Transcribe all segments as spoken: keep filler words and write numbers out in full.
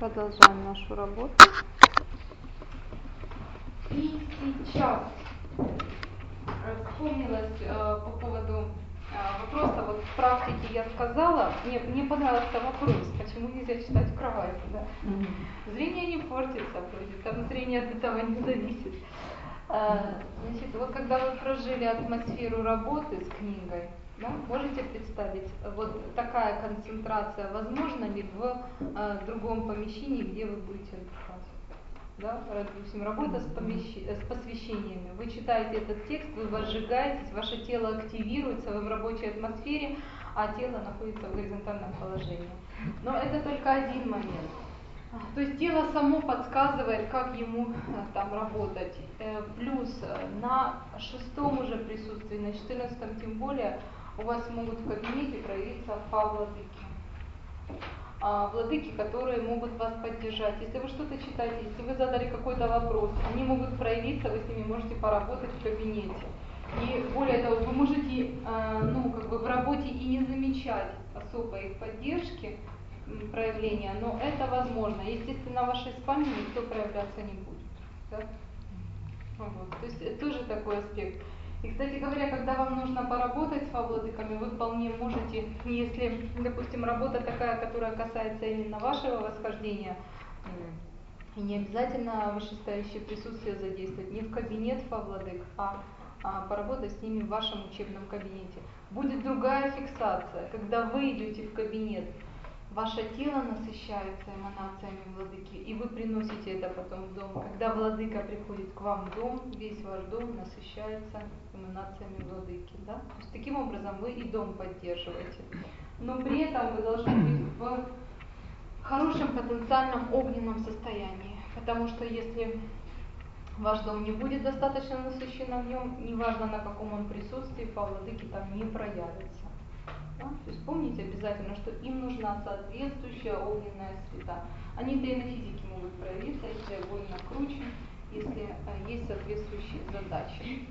Продолжаем нашу работу. И сейчас вспомнилось э, по поводу э, вопроса, вот в практике я сказала, мне, мне понравился вопрос, почему нельзя читать в кровати, да? Mm-hmm. Зрение не портится, вроде, там зрение от этого не зависит. Э, значит, вот когда вы прожили атмосферу работы с книгой, да, можете представить, вот такая концентрация возможна ли в э, другом помещении, где вы будете отдыхать? Да, допустим, работа с, помещ... с посвящениями. Вы читаете этот текст, вы возжигаетесь, ваше тело активируется, вы в рабочей атмосфере, а тело находится в горизонтальном положении. Но это только один момент. То есть тело само подсказывает, как ему там работать. Плюс на шестом уже присутствии, на четырнадцатом тем более, у вас могут в кабинете проявиться фа-владыки. Владыки, которые могут вас поддержать. Если вы что-то читаете, если вы задали какой-то вопрос, они могут проявиться, вы с ними можете поработать в кабинете. И более того, вы можете ну, как бы в работе и не замечать особой их поддержки, проявления, но это возможно. Естественно, в вашей спальне никто проявляться не будет. Да? Вот. То есть это тоже такой аспект. И, кстати говоря, когда вам нужно поработать с фа-владыками, вы вполне можете, если, допустим, работа такая, которая касается именно вашего восхождения, и не обязательно вышестоящее присутствие задействовать, не в кабинет фа-владык, а, а поработать с ними в вашем учебном кабинете. Будет другая фиксация, когда вы идете в кабинет, ваше тело насыщается эманациями владыки, и вы приносите это потом в дом. Когда владыка приходит к вам в дом, весь ваш дом насыщается эманациями владыки. Да? То есть, таким образом вы и дом поддерживаете. Но при этом вы должны быть в хорошем потенциальном огненном состоянии. Потому что если ваш дом не будет достаточно насыщен огнем, неважно на каком он присутствии, фа-владыки там не проявятся. Да? То есть помните обязательно, что им нужна соответствующая огненная среда. Они-то и на физике могут проявиться, если огонь накручен, если э, есть соответствующие задачи.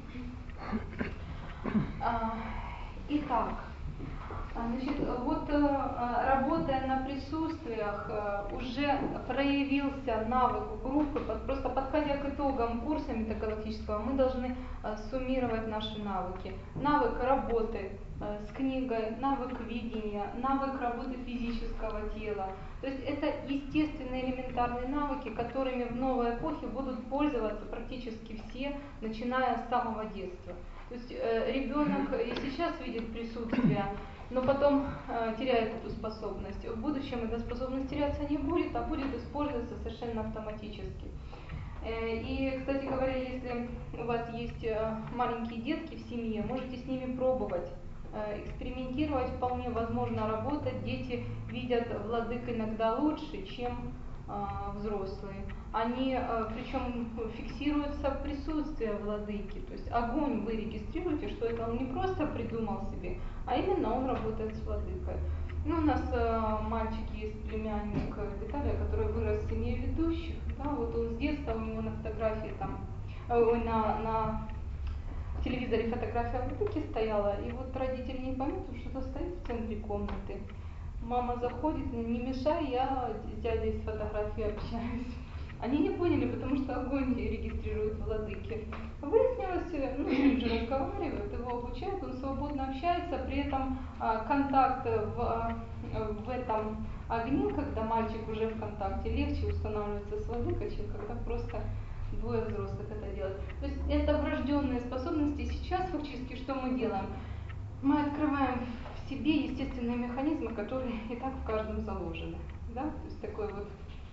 А, итак, значит, вот э, работая на присутствиях, э, уже проявился навык у группы, просто подходя к итогам курса метагалактического, мы должны э, суммировать наши навыки. Навык работы э, с книгой, навык видения, навык работы физического тела. То есть это естественные элементарные навыки, которыми в новой эпохе будут пользоваться практически все, начиная с самого детства. То есть э, ребенок и сейчас видит присутствие, но потом э, теряет эту способность. В будущем эта способность теряться не будет, а будет использоваться совершенно автоматически. Э, и, кстати говоря, если у вас есть э, маленькие детки в семье, можете с ними пробовать, э, экспериментировать, вполне возможно работать. Дети видят владык иногда лучше, чем э, взрослые. Они, э, причем фиксируется присутствие владыки, то есть огонь вы регистрируете, что это он не просто придумал себе, а именно он работает с владыкой. Ну, у нас э, мальчик есть, племянник Виталия, который вырос в семье ведущих, да, вот он с детства, у него на фотографии там, ой, на, на в телевизоре фотография владыки стояла, и вот родители не поймут, что-то стоит в центре комнаты. Мама заходит, не мешай, я с дядей с фотографией общаюсь. Они не поняли, потому что огонь регистрирует владыки. Выяснилось, ну, с ним же разговаривают, его обучают, он свободно общается, при этом а, контакт в, в этом огне, когда мальчик уже в контакте, легче устанавливается с владыкой, чем когда просто двое взрослых это делают. То есть это врожденные способности. Сейчас фактически что мы делаем? Мы открываем в себе естественные механизмы, которые и так в каждом заложены. Да? То есть такое вот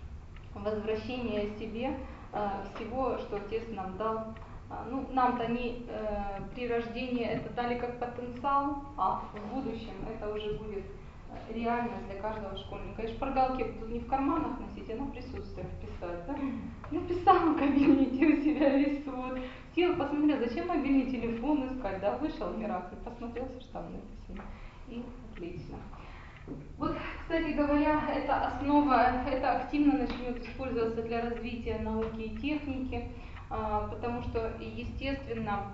возвращение себе э, всего, что Отец нам дал. А, ну, нам-то они э, при рождении это дали как потенциал, а в будущем это уже будет э, реальность для каждого школьника. И шпаргалки будут не в карманах носить, а на присутствие вписать. Да? Написал в кабинете у себя весь свод. Сел, посмотрел, зачем мобильный телефон искать, да, вышел Миракль, посмотрел, что там написано. И отлично. Вот, кстати говоря, эта основа, это активно начнет использоваться для развития науки и техники, потому что, естественно,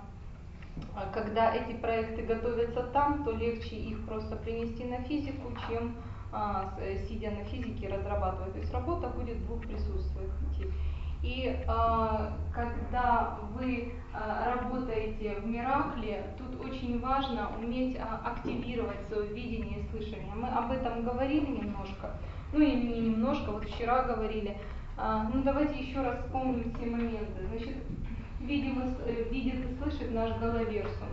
когда эти проекты готовятся там, то легче их просто принести на физику, чем а, сидя на физике, разрабатывать. То есть работа будет в двух присутствиях идти. И а, когда вы а, работаете в Миракле, тут очень важно уметь а, активировать свое видение и слышание. Мы об этом говорили немножко, ну или не немножко, вот вчера говорили. А, ну давайте еще раз вспомним все моменты. Значит, видим и, видит и слышит наш головерсум.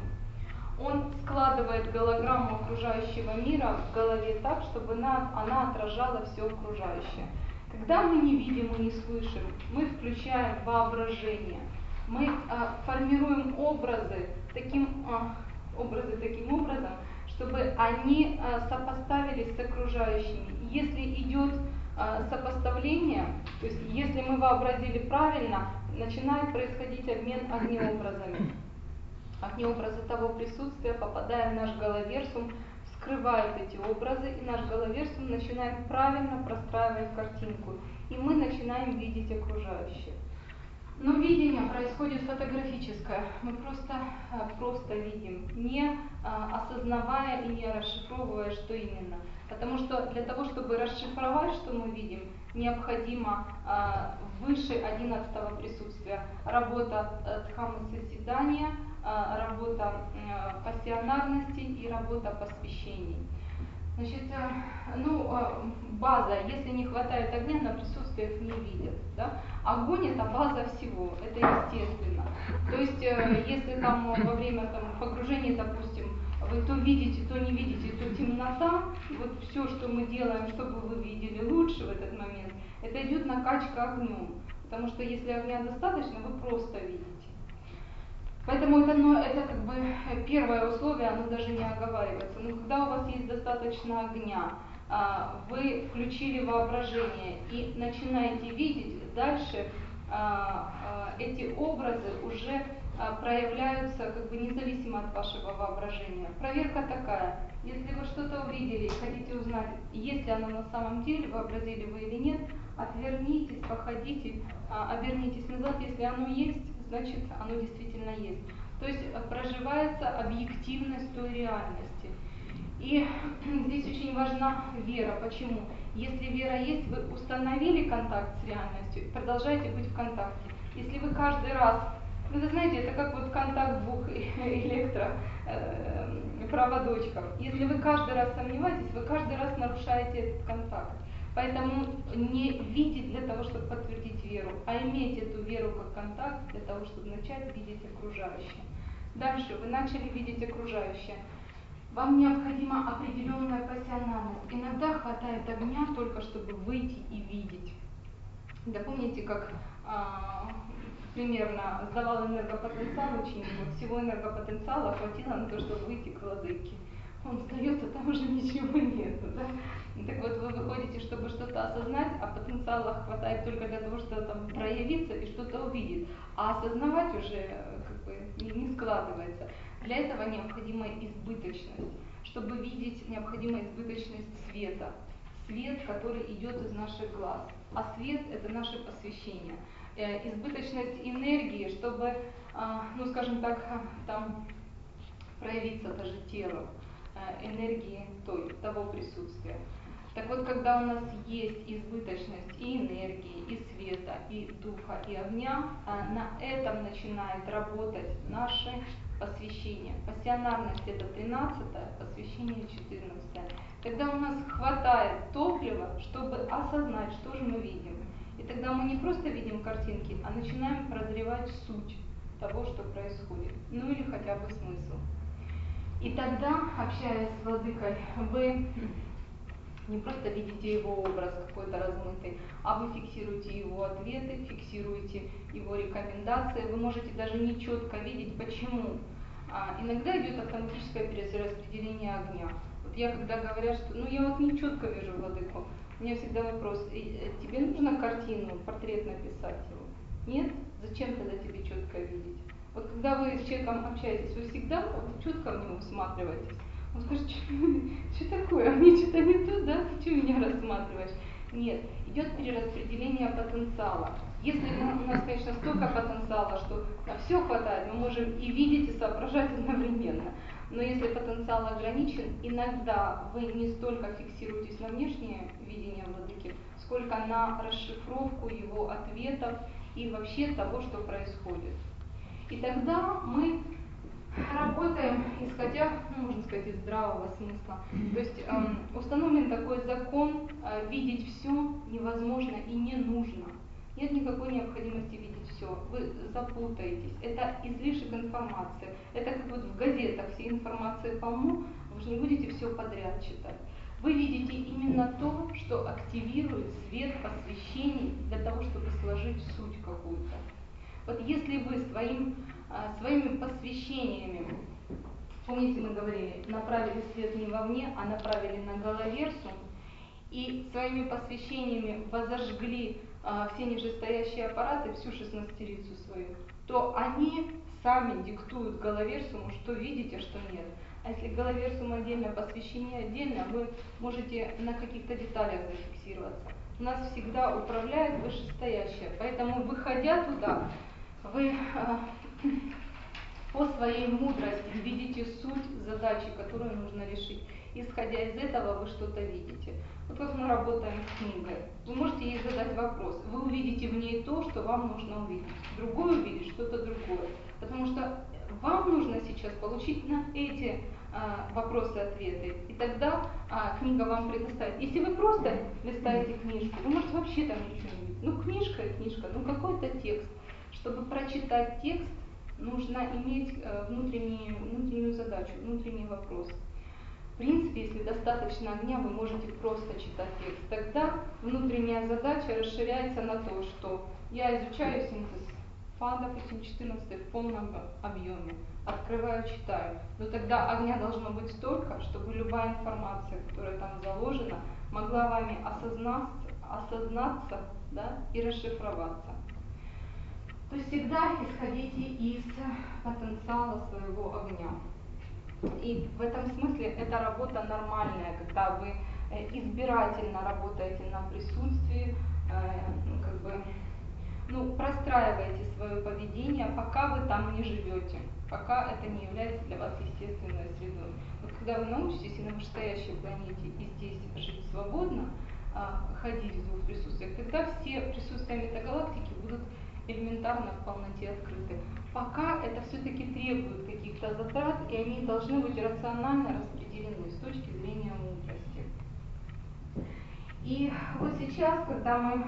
Он складывает голограмму окружающего мира в голове так, чтобы она, она отражала все окружающее. Когда мы не видим и не слышим, мы включаем воображение, мы а, формируем образы таким, а, образы таким образом, чтобы они а, сопоставились с окружающими. Если идет а, сопоставление, то есть если мы вообразили правильно, начинает происходить обмен огнеобразами. Огнеобразы того присутствия, попадая в наш головерсум, вскрывают эти образы, и наш головерсум начинает правильно простраивать картинку, и мы начинаем видеть окружающее. Но видение происходит фотографическое, мы просто, просто видим, не осознавая и не расшифровывая, что именно. Потому что для того, чтобы расшифровать, что мы видим, необходимо выше одиннадцатого присутствия работа дхаммы созидания, работа пассионарности и работа посвящений. Значит, ну, база, если не хватает огня, на присутствиях не видят. Да? Огонь – это база всего, это естественно. То есть, если там во время там, погружения, допустим, вы то видите, то не видите, то темнота, вот все, что мы делаем, чтобы вы видели лучше в этот момент, это идет накачка огнем. Потому что если огня достаточно, вы просто видите. Поэтому это, ну, это как бы первое условие, оно даже не оговаривается. Но когда у вас есть достаточно огня, вы включили воображение и начинаете видеть, дальше эти образы уже проявляются как бы независимо от вашего воображения. Проверка такая: если вы что-то увидели и хотите узнать, есть ли оно на самом деле, вообразили вы или нет, отвернитесь, походите, обернитесь назад. Если оно есть, значит оно действительно есть. То есть проживается объективность той реальности. И здесь очень важна вера. Почему? Если вера есть, вы установили контакт с реальностью, продолжаете быть в контакте. Если вы каждый раз, ну вы знаете, это как вот контакт двух электропроводочков. Если вы каждый раз сомневаетесь, вы каждый раз нарушаете этот контакт. Поэтому не видеть для того, чтобы подтвердить веру, а иметь эту веру как контакт для того, чтобы начать видеть окружающее. Дальше вы начали видеть окружающее. Вам необходима определенная пассионарность. Иногда хватает огня только, чтобы выйти и видеть. Да, помните, как а, примерно сдавал энергопотенциал ученик, вот всего энергопотенциала хватило на то, чтобы выйти к владыке. Он встает, а там уже ничего нету. Да? Так вот, вы выходите, чтобы что-то осознать, а потенциала хватает только для того, чтобы там проявиться и что-то увидеть. А осознавать уже как бы не, не складывается. Для этого необходима избыточность. Чтобы видеть, необходима избыточность света. Свет, который идет из наших глаз. А свет – это наше посвящение. Э, избыточность энергии, чтобы, э, ну скажем так, там проявиться даже телом, э, энергии той, того присутствия. Так вот, когда у нас есть избыточность и энергии, и света, и духа, и огня, на этом начинает работать наше посвящение. Пассионарность – это тринадцатое, посвящение четырнадцатое. Когда у нас хватает топлива, чтобы осознать, что же мы видим. И тогда мы не просто видим картинки, а начинаем прозревать суть того, что происходит. Ну или хотя бы смысл. И тогда, общаясь с владыкой, вы не просто видите его образ какой-то размытый, а вы фиксируете его ответы, фиксируете его рекомендации. Вы можете даже не четко видеть, почему. А, иногда идет автоматическое перераспределение огня. Вот я когда говорят, что ну я вот не четко вижу владыку, у меня всегда вопрос: тебе нужно картину, портрет написать его? Нет? Зачем тогда тебе четко видеть? Вот когда вы с человеком общаетесь, вы всегда вот четко в него всматриваетесь. Он скажет: что такое, мне что-то не то, да, ты что меня рассматриваешь? Нет, идет перераспределение потенциала. Если у нас, конечно, столько потенциала, что на все хватает, мы можем и видеть, и соображать одновременно. Но если потенциал ограничен, иногда вы не столько фиксируетесь на внешнее видение владыки, сколько на расшифровку его ответов и вообще того, что происходит. И тогда мы работаем, исходя, ну, можно сказать, из здравого смысла. То есть эм, установлен такой закон, э, видеть все невозможно и не нужно. Нет никакой необходимости видеть все. Вы запутаетесь. Это излишек информации. Это как вот в газетах все информации полно, вы же не будете все подряд читать. Вы видите именно то, что активирует свет посвящений для того, чтобы сложить суть какую-то. Вот если вы своим, своими посвящениями, помните, мы говорили, направили свет не вовне, а направили на Галаверсу, и своими посвящениями возожгли а, все нижестоящие аппараты, всю шестнадцатерицу свою, то они сами диктуют Галаверсуму, что видите, что нет. А если Галаверсум отдельно, посвящение отдельно, вы можете на каких-то деталях зафиксироваться. У нас всегда управляет вышестоящее, поэтому, выходя туда, вы э, по своей мудрости видите суть задачи, которую нужно решить. Исходя из этого, вы что-то видите. Вот как мы работаем с книгой. Вы можете ей задать вопрос. Вы увидите в ней то, что вам нужно увидеть. Другой увидит что-то другое. Потому что вам нужно сейчас получить на эти а, вопросы-ответы. И тогда а, книга вам предоставит. Если вы просто листаете книжку, вы можете вообще там ничего не видеть. Ну, книжка и книжка, ну какой-то текст. Чтобы прочитать текст, нужно иметь э, внутреннюю, внутреннюю задачу, внутренний вопрос. В принципе, если достаточно огня, вы можете просто читать текст. Тогда внутренняя задача расширяется на то, что я изучаю синтез Фа, допустим, четырнадцатый в полном объеме, открываю, читаю. Но тогда огня должно быть столько, чтобы любая информация, которая там заложена, могла вами осознаться, осознаться, да, и расшифроваться. То есть всегда исходите из потенциала своего огня. И в этом смысле это работа нормальная, когда вы избирательно работаете на присутствии, ну, как бы, ну, простраиваете свое поведение, пока вы там не живете, пока это не является для вас естественной средой. Вот когда вы научитесь и на вышестоящей планете и здесь жить свободно, ходить в двух присутствиях, тогда все присутствия метагалактики будут элементарно в полноте открыты. Пока это все-таки требует каких-то затрат, и они должны быть рационально распределены с точки зрения мудрости. И вот сейчас, когда мы,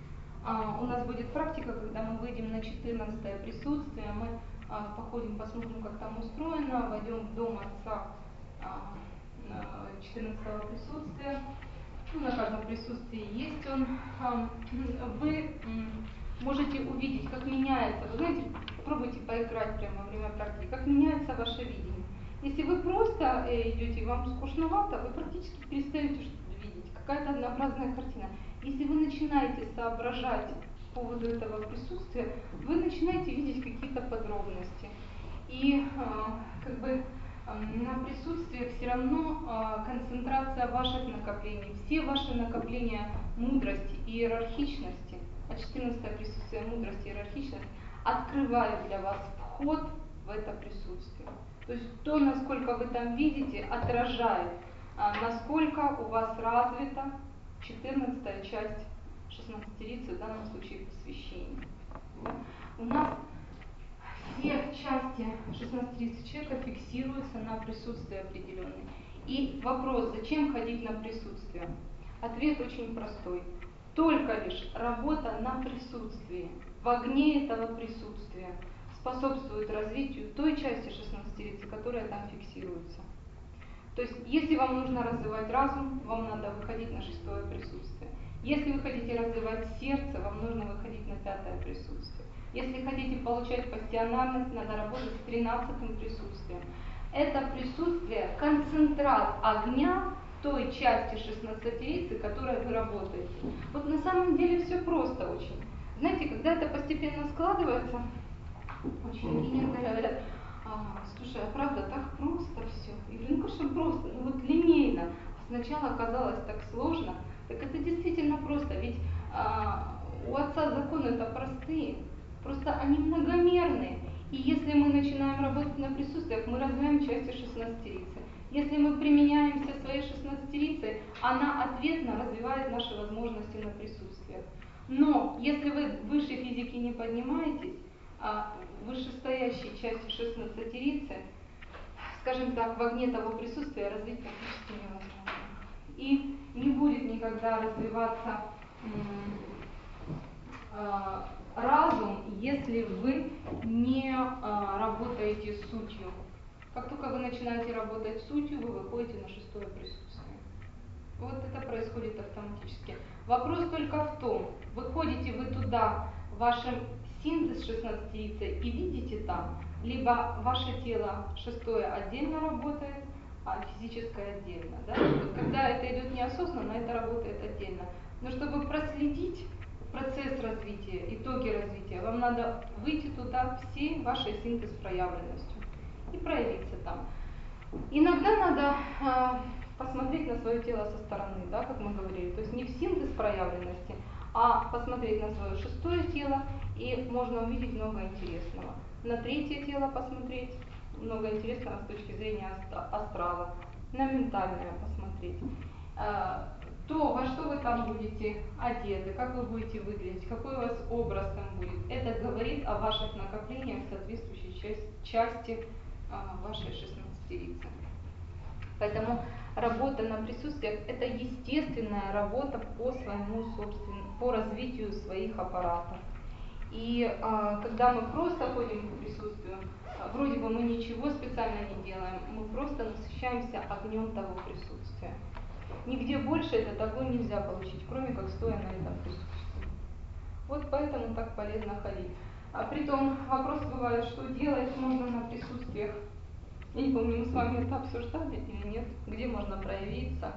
а, у нас будет практика, когда мы выйдем на четырнадцатое присутствие, мы а, походим, посмотрим, как там устроено, войдем в дом Отца а, четырнадцатого присутствия. Ну, на каждом присутствии есть он. А, вы можете увидеть, как меняется, вы знаете, пробуйте поиграть прямо во время практики, как меняется ваше видение. Если вы просто идете и вам скучновато, вы практически перестаете что-то видеть, какая-то однообразная картина. Если вы начинаете соображать по поводу этого присутствия, вы начинаете видеть какие-то подробности. И как бы на присутствии все равно концентрация ваших накоплений, все ваши накопления мудрости и иерархичности, а четырнадцатое присутствие мудрости и иерархичности открывает для вас вход в это присутствие. То есть то, насколько вы там видите, отражает, насколько у вас развита четырнадцатая часть шестнадцатерицы, в данном случае посвящение. У нас все части шестнадцатерицы человека фиксируются на присутствие определенное. И вопрос, зачем ходить на присутствие? Ответ очень простой. Только лишь работа на присутствии, в огне этого присутствия способствует развитию той части шестнадцатерицы, которая там фиксируется. То есть, если вам нужно развивать разум, вам надо выходить на шестое присутствие. Если вы хотите развивать сердце, вам нужно выходить на пятое присутствие. Если хотите получать пассионарность, надо работать с тринадцатым присутствием. Это присутствие, концентрат огня той части шестнадцатерицы, которой вы работаете. Вот на самом деле все просто очень. Знаете, когда это постепенно складывается, ученики некоторые говорят: а, слушай, а правда так просто все? Я говорю, ну конечно просто, ну вот линейно. Сначала казалось так сложно, так это действительно просто, ведь а, у Отца законы-то простые, просто они многомерные. И если мы начинаем работать на присутствиях, мы развиваем части шестнадцатерицы. Если мы применяемся своей шестнадцатерицей, она ответно развивает наши возможности на присутствиях. Но если вы выше физики не поднимаетесь, а вышестоящие части шестнадцатерицы, скажем так, в огне того присутствия развить практически невозможно. И не будет никогда развиваться э, разум, если вы не э, работаете с сутью. Как только вы начинаете работать с сутью, вы выходите на шестое присутствие. Вот это происходит автоматически. Вопрос только в том, выходите вы туда, вашим синтез шестнадцатерицей и видите там, либо ваше тело шестое отдельно работает, а физическое отдельно. Да? Когда это идет неосознанно, это работает отдельно. Но чтобы проследить процесс развития, итоги развития, вам надо выйти туда всей вашей синтез проявленностью и проявиться там. Иногда надо э, посмотреть на свое тело со стороны, да, как мы говорили, то есть не в синтез проявленности, а посмотреть на свое шестое тело, и можно увидеть много интересного. На третье тело посмотреть, много интересного с точки зрения астрала, на ментальное посмотреть. Э, то, во что вы там будете одеты, как вы будете выглядеть, какой у вас образ там будет, это говорит о ваших накоплениях соответствующей части, части э, вашей шестнадцатерицы. Поэтому работа на присутствиях – это естественная работа по своему собственному, по развитию своих аппаратов. И а, когда мы просто ходим по присутствию, вроде бы мы ничего специально не делаем, мы просто насыщаемся огнем того присутствия. Нигде больше этот огонь нельзя получить, кроме как стоя на этом присутствии. Вот поэтому так полезно ходить. А притом вопрос бывает, что делать можно на присутствиях. Я не помню, мы с вами это обсуждали или нет, где можно проявиться.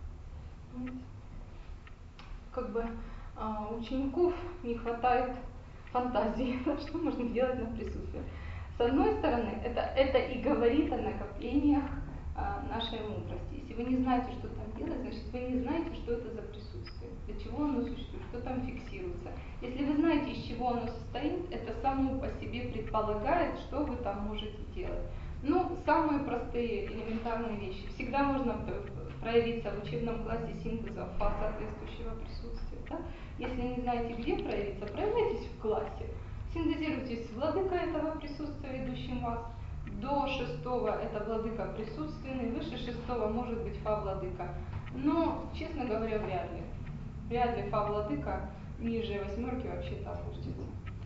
Как бы а, учеников не хватает фантазии, что можно делать на присутствии. С одной стороны, это, это и говорит о накоплениях а, нашей мудрости. Если вы не знаете, что там делать, значит вы не знаете, что это за присутствие, для чего оно существует, что там фиксируется. Если вы знаете, из чего оно состоит, это само по себе предполагает, что вы там можете делать. Ну, самые простые, элементарные вещи. Всегда можно проявиться в учебном классе синтеза фаз соответствующего присутствия. Да? Если не знаете, где проявиться, проявляйтесь в классе. Синтезируйтесь с владыкой этого присутствия, ведущим вас. До шестого это владыка присутственный, выше шестого может быть фа-владыка. Но, честно говоря, вряд ли. Вряд ли фа-владыка ниже восьмерки вообще-то опустится.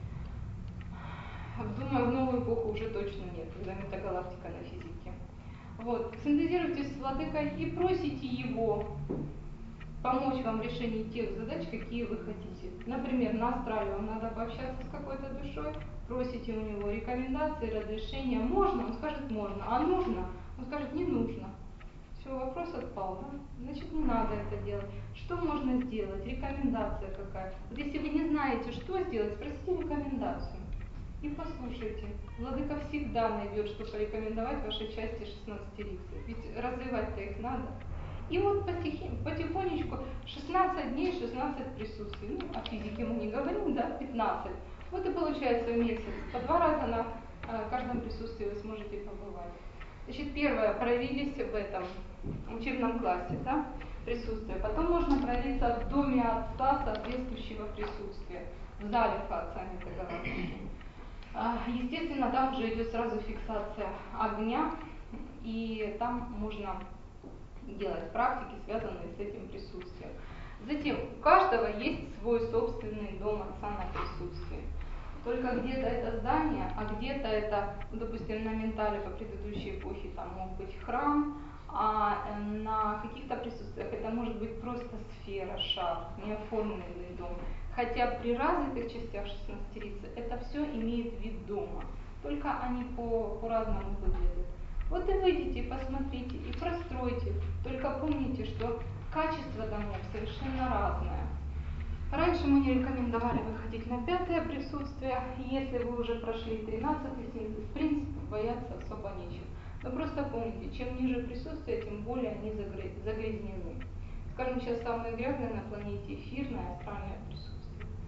Думаю, в новую эпоху уже точно нет, когда метагалактика на физике. Вот. Синтезируйтесь с владыкой и просите его помочь вам в решении тех задач, какие вы хотите. Например, на астрале вам надо пообщаться с какой-то душой, просите у него рекомендации, разрешения. Можно? Он скажет можно. А нужно? Он скажет не нужно. Все, вопрос отпал, да? Значит, не надо это делать. Что можно сделать? Рекомендация какая? Вот если вы не знаете, что сделать, спросите рекомендацию. И послушайте, владыка всегда найдет, что порекомендовать вашей части шестнадцатерицы. Ведь развивать-то их надо. И вот потихонечку шестнадцать дней, шестнадцать присутствий. Ну, о физике мы не говорим, да, пятнадцать. Вот и получается в месяц. По два раза на э, каждом присутствии вы сможете побывать. Значит, первое, проявились в этом учебном классе, да, присутствие. Потом можно проявиться в доме отца соответствующего присутствия, в зале отца метагалактики. Естественно, там уже идет сразу фиксация огня, и там можно делать практики, связанные с этим присутствием. Затем, у каждого есть свой собственный дом отца на присутствии. Только где-то это здание, а где-то это, допустим, на ментале по предыдущей эпохе там мог быть храм, а на каких-то присутствиях это может быть просто сфера, шар, неоформленный дом. Хотя при развитых частях шестнадцатерицы это все имеет вид дома, только они по, по-разному выглядят. Вот и выйдите, посмотрите и простройте. Только помните, что качество домов совершенно разное. Раньше мы не рекомендовали выходить на пятое присутствие. Если вы уже прошли тринадцатый синтез, в принципе, бояться особо нечего. Но просто помните, чем ниже присутствие, тем более они загрязнены. Скажем, сейчас самое грязное на планете эфирное астральное присутствие.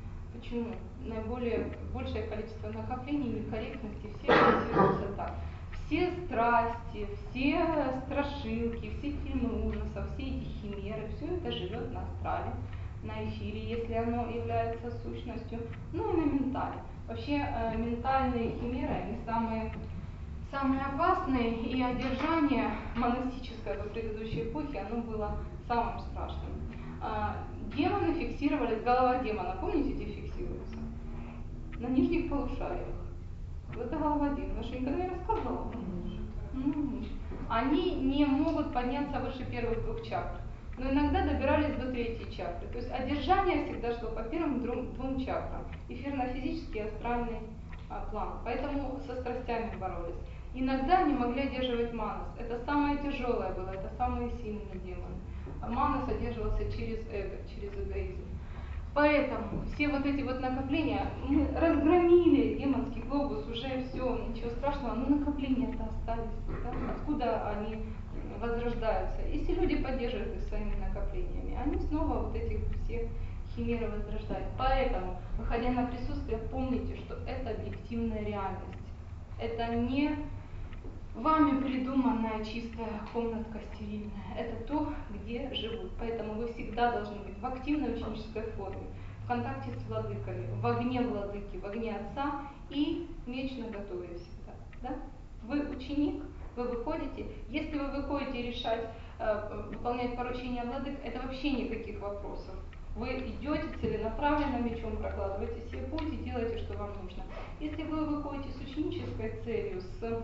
Почему? Наиболее большее количество накоплений некорректности, все фиксируются так. Все страсти, все страшилки, все фильмы ужасов, все эти химеры, все это живет на астрале, на эфире, если оно является сущностью, ну и на ментале. Вообще э, ментальные химеры, они самые, самые опасные, и одержание монастическое в предыдущей эпохе, оно было самым страшным. А, демоны фиксировались, голова демона, помните, где фиксируется? На нижних полушариях. Это голова демона, что никогда не рассказывала. Ну, они не могут подняться выше первых двух чакр, но иногда добирались до третьей чакры. То есть одержание всегда шло по первым двум, двум чакрам, эфирно-физический и астральный а, план. Поэтому со страстями боролись. Иногда они могли одерживать манас. Это самое тяжелое было, это самые сильные демоны. А манас одерживался через эго, через эгоизм. Поэтому все вот эти вот накопления, мы разгромили демонский глобус, уже все, ничего страшного, но накопления-то остались, да? Откуда они возрождаются? Если люди поддерживают их своими накоплениями, они снова вот эти все химеры возрождают. Поэтому, выходя на присутствие, помните, что это объективная реальность. Это не вами придуманная чистая комнатка стерильная. Это то, где живут. Поэтому вы всегда должны быть в активной ученической форме, в контакте с владыками, в огне владыки, в огне отца и меч наготове всегда. Да? Вы ученик, вы выходите. Если вы выходите решать, э, выполнять поручения владык, это вообще никаких вопросов. Вы идете целенаправленно, мечом прокладываете себе путь и делаете, что вам нужно. Если вы выходите с ученической целью, с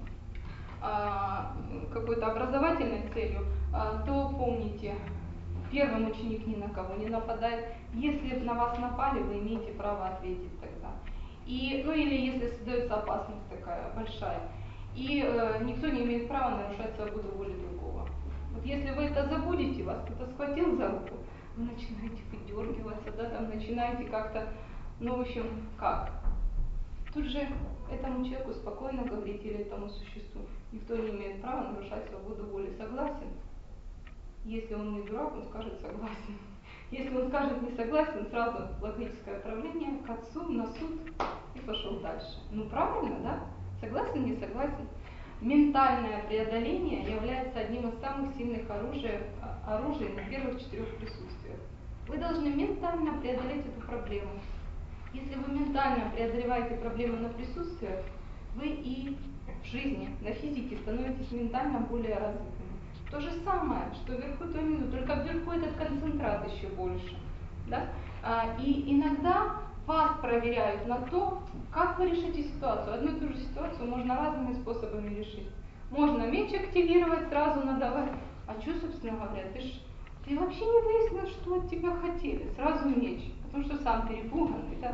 какой-то образовательной целью, то помните, первым ученик ни на кого не нападает. Если на вас напали, вы имеете право ответить тогда. И, ну или если создается опасность такая большая, и э, никто не имеет права нарушать свободу воли другого. Вот если вы это забудете, вас кто-то схватил за руку, вы начинаете выдергиваться, да, там начинаете как-то, ну в общем, как? Тут же этому человеку спокойно говорить или этому существу: никто не имеет права нарушать свободу воли. Согласен? Если он не дурак, он скажет согласен. Если он скажет не согласен, сразу логическое отправление к отцу на суд и пошел дальше. Ну правильно, да? Согласен, не согласен? Ментальное преодоление является одним из самых сильных оружий, оружий на первых четырех присутствиях. Вы должны ментально преодолеть эту проблему. Если вы ментально преодолеваете проблемы на присутствие, вы и в жизни, на физике становитесь ментально более развитыми. То же самое, что вверху, то внизу, только вверху этот концентрат еще больше. Да? А, и иногда вас проверяют на то, как вы решите ситуацию. Одну и ту же ситуацию можно разными способами решить. Можно меч активировать, сразу надавать. А что, собственно говоря, ты, ж, ты вообще не выяснил, что от тебя хотели. Сразу меч. Потому что сам перепуганный, да?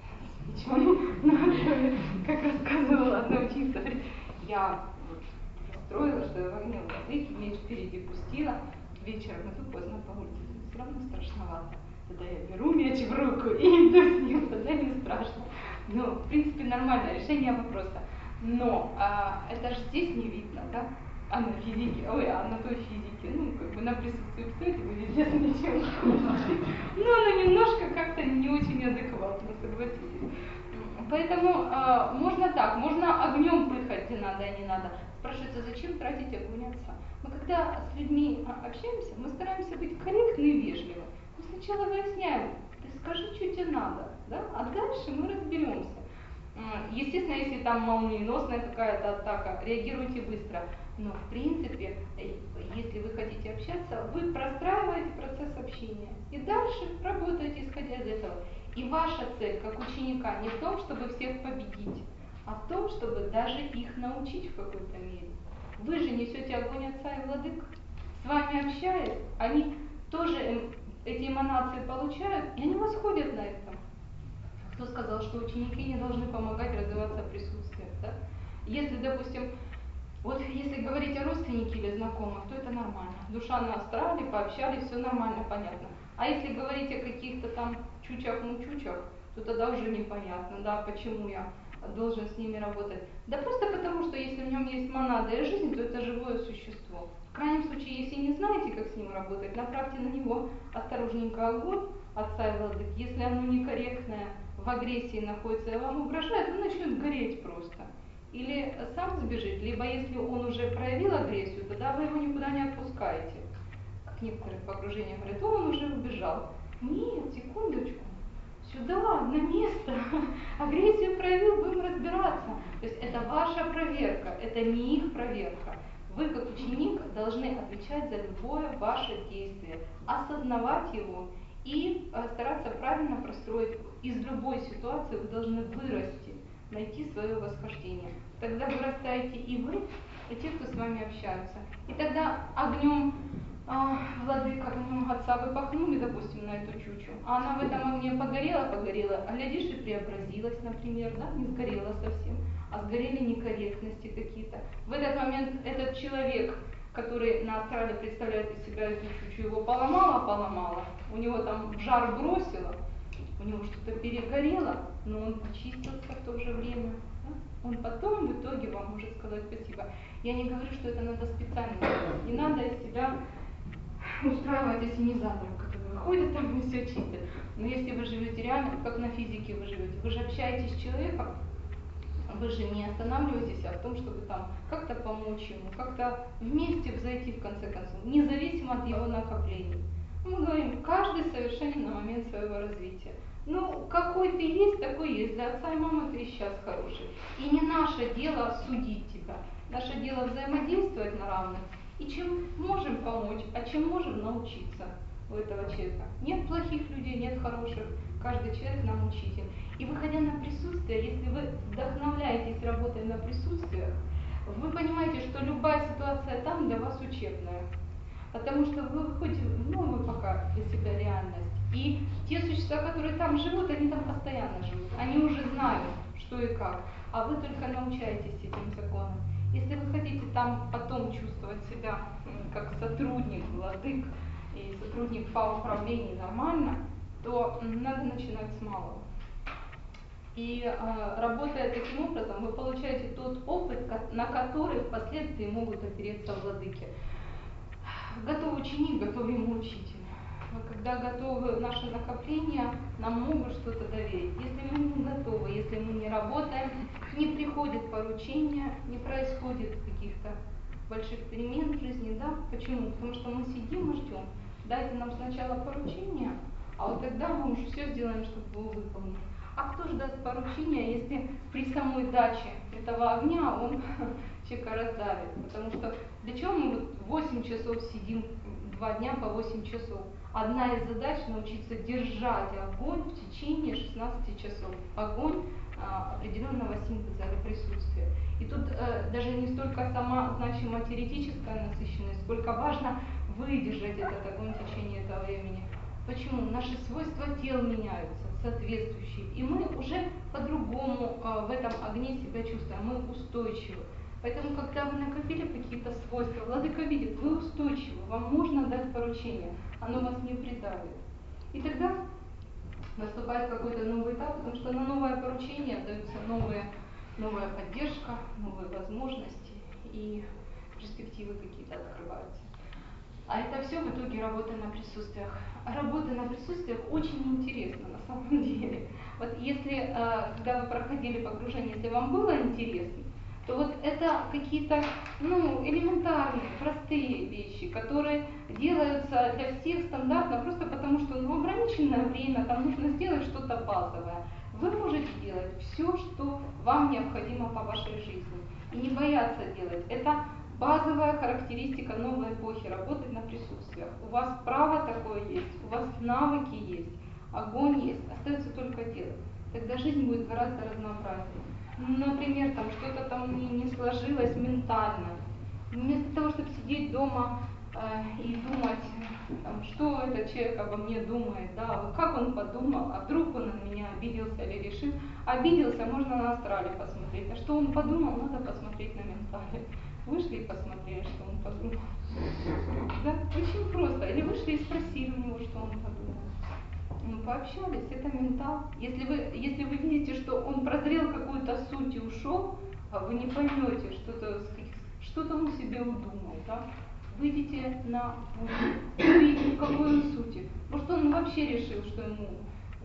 Как рассказывала одна ученица, я расстроила, что я в огне владыки, меч впереди пустила, вечером иду поздно по улице, все равно страшновато. Тогда я беру меч в руку и иду с ним, тогда не страшно. Ну, в принципе, нормальное решение вопроса. Но а, это же здесь не видно, да? А на физике, ой, а на той физике, ну, как бы на присутствии, кстати, вы везде с мечом. Ну, оно немножко как-то не очень адекватно, согласитесь. Поэтому э, можно так, можно огнем пыхать, где надо и не надо. Спрашивается, зачем тратить огонь отца? Мы когда с людьми общаемся, мы стараемся быть корректны и вежливы. Мы сначала выясняем, ты скажи, что тебе надо, да? А дальше мы разберемся. Естественно, если там молниеносная какая-то атака, реагируйте быстро. Но в принципе, если вы хотите общаться, вы простраиваете процесс общения. И дальше работаете, исходя из этого. И ваша цель, как ученика, не в том, чтобы всех победить, а в том, чтобы даже их научить в какой-то мере. Вы же несете огонь отца и владык. С вами общаясь, они тоже эти эманации получают, и они восходят на этом. Кто сказал, что ученики не должны помогать развиваться в присутствиях, да? Если, допустим, вот если говорить о родственнике или знакомых, то это нормально. Душа на астрале, пообщались, все нормально, понятно. А если говорить о каких-то там чучах-мучучах, то тогда уже непонятно, да, почему я должен с ними работать. Да просто потому, что если в нем есть монада и жизнь, то это живое существо. В крайнем случае, если не знаете, как с ним работать, направьте на него осторожненько огонь отца и владыки. порядок. Если оно некорректное, в агрессии находится и вам угрожает, он начнет гореть просто. Или сам сбежит, либо если он уже проявил агрессию, тогда вы его никуда не отпускаете. Как некоторые в окружении говорят, о, он уже убежал. Нет, секундочку, сюда, на место. Агрессию проявил, будем разбираться. То есть это ваша проверка, это не их проверка. Вы, как ученик, должны отвечать за любое ваше действие, осознавать его и стараться правильно простроить. Из любой ситуации вы должны вырасти, найти свое восхождение. Тогда вырастаете и вы, и те, кто с вами общаются. И тогда огнем а, владыка, огнем отца вы пахнули, допустим, на эту чучу, а она в этом огне погорела, погорела, а глядишь и преобразилась, например, да, не сгорела совсем, а сгорели некорректности какие-то. В этот момент этот человек, который на астрале представляет из себя эту чучу, его поломала, поломала, у него там в жар бросило, у него что-то перегорело, но он очистился в то же время. Да? Он потом в итоге вам может сказать спасибо. Я не говорю, что это надо специально делать. Не надо из себя устраивать ассенизаторов, которые выходят там и все чистят. Но если вы живете реально, как на физике вы живете, вы же общаетесь с человеком, вы же не останавливаетесь а в том, чтобы там как-то помочь ему, как-то вместе взойти в конце концов, независимо от его накоплений. Мы говорим, каждый совершенен на момент своего развития. Ну, какой ты есть, такой есть. Для отца и мамы ты и сейчас хороший. И не наше дело судить тебя. Наше дело взаимодействовать на равных. И чем можем помочь, а чем можем научиться у этого человека. Нет плохих людей, нет хороших. Каждый человек нам учитель. И выходя на присутствие, если вы вдохновляетесь, работая на присутствиях, вы понимаете, что любая ситуация там для вас учебная. Потому что вы выходите в новую пока для себя реальность. И те существа, которые там живут, они там постоянно живут. Они уже знают, что и как. А вы только научаетесь этим законам. Если вы хотите там потом чувствовать себя как сотрудник, владык и сотрудник фауправления нормально, то надо начинать с малого. И э, работая таким образом, вы получаете тот опыт, на который впоследствии могут опереться владыки. Готовый ученик, готовый ему учитель. Когда готовы наши накопления, нам могут что-то доверить. Если мы не готовы, если мы не работаем, не приходит поручения, не происходит каких-то больших перемен в жизни, да? Почему? Потому что мы сидим и ждем. Дайте нам сначала поручение, а вот тогда мы уже все сделаем, чтобы его выполнить. А кто же даст поручение, если при самой даче этого огня он человека раздавит? Потому что для чего мы вот восемь часов сидим, два дня по восемь часов? Одна из задач – научиться держать огонь в течение шестнадцати часов. Огонь а, определенного синтеза или присутствия. И тут а, даже не столько сама значимая теоретическая насыщенность, сколько важно выдержать этот огонь в течение этого времени. Почему? Наши свойства тел меняются, соответствующие. И мы уже по-другому а, в этом огне себя чувствуем. Мы устойчивы. Поэтому, когда вы накопили какие-то свойства, владыка видит, вы устойчивы, вам можно дать поручение, оно вас не придавит. И тогда наступает какой-то новый этап, потому что на новое поручение даются новые, новая поддержка, новые возможности и перспективы какие-то открываются. А это все в итоге работа на присутствиях. Работа на присутствиях очень интересна на самом деле. Вот если, когда вы проходили погружение, если вам было интересно, то вот это какие-то ну, элементарные, простые вещи, которые делаются для всех стандартно, просто потому что ну, ограниченное время, там нужно сделать что-то базовое. Вы можете делать все, что вам необходимо по вашей жизни. И не бояться делать. Это базовая характеристика новой эпохи, работать на присутствиях. У вас право такое есть, у вас навыки есть, огонь есть, остается только делать. Тогда жизнь будет гораздо разнообразнее. Например, там что-то там не, не сложилось ментально. Вместо того, чтобы сидеть дома э, и думать, там, что этот человек обо мне думает, да, как он подумал, а вдруг он на меня обиделся или решил. Обиделся, можно на астрале посмотреть. А что он подумал, надо посмотреть на ментале. Вышли и посмотрели, что он подумал. Да, очень просто. Или вышли и спросили у него, что он подумал. Ну, пообщались, это ментал. Если вы, если вы видите, что он прозрел какую-то суть и ушел, а вы не поймете, что-то, что-то он себе удумал, да? Выйдите на путь, увидите, в какой он сути. Может, он вообще решил, что ему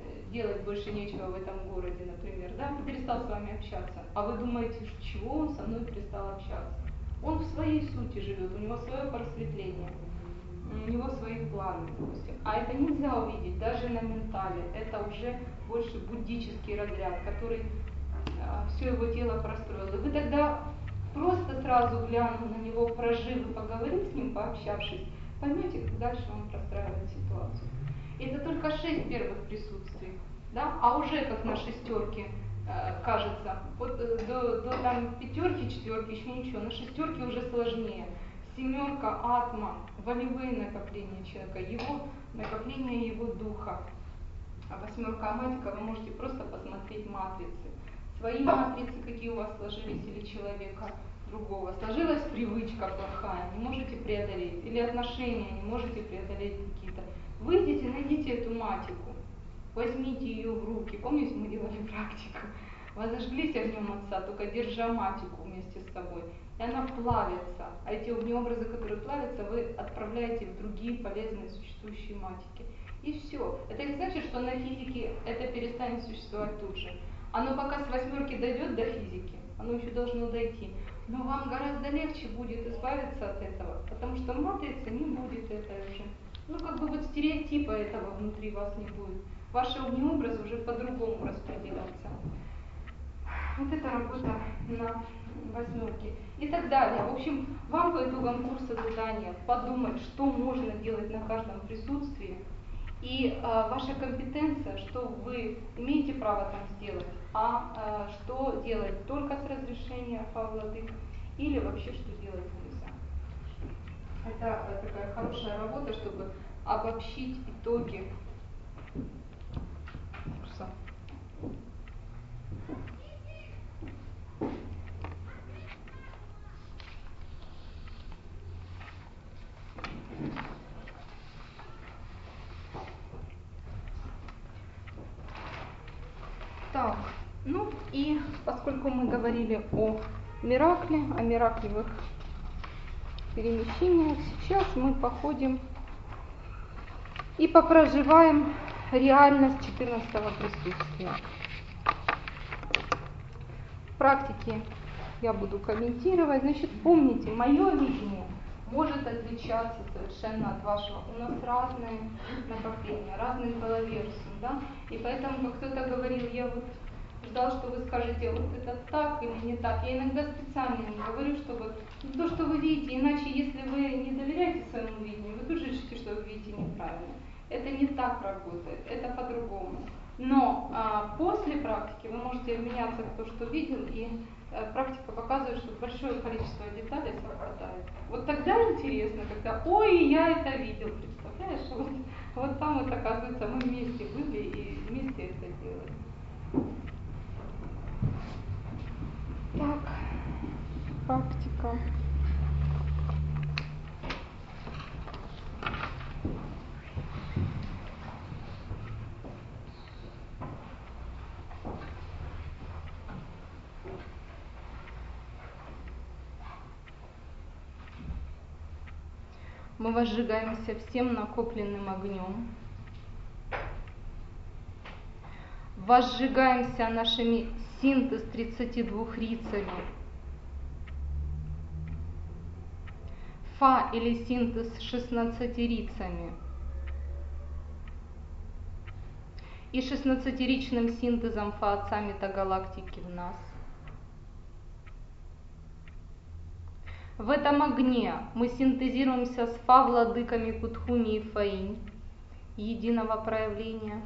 делать больше нечего в этом городе, например, да, перестал с вами общаться. А вы думаете, чего он со мной перестал общаться? Он в своей сути живет, у него свое просветление, у него свои планы, допустим. А это нельзя увидеть даже на ментале. Это уже больше буддический разряд, который а, все его тело простроил. И вы тогда просто сразу глянув на него, прожив и поговорив с ним, пообщавшись, поймете, как дальше он простраивает ситуацию. И это только шесть первых присутствий, да? А уже как на шестерке э, кажется, вот э, до, до там пятерки, четверки еще ничего, на шестерке уже сложнее. Семерка атма, волевые накопления человека, его накопление его духа. А восьмерка аматика, вы можете просто посмотреть матрицы. Свои матрицы, какие у вас сложились, или человека другого. Сложилась привычка плохая, не можете преодолеть. Или отношения, не можете преодолеть какие-то. Выйдите, найдите эту матику, возьмите ее в руки. Помните, мы делали практику? Вы зажглись огнем Отца, только держа матику вместе с собой. И она плавится. А эти огнеобразы, которые плавятся, вы отправляете в другие полезные существующие матики. И все. Это не значит, что на физике это перестанет существовать тут же. Оно пока с восьмерки дойдет до физики, оно еще должно дойти. Но вам гораздо легче будет избавиться от этого, потому что матрица не будет этой уже. Ну, как бы вот стереотипа этого внутри вас не будет. Ваши огнеобразы уже по-другому распределяются. Вот это работа на восьмерке. И так далее. В общем, вам по итогам курса задания подумать, что можно делать на каждом присутствии. И э, ваша компетенция, что вы имеете право там сделать, а э, что делать только с разрешения Фа-владык или вообще что делать нельзя. Это э, такая хорошая работа, чтобы обобщить итоги курса. Так, ну и поскольку мы говорили о миракле, о мираклевых перемещениях, сейчас мы походим и попроживаем реальность четырнадцатого присутствия. В практике я буду комментировать. Значит, помните, мое видение может отличаться совершенно от вашего. У нас разные накопления, разные половерсии, да? И поэтому, как кто-то говорил, я вот ждал, что вы скажете, вот это так или не так. Я иногда специально не говорю, чтобы то, что вы видите, иначе, если вы не доверяете своему видению, вы тут же решите, что вы видите неправильно. Это не так работает, это по-другому. Но а, после практики вы можете обменяться, кто что видел, и а, практика показывает, что большое количество деталей совпадает. Вот тогда интересно, когда «Ой, я это видел», представляешь? Вот, вот там вот, оказывается, мы вместе были и вместе это делали. Так, практика. Мы возжигаемся всем накопленным огнем. Возжигаемся нашими синтез тридцати двух рицами. Фа или синтез шестнадцати рицами. И шестнадцатиричным синтезом Фа-отца метагалактики в нас. В этом огне мы синтезируемся с Фа-владыками Кутхуми и Фаинь, единого проявления.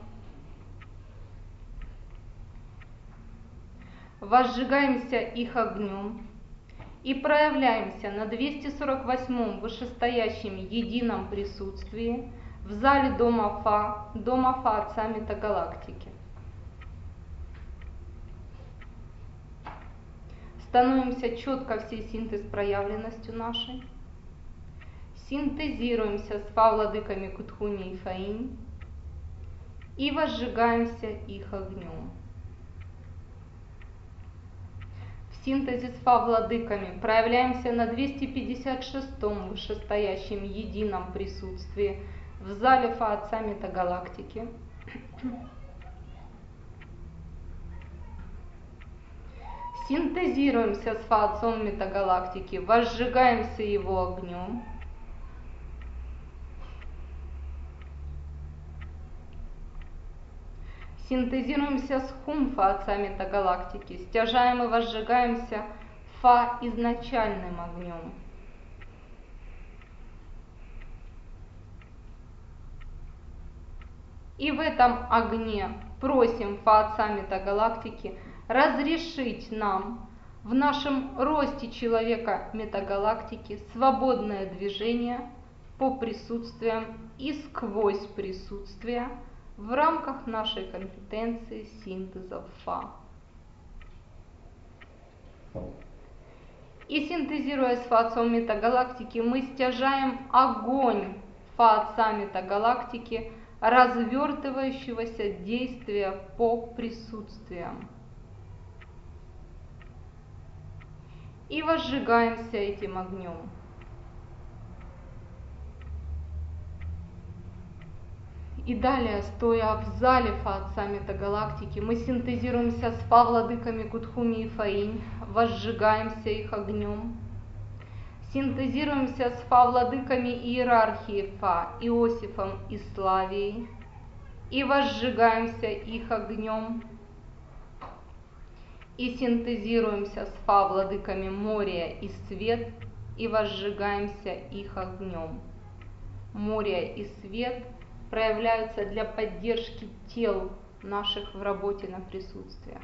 Возжигаемся их огнем и проявляемся на двести сорок восьмом вышестоящем едином присутствии в зале Дома Фа, Дома Фа-отца метагалактики. Становимся четко всей синтез проявленностью нашей. Синтезируемся с Фа-владыками Кутхуми и Фаинь и возжигаемся их огнем. В синтезе с Фа-владыками проявляемся на двести пятьдесят шестом вышестоящем едином присутствии в зале Фа-отца метагалактики. Синтезируемся с Фа-отцом метагалактики, возжигаемся его огнем. Синтезируемся с Хум-Фа-отца метагалактики, стяжаем и возжигаемся Фа изначальным огнем. И в этом огне просим Фа-отца метагалактики разрешить нам в нашем росте человека метагалактики свободное движение по присутствиям и сквозь присутствия в рамках нашей компетенции синтеза Фа. И синтезируя с Фа-отцом метагалактики, мы стяжаем огонь Фа-отца метагалактики, развертывающегося действия по присутствиям. И возжигаемся этим огнем. И далее, стоя в зале Фа-отца метагалактики, мы синтезируемся с Фа-владыками Кудхуми и Фаинь, возжигаемся их огнем. Синтезируемся с Фа-владыками иерархии Фа, Иосифом и Славией, и возжигаемся их огнем. И синтезируемся с Фа-владыками Мория и Свет, и возжигаемся их огнем. Мория и Свет проявляются для поддержки тел наших в работе на присутствиях.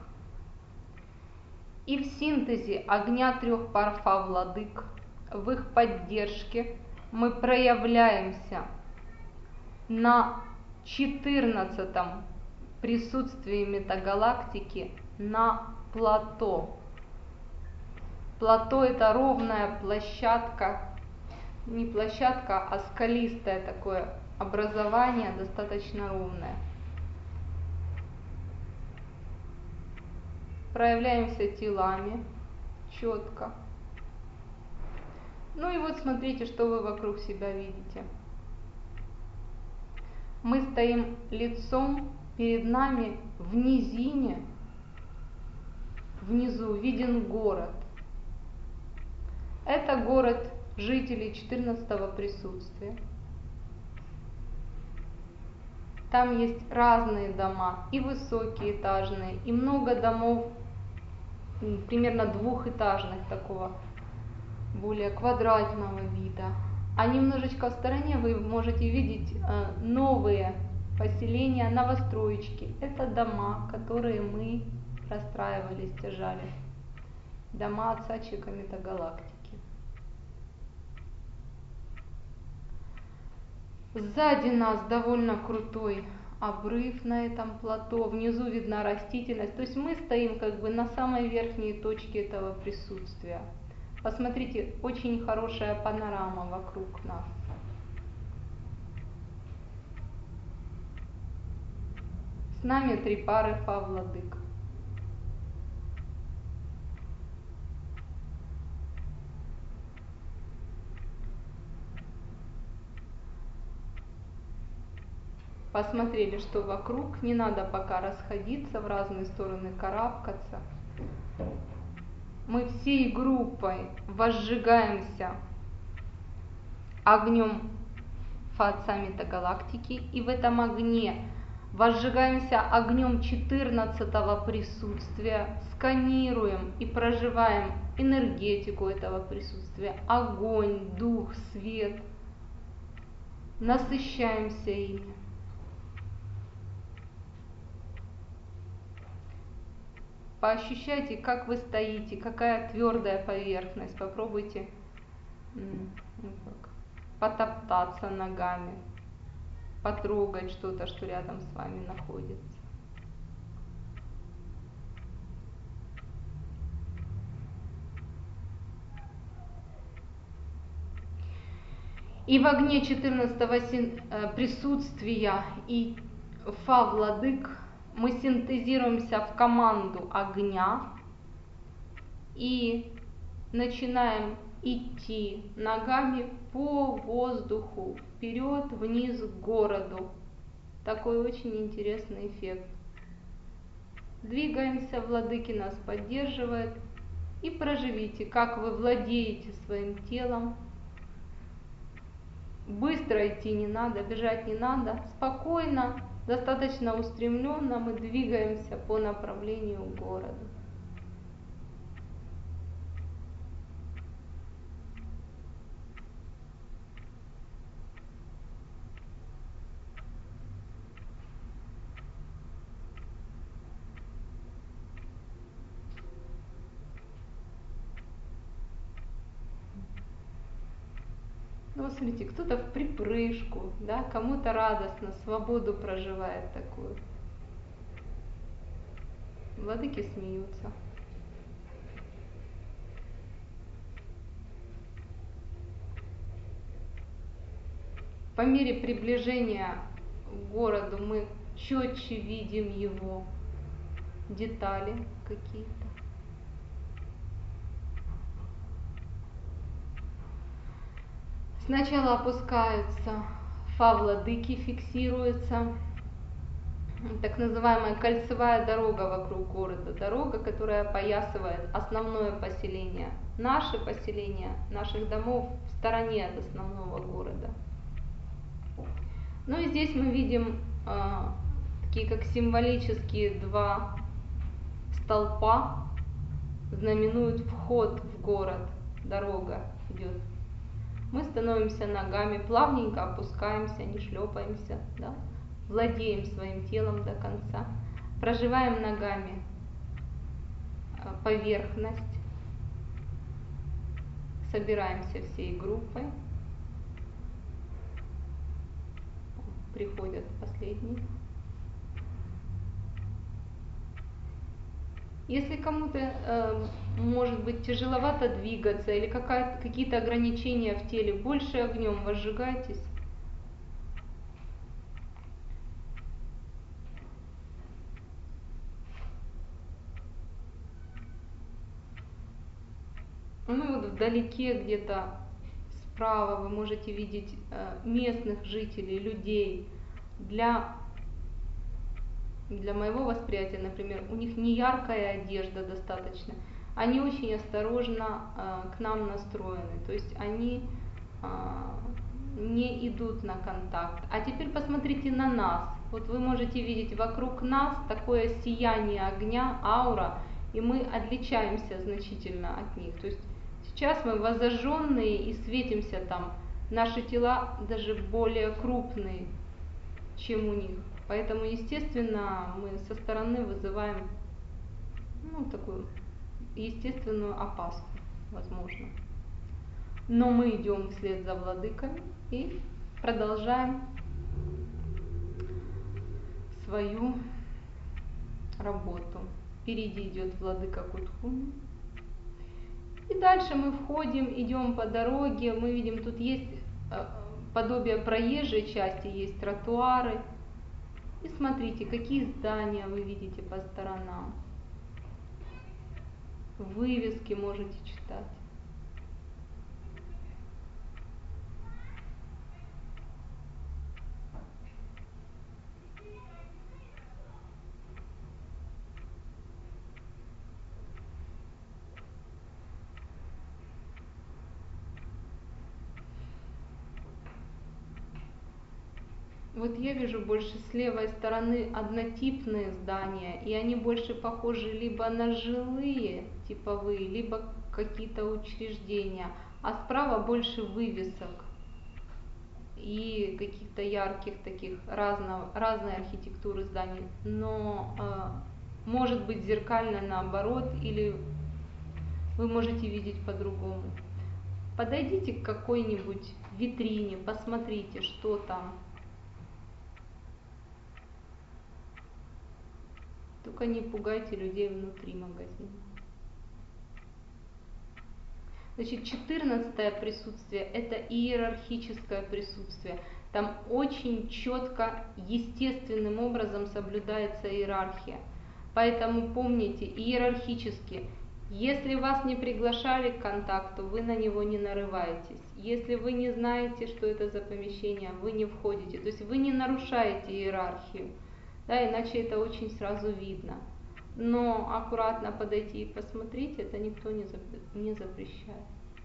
И в синтезе огня трех пар Фа-владык, в их поддержке мы проявляемся на четырнадцатом присутствии метагалактики на плато. Плато — это ровная площадка, не площадка, а скалистое такое образование, достаточно ровное. Проявляемся телами четко. Ну и вот смотрите, что вы вокруг себя видите. Мы стоим лицом, перед нами в низине, внизу виден город. Это город жителей четырнадцатого присутствия. Там есть разные дома, и высокие этажные, и много домов, примерно двухэтажных, такого более квадратного вида. А немножечко в стороне вы можете видеть э, новые поселения, новостроечки. Это дома, которые мы расстраивали, стяжали. Дома отца Чика метагалактики. Сзади нас довольно крутой обрыв на этом плато, внизу видна растительность, то есть мы стоим как бы на самой верхней точке этого присутствия. Посмотрите, очень хорошая панорама вокруг нас. С нами три пары Фа-владык. Посмотрели, что вокруг, не надо пока расходиться в разные стороны, карабкаться. Мы всей группой возжигаемся огнем Фа-отца метагалактики, и в этом огне возжигаемся огнем четырнадцатого присутствия, сканируем и проживаем энергетику этого присутствия, огонь, дух, свет, насыщаемся ими. Поощущайте, как вы стоите, какая твердая поверхность. Попробуйте потоптаться ногами, потрогать что-то, что рядом с вами находится. И в огне четырнадцатого присутствия и Фа-владык мы синтезируемся в команду огня и начинаем идти ногами по воздуху, вперед, вниз, к городу. Такой очень интересный эффект. Двигаемся, владыки нас поддерживают, и проживите, как вы владеете своим телом. Быстро идти не надо, бежать не надо, спокойно, достаточно устремленно мы двигаемся по направлению к городу. Ну, вот смотрите, кто-то в припрыжку, да, кому-то радостно, свободу проживает такую. Владыки смеются. По мере приближения к городу мы четче видим его детали какие-то. Сначала опускаются фа владыки, фиксируется так называемая кольцевая дорога вокруг города, дорога, которая опоясывает основное поселение, наше поселение, наших домов в стороне от основного города. Ну и здесь мы видим э, такие как символические два столпа, знаменуют вход в город, дорога идет. Мы становимся ногами, плавненько опускаемся, не шлепаемся, да? Владеем своим телом до конца, проживаем ногами поверхность, собираемся всей группой, приходят последние. Если кому-то э, может быть тяжеловато двигаться или какие-то ограничения в теле, больше огнем возжигайтесь. Ну вот вдалеке где-то справа вы можете видеть э, местных жителей, людей. Для, для моего восприятия, например, у них не яркая одежда достаточно. Они очень осторожно э, к нам настроены. То есть они э, не идут на контакт. А теперь посмотрите на нас. Вот вы можете видеть вокруг нас такое сияние огня, аура, и мы отличаемся значительно от них. То есть сейчас мы воззажженные и светимся там. Наши тела даже более крупные, чем у них. Поэтому, естественно, мы со стороны вызываем ну, такую естественную опаску, возможно. Но мы идем вслед за владыками и продолжаем свою работу. Впереди идет владыка Кутхуми. И дальше мы входим, идем по дороге, мы видим, тут есть подобие проезжей части, есть тротуары. И смотрите, какие здания вы видите по сторонам. Вывески можете читать. Вот я вижу больше с левой стороны однотипные здания, и они больше похожи либо на жилые, типовые, либо какие-то учреждения, а справа больше вывесок и каких-то ярких таких разного, разной архитектуры зданий, но э, может быть зеркально наоборот, или вы можете видеть по-другому. Подойдите к какой-нибудь витрине, посмотрите, что там. Только не пугайте людей внутри магазина. Значит, четырнадцатое присутствие – это иерархическое присутствие. Там очень четко, естественным образом соблюдается иерархия. Поэтому помните, иерархически, если вас не приглашали к контакту, вы на него не нарываетесь. Если вы не знаете, что это за помещение, вы не входите. То есть вы не нарушаете иерархию. Да, иначе это очень сразу видно. но аккуратно подойти и посмотреть, это никто не не запрещает.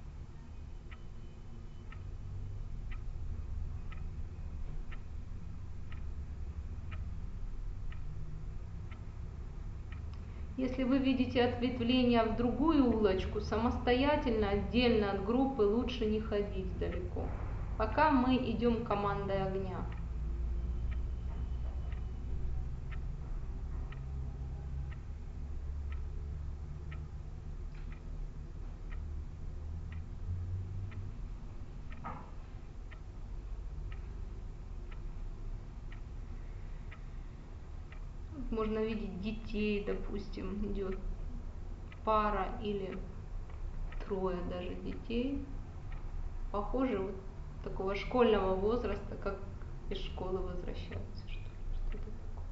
Если вы видите ответвление в другую улочку, самостоятельно, отдельно от группы лучше не ходить далеко, пока мы идем командой огня. Можно видеть детей, допустим, идет пара или трое даже детей, похоже, вот такого школьного возраста, как из школы возвращаются, что, что-то такое.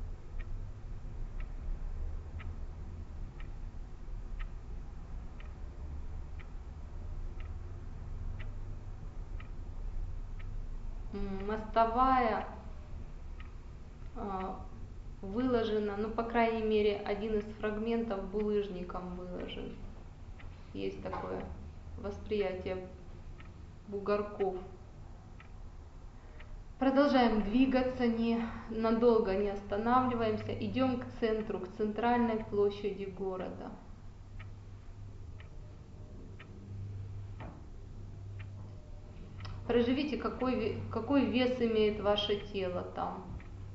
Мостовая выложена, ну, по крайней мере, один из фрагментов булыжником выложен. Есть такое восприятие бугорков. Продолжаем двигаться, не, надолго не останавливаемся, идем к центру, к центральной площади города. Проживите, какой, какой вес имеет ваше тело там.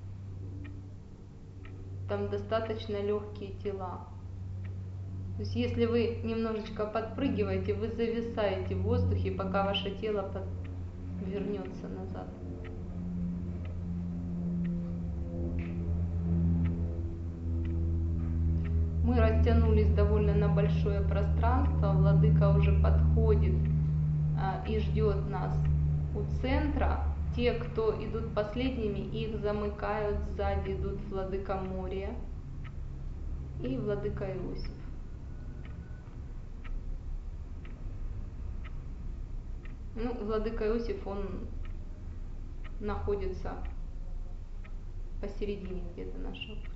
Там достаточно легкие тела. То есть если вы немножечко подпрыгиваете, вы зависаете в воздухе, пока ваше тело под... вернется назад. Мы растянулись довольно на большое пространство, владыка уже подходит а, и ждет нас у центра. Те, кто идут последними, их замыкают, сзади идут владыка Мория и владыка Иосиф. Ну, владыка Иосиф, он находится посередине где-то нашего пути.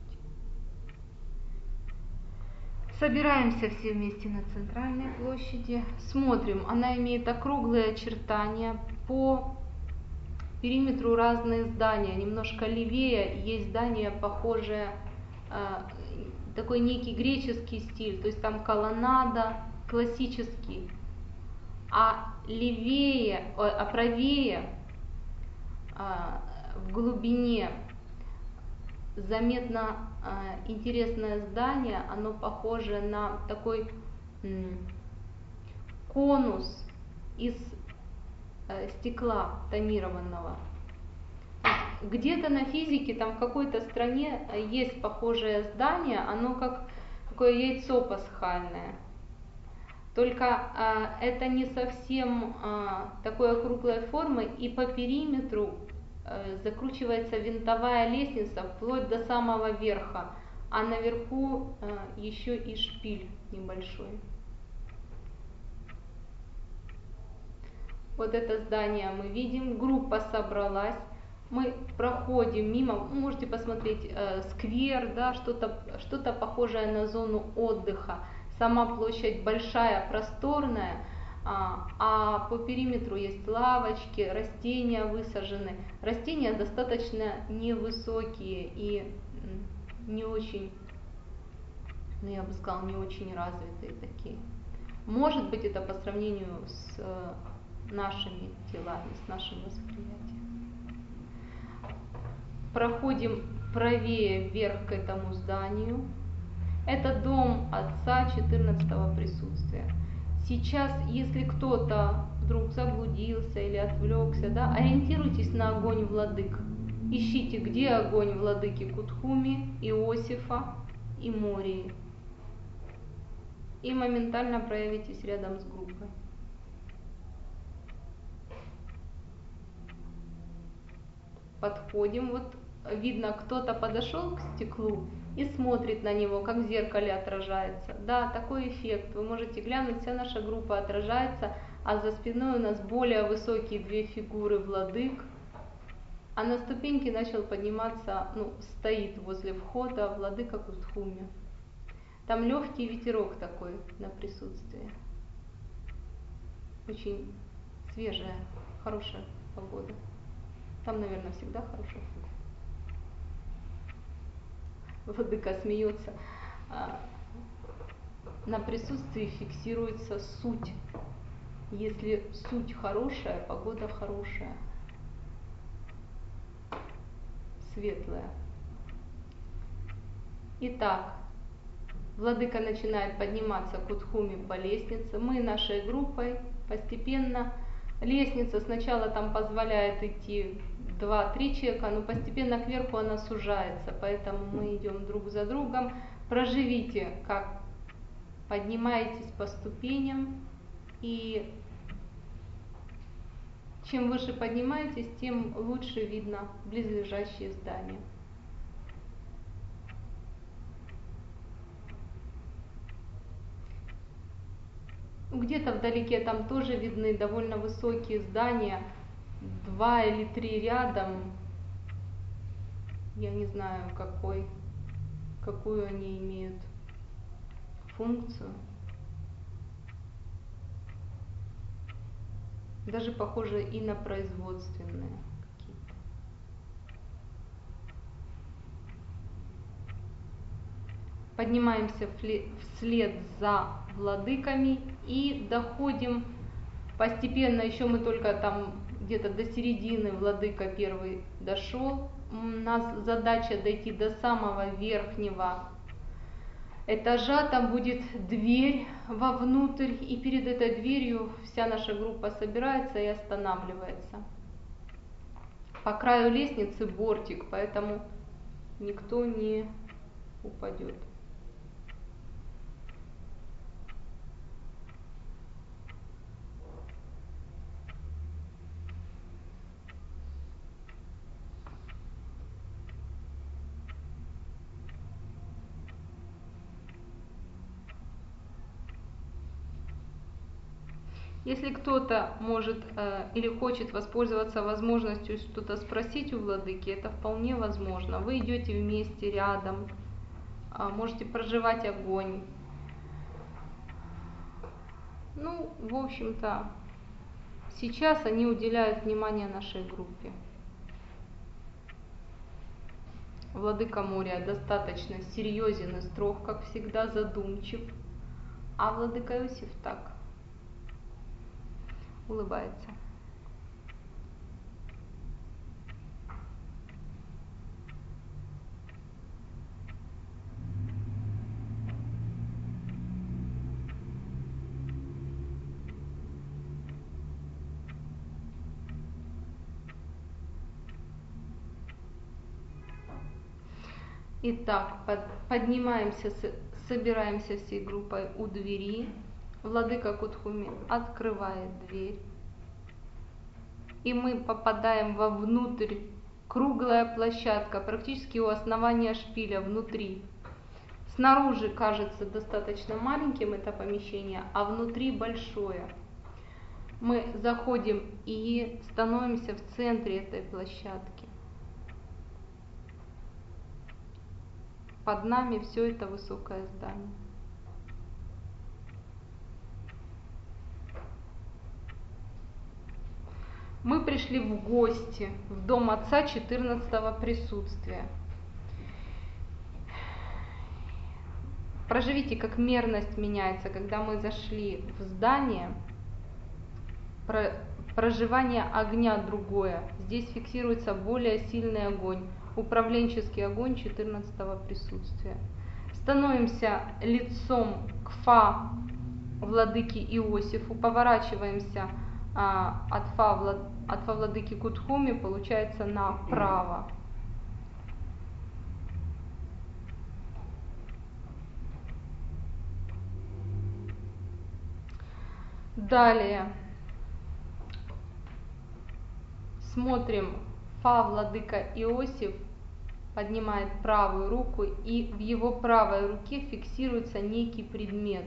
Собираемся все вместе на центральной площади, смотрим, она имеет округлые очертания, по периметру разные здания, немножко левее есть здание, похожее, такой некий греческий стиль, то есть там колоннада, классический, а левее, а правее, в глубине заметно интересное здание, оно похоже на такой конус из стекла тонированного. Где-то на физике, там в какой-то стране есть похожее здание, оно как такое яйцо пасхальное. Только а, это не совсем а, такой округлой формы, и по периметру а, закручивается винтовая лестница вплоть до самого верха, а наверху а, еще и шпиль небольшой. Вот это здание мы видим, группа собралась, мы проходим мимо, можете посмотреть э, сквер, да, что-то что-то похожее на зону отдыха. Сама площадь большая, просторная, а, а по периметру есть лавочки, растения высажены. Растения достаточно невысокие и не очень, ну я бы сказала, не очень развитые такие. Может быть, это по сравнению с нашими телами, с нашим восприятием. Проходим правее вверх к этому зданию. Это дом отца четырнадцатого присутствия. Сейчас, если кто-то вдруг заблудился или отвлекся, да, ориентируйтесь на огонь владык. Ищите, где огонь владыки Кутхуми, Иосифа и Мории. И моментально проявитесь рядом с группой. Подходим, вот видно, кто-то подошел к стеклу и смотрит на него, как в зеркале отражается. Да, такой эффект. Вы можете глянуть, вся наша группа отражается, а за спиной у нас более высокие две фигуры владык. А на ступеньке начал подниматься, ну, стоит возле входа владыка Кутхуми. Там легкий ветерок такой на присутствие. Очень свежая, хорошая погода. Там, наверное, всегда хорошая погода. Владыка смеется. На присутствии фиксируется суть. Если суть хорошая, погода хорошая, светлая. Итак, Владыка начинает подниматься к Удхуме по лестнице. Мы нашей группой постепенно, лестница сначала там позволяет идти два-три человека, но постепенно кверху она сужается, поэтому мы идем друг за другом. Проживите, как поднимаетесь по ступеням, и чем выше поднимаетесь, тем лучше видно близлежащие здания. Где-то вдалеке там тоже видны довольно высокие здания, два или три рядом. Я не знаю, какой, какую они имеют функцию. Даже похоже и на производственные какие-то. Поднимаемся вслед за владыками и доходим постепенно, еще мы только там где-то до середины, владыка первый дошел. У нас задача дойти до самого верхнего этажа, там будет дверь вовнутрь, и перед этой дверью вся наша группа собирается и останавливается. По краю лестницы бортик, поэтому никто не упадет. Если кто-то может э, или хочет воспользоваться возможностью что-то спросить у владыки, это вполне возможно. Вы идете вместе, рядом, э, можете проживать огонь. Ну, в общем-то, сейчас они уделяют внимание нашей группе. Владыка моря достаточно серьезен и строг, как всегда, задумчив, а владыка Иосиф так улыбается. Итак, под, поднимаемся, собираемся всей группой у двери. Владыка Кудхуми открывает дверь, и мы попадаем вовнутрь. Круглая площадка, практически у основания шпиля, внутри. Снаружи кажется достаточно маленьким это помещение, а внутри большое. Мы заходим и становимся в центре этой площадки. Под нами все это высокое здание. Мы пришли в гости в дом отца четырнадцатого присутствия. Проживите, как мерность меняется, когда мы зашли в здание. Проживание огня другое. Здесь фиксируется более сильный огонь, управленческий огонь четырнадцатого присутствия. Становимся лицом к Фа владыки Иосифу, поворачиваемся а, от, фа, влад, от Фа владыки Кудхуми, получается, направо. Далее смотрим, Фа владыка Иосиф поднимает правую руку, и в его правой руке фиксируется некий предмет.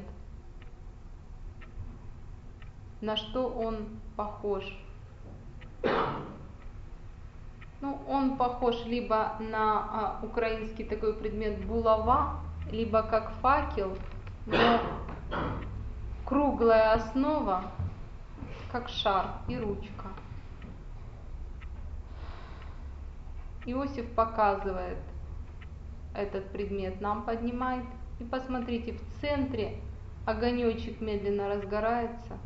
На что он похож? Ну, он похож либо на а, украинский такой предмет булава, либо как факел, но круглая основа, как шар и ручка. Иосиф показывает этот предмет, нам поднимает. И посмотрите, в центре огонечек медленно разгорается.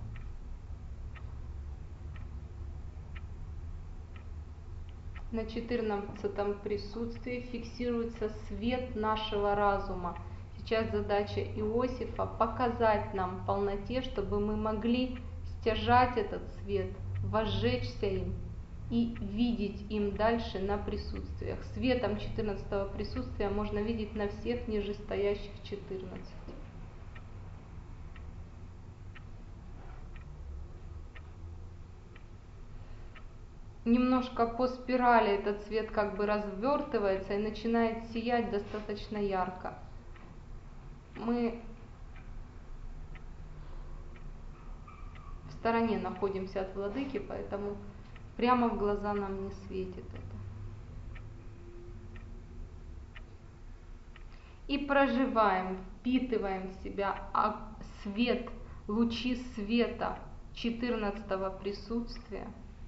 На четырнадцатом присутствии фиксируется свет нашего разума. Сейчас задача Иосифа показать нам в полноте, чтобы мы могли стяжать этот свет, возжечься им и видеть им дальше на присутствиях. Светом четырнадцатого присутствия можно видеть на всех нижестоящих четырнадцати. Немножко по спирали этот свет как бы развертывается и начинает сиять достаточно ярко. Мы в стороне находимся от владыки, поэтому прямо в глаза нам не светит это. И проживаем, впитываем в себя свет, лучи света четырнадцатого присутствия.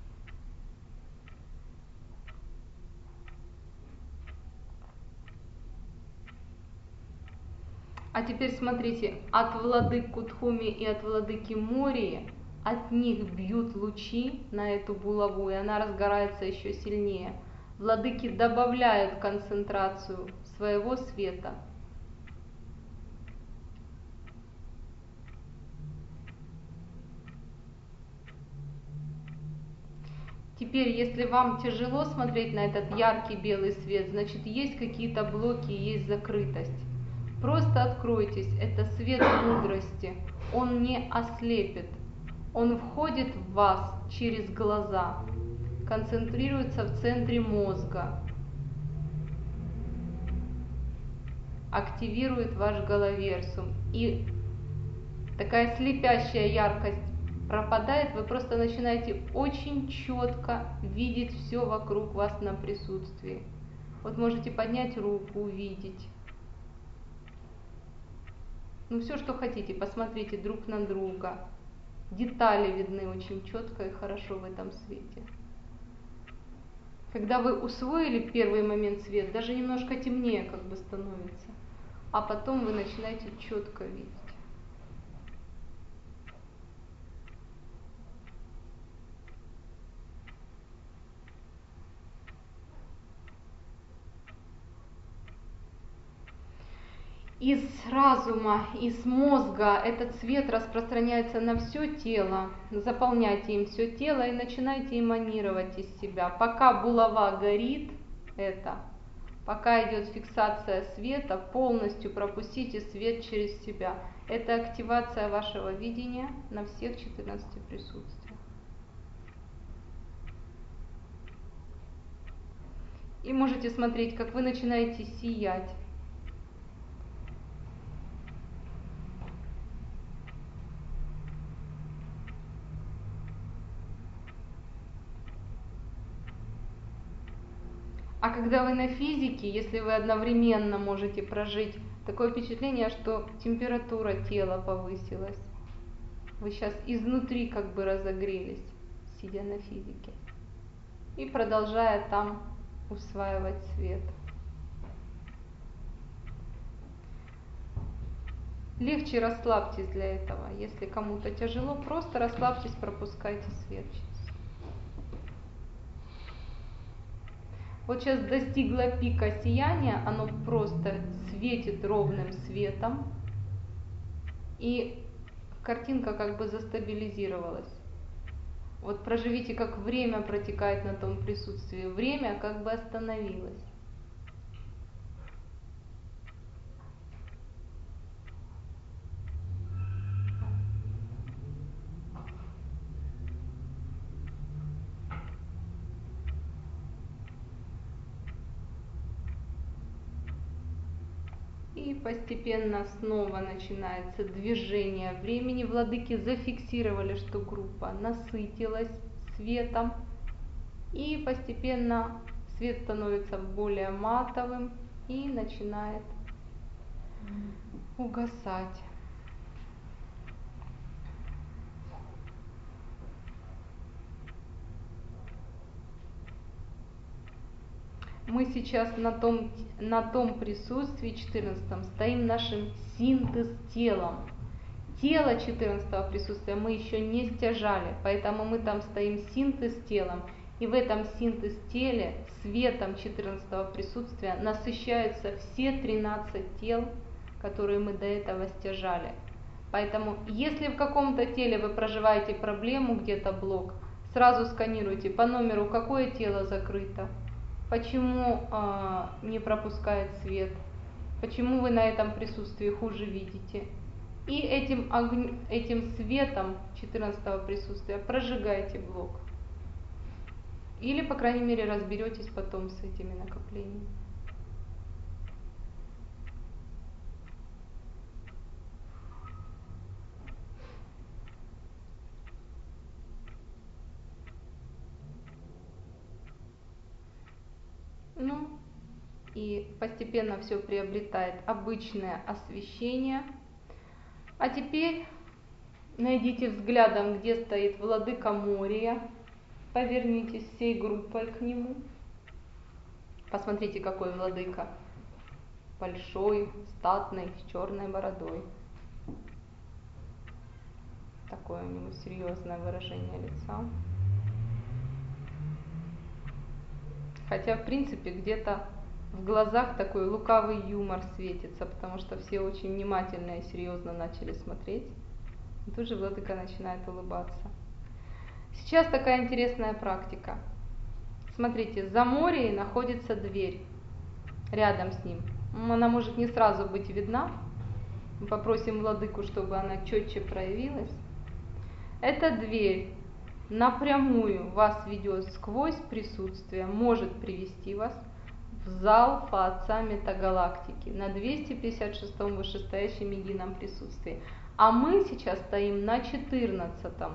А теперь смотрите, от владык Кутхуми и от владыки Мории, от них бьют лучи на эту булаву, и она разгорается еще сильнее. Владыки добавляют концентрацию своего света. Теперь, если вам тяжело смотреть на этот яркий белый свет, значит есть какие-то блоки, есть закрытость. Просто откройтесь, это свет мудрости, он не ослепит, он входит в вас через глаза, концентрируется в центре мозга, активирует ваш головерсум, и такая слепящая яркость пропадает, вы просто начинаете очень четко видеть все вокруг вас на присутствии. Вот можете поднять руку, увидеть. Ну, все, что хотите, посмотрите друг на друга. Детали видны очень четко и хорошо в этом свете. Когда вы усвоили первый момент свет, даже немножко темнее как бы становится, а потом вы начинаете четко видеть. Из разума, из мозга этот свет распространяется на все тело. Заполняйте им все тело и начинайте эманировать из себя. Пока булава горит, это, пока идет фиксация света, полностью пропустите свет через себя. Это активация вашего видения на всех четырнадцати присутствиях. И можете смотреть, как вы начинаете сиять. А когда вы на физике, если вы одновременно можете прожить такое впечатление, что температура тела повысилась, вы сейчас изнутри как бы разогрелись, сидя на физике, и продолжая там усваивать свет. Легче расслабьтесь для этого. Если кому-то тяжело, просто расслабьтесь, пропускайте свет. Вот сейчас достигло пика сияния, оно просто светит ровным светом, и картинка как бы застабилизировалась. Вот проживите, как время протекает на том присутствии. Время как бы остановилось. И постепенно снова начинается движение времени. Владыки зафиксировали, что группа насытилась светом. И постепенно свет становится более матовым и начинает угасать. Мы сейчас на том, на том присутствии четырнадцатом стоим нашим синтез телом. Тело четырнадцатого присутствия мы еще не стяжали, поэтому мы там стоим синтез телом. И в этом синтез теле светом четырнадцатого присутствия насыщаются все тринадцать тел, которые мы до этого стяжали. Поэтому, если в каком-то теле вы проживаете проблему, где-то блок, сразу сканируйте по номеру, какое тело закрыто, почему э, не пропускает свет, почему вы на этом присутствии хуже видите. И этим, огн... этим светом четырнадцатого присутствия прожигайте блок. Или, по крайней мере, разберетесь потом с этими накоплениями. Ну, и постепенно все приобретает обычное освещение. А теперь найдите взглядом, где стоит владыка Мория. Повернитесь всей группой к нему. Посмотрите, какой владыка. Большой, статный, с черной бородой. Такое у него серьезное выражение лица. Хотя, в принципе, где-то в глазах такой лукавый юмор светится, потому что все очень внимательно и серьезно начали смотреть. И тут же владыка начинает улыбаться. Сейчас такая интересная практика. Смотрите, за Морией находится дверь. Рядом с ним. Она может не сразу быть видна. Мы попросим владыку, чтобы она четче проявилась. Эта дверь напрямую вас ведет сквозь присутствие, может привести вас в зал Фа-Отца Метагалактики на двести пятьдесят шестом вышестоящем едином присутствии. А мы сейчас стоим на четырнадцатом.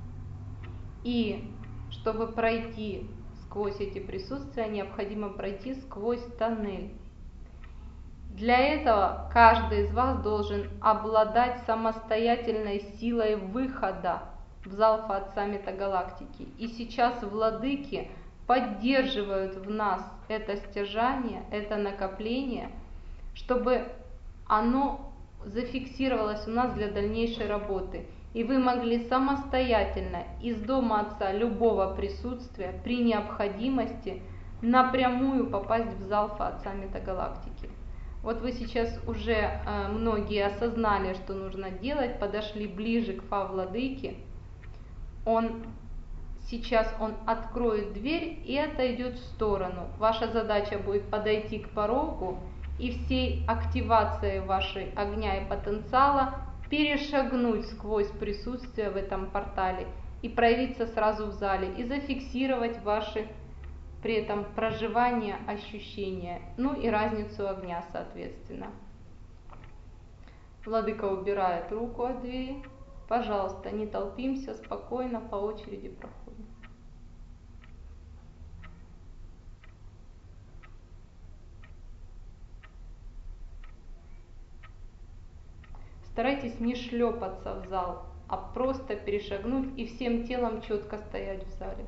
И чтобы пройти сквозь эти присутствия, необходимо пройти сквозь тоннель. Для этого каждый из вас должен обладать самостоятельной силой выхода в зал Фа-Отца Метагалактики. И сейчас владыки поддерживают в нас это стяжание, это накопление, чтобы оно зафиксировалось у нас для дальнейшей работы. И вы могли самостоятельно из дома Отца любого присутствия при необходимости напрямую попасть в зал Фа-Отца Метагалактики. Вот вы сейчас уже э, многие осознали, что нужно делать, подошли ближе к Фа-Владыке. Он сейчас он откроет дверь и отойдет в сторону. Ваша задача будет подойти к порогу и всей активацией вашей огня и потенциала перешагнуть сквозь присутствие в этом портале и проявиться сразу в зале и зафиксировать ваши при этом проживание, ощущения, ну и разницу огня, соответственно. Владыка убирает руку от двери. Пожалуйста, не толпимся, спокойно, по очереди проходим. Старайтесь не шлепаться в зал, а просто перешагнуть и всем телом четко стоять в зале.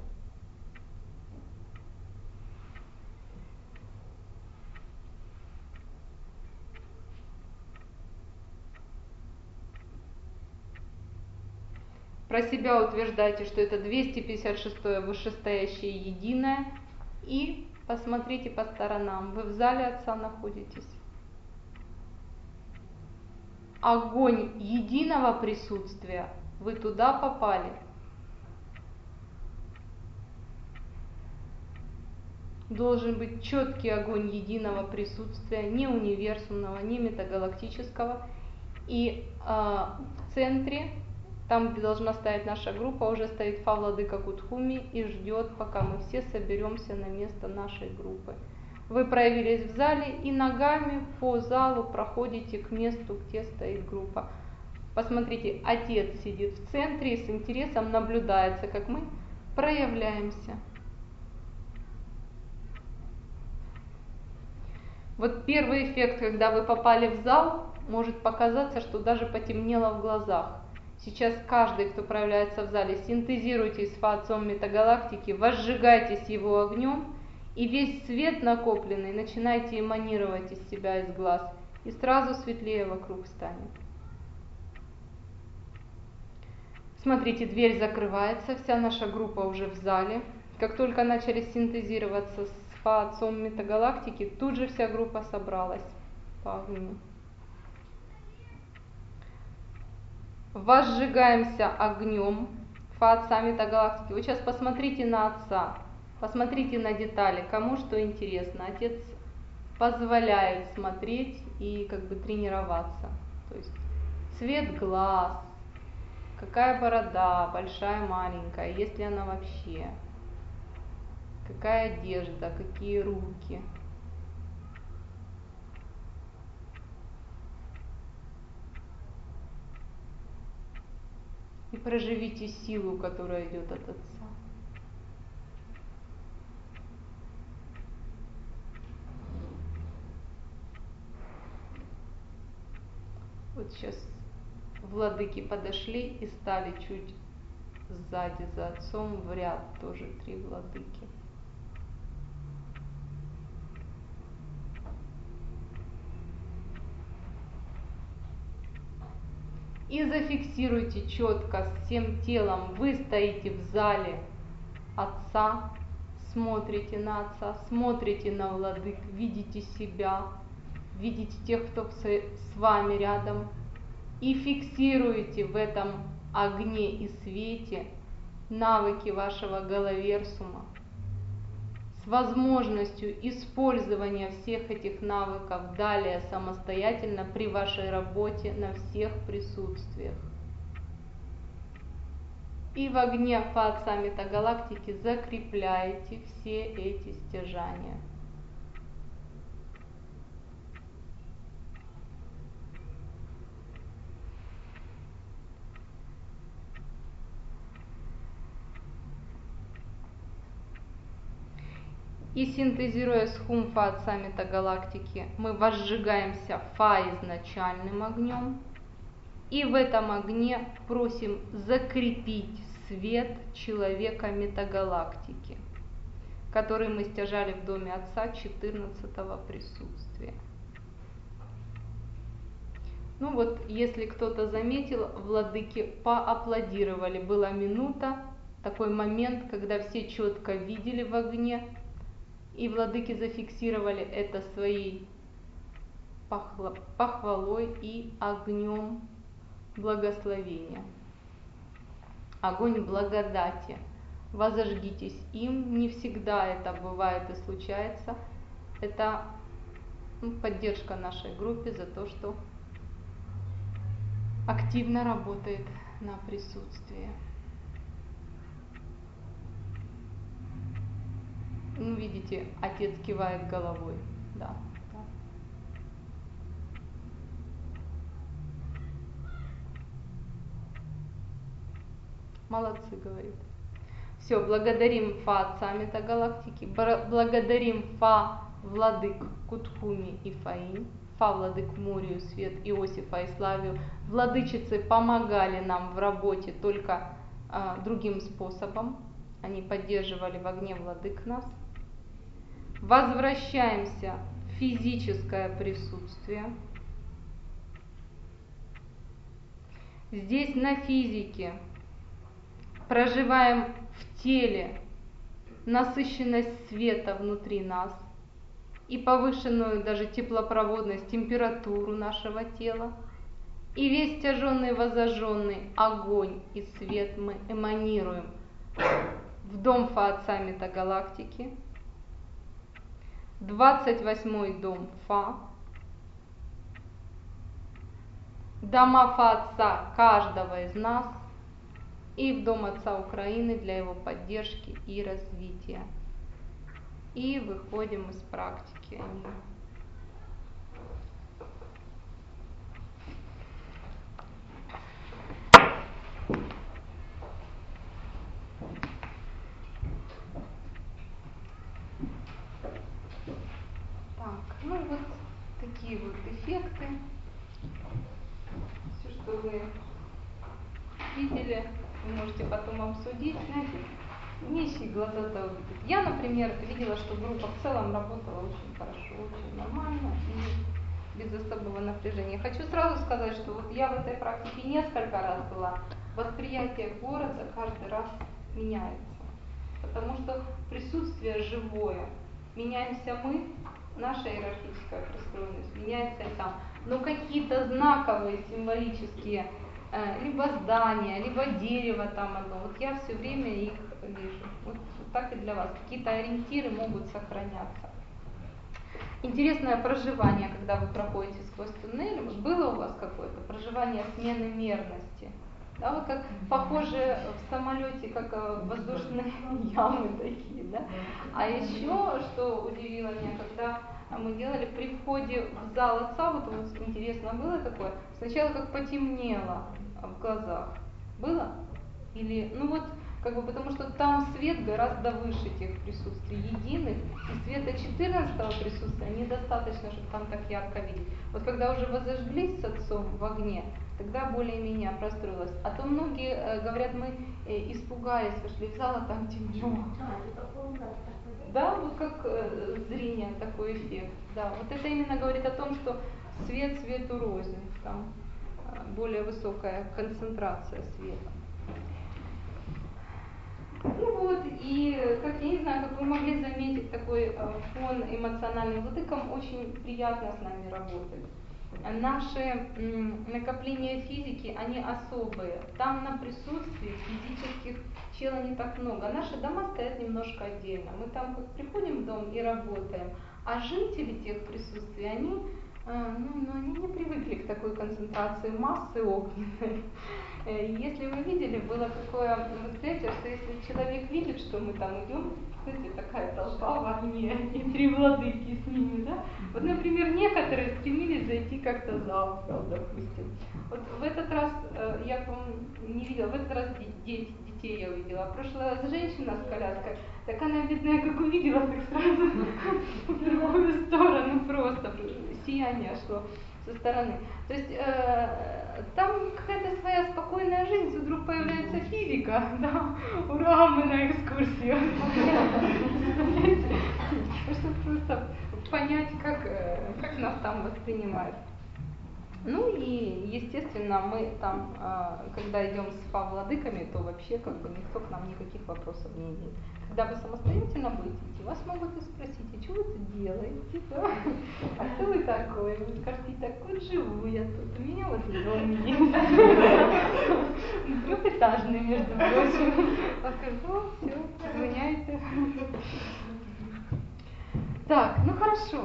Про себя утверждайте, что это двести пятьдесят шестое вышестоящее единое. И посмотрите по сторонам. Вы в зале Отца находитесь. Огонь единого присутствия. Вы туда попали. Должен быть четкий огонь единого присутствия, не универсумного, не метагалактического. И э, в центре, там, где должна стоять наша группа, уже стоит Фа-Владыка Кутхуми и ждет, пока мы все соберемся на место нашей группы. Вы проявились в зале и ногами по залу проходите к месту, где стоит группа. Посмотрите, Отец сидит в центре и с интересом наблюдается, как мы проявляемся. Вот первый эффект, когда вы попали в зал, может показаться, что даже потемнело в глазах. Сейчас каждый, кто проявляется в зале, синтезируйтесь с Фа-Отцом Метагалактики, возжигайтесь его огнем, и весь свет накопленный начинайте эманировать из себя, из глаз, и сразу светлее вокруг станет. Смотрите, дверь закрывается, вся наша группа уже в зале. Как только начали синтезироваться с Фа-Отцом Метагалактики, тут же вся группа собралась по огню. Возжигаемся огнем Фа-Отца Метагалактики. Вы сейчас посмотрите на Отца, посмотрите на детали, кому что интересно. Отец позволяет смотреть и как бы тренироваться. То есть цвет глаз, какая борода, большая, маленькая, есть ли она вообще, какая одежда, какие руки. И проживите силу, которая идет от Отца. Вот сейчас владыки подошли и стали чуть сзади за Отцом в ряд, тоже три владыки. И зафиксируйте четко всем телом, вы стоите в зале Отца, смотрите на Отца, смотрите на владык, видите себя, видите тех, кто с вами рядом, и фиксируете в этом огне и свете навыки вашего головерсума с возможностью использования всех этих навыков далее самостоятельно при вашей работе на всех присутствиях. И в огне Фа-Отца Метагалактики закрепляете все эти стяжания. И синтезируя с Хум Фа-Отца Метагалактики, мы возжигаемся Фа изначальным огнем. И в этом огне просим закрепить свет человека Метагалактики, который мы стяжали в доме Отца четырнадцатого присутствия. Ну вот, если кто-то заметил, владыки поаплодировали. Была минута, такой момент, когда все четко видели в огне, и владыки зафиксировали это своей похвалой и огнем благословения. Огонь благодати. Возожгитесь им. Не всегда это бывает и случается. Это ну, поддержка нашей группе за то, что активно работает на присутствие. Ну, видите, отец кивает головой. Да, да. Молодцы, говорит. Все, благодарим Фа Отца Метагалактики, благодарим Фа Владык Кутхуми и Фаинь, Фа Владык Мурию, Свет, Иосифа и Славию. Владычицы помогали нам в работе только а, другим способом. Они поддерживали в огне владык нас. Возвращаемся в физическое присутствие. Здесь на физике проживаем в теле насыщенность света внутри нас и повышенную даже теплопроводность, температуру нашего тела. И весь стяженный, возожженный огонь и свет мы эманируем в дом Фа Отца Метагалактики, двадцать восьмой дом Фа, дома Фа Отца каждого из нас и в дом Отца Украины для его поддержки и развития. И выходим из практики. Так, ну вот. вы видели, вы можете потом обсудить, знаете, вещи глаза-то увидят. Я, например, видела, что группа в целом работала очень хорошо, очень нормально и без особого напряжения. Хочу сразу сказать, что вот я в этой практике несколько раз была, восприятие города каждый раз меняется, потому что присутствие живое, меняемся мы, наша иерархическая простроенность, меняется и там, но какие-то знаковые, символические, э, либо здания, либо дерево там одно, вот я все время их вижу, вот так и для вас, какие-то ориентиры могут сохраняться. Интересное проживание, когда вы проходите сквозь туннель, было у вас какое-то проживание смены мерности? Да, вот как похоже в самолете, как воздушные ямы такие, да? А еще, что удивило меня, когда мы делали при входе в зал отца, вот, вот интересно было такое, сначала как потемнело в глазах. Было? Или, ну вот, как бы, потому что там свет гораздо выше тех присутствий единых, и света четырнадцатого присутствия недостаточно, чтобы там так ярко видеть. Вот когда уже возожглись с отцом в огне, тогда более-менее простроилось. А то многие э, говорят, мы э, испугались, вошли в зал, а там темно. Да, вот как э, зрение, такой эффект. Да, вот это именно говорит о том, что свет свету рознь, там э, более высокая концентрация света. Ну вот, и как я не знаю, как вы могли заметить, такой э, фон эмоциональный, владыкам очень приятно с нами работать. Наши м, накопления физики, они особые. Там на присутствии физических чела не так много. Наши дома стоят немножко отдельно. Мы там как приходим в дом и работаем, а жители тех присутствий, они, э, ну, ну, они не привыкли к такой концентрации массы огненной. Если вы видели, было такое восприятие, что если человек видит, что мы там идем, знаете, такая толпа в огне, и три владыки с ними, да? Вот, например, некоторые стремились зайти как-то за угол, допустим. Вот в этот раз, я, по-моему, не видела, в этот раз детей, детей я увидела, а в прошлый раз женщина с коляской, так она, бедная, как увидела, так сразу в другую сторону просто, сияние шло со стороны. То есть э, там какая-то своя спокойная жизнь, вдруг появляется физика, да, ура, мы на экскурсию. Чтобы просто понять, как, как нас там воспринимают. Ну и, естественно, мы там, когда идем с фа-владыками, то вообще как бы никто к нам никаких вопросов не имеет. Когда вы самостоятельно будете идти, вас могут и спросить, а что вы тут делаете? Да? А кто вы такой? Вы скажете, так вот живу я тут, у меня вот дом есть. Трехэтажный, между прочим. Я скажу, все, извиняйте. Так, ну хорошо.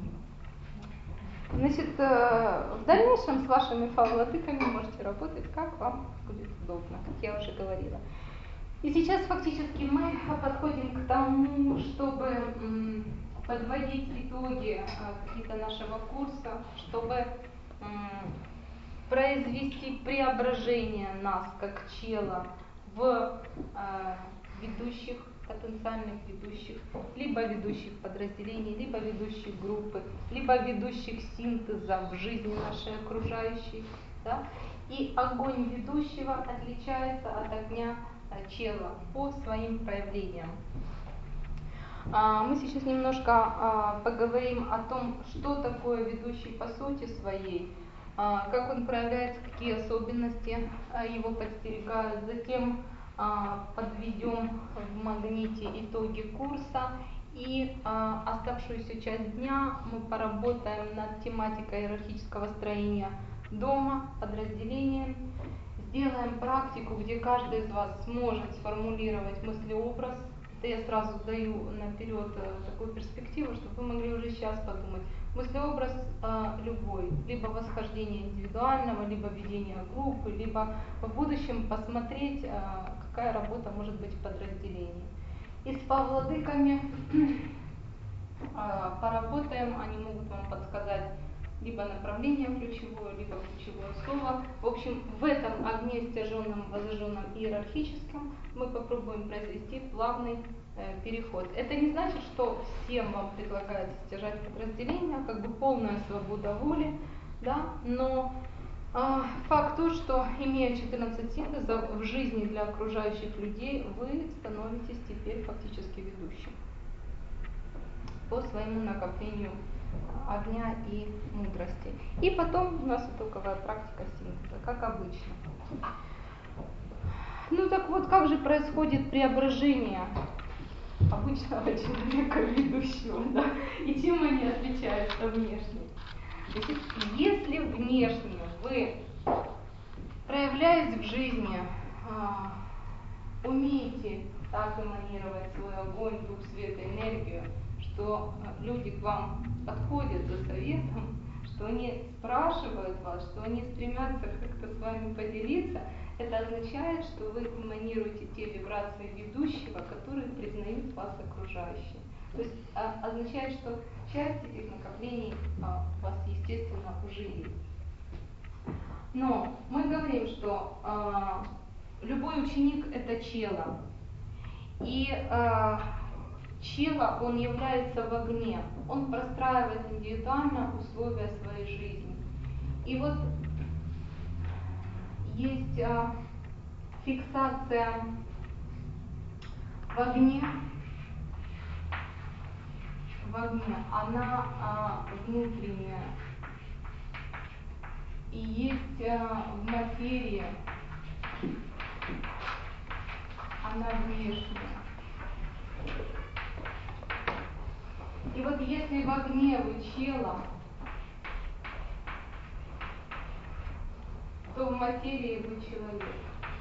Значит, в дальнейшем с вашими фа-владыками можете работать, как вам будет удобно, как я уже говорила. И сейчас фактически мы подходим к тому, чтобы подводить итоги какие-то нашего курса, чтобы произвести преображение нас, как чела, в ведущих, потенциальных ведущих, либо ведущих подразделений, либо ведущих группы, либо ведущих синтеза в жизни нашей окружающей. Да? И огонь ведущего отличается от огня чела по своим проявлениям. Мы сейчас немножко поговорим о том, что такое ведущий по сути своей, как он проявляется, какие особенности его подстерегают. Затем подведем в магните итоги курса, и оставшуюся часть дня мы поработаем над тематикой иерархического строения дома, подразделения. Сделаем практику, где каждый из вас сможет сформулировать мыслеобраз. Это я сразу даю наперед такую перспективу, чтобы вы могли уже сейчас подумать. Мыслеобраз э, любой, либо восхождение индивидуального, либо ведение группы, либо в будущем посмотреть, э, какая работа может быть в подразделении. И с фа-владыками э, поработаем, они могут вам подсказать либо направление ключевое, либо ключевое слово. В общем, в этом огне стяженном, возжженном иерархическом мы попробуем произвести плавный э, переход. Это не значит, что всем вам предлагается стяжать подразделения, как бы полная свобода воли, да, но Факт тот, что имея четырнадцать синтезов в жизни для окружающих людей, вы становитесь теперь фактически ведущим по своему накоплению огня и мудрости. И потом у нас итоговая практика синтеза, как обычно. Ну так вот, как же происходит преображение обычного человека ведущего, да? И чем они отличаются внешне? Значит, если внешне вы, проявляясь в жизни, а, умеете так эманировать свой огонь, дух, свет, энергию, что люди к вам подходят за советом, что они спрашивают вас, что они стремятся как-то с вами поделиться, это означает, что вы эманируете те вибрации ведущего, которые признают вас окружающие. То есть а, означает, что часть этих накоплений а, у вас, естественно, уже есть. Но мы говорим, что а, любой ученик – это чело. И э, чело, он является в огне, он простраивает индивидуально условия своей жизни. И вот есть э, фиксация в огне, в огне, она э, внутренняя, и есть э, в материи, она внешняя. И вот если в огне вы чело, то в материи вы человек.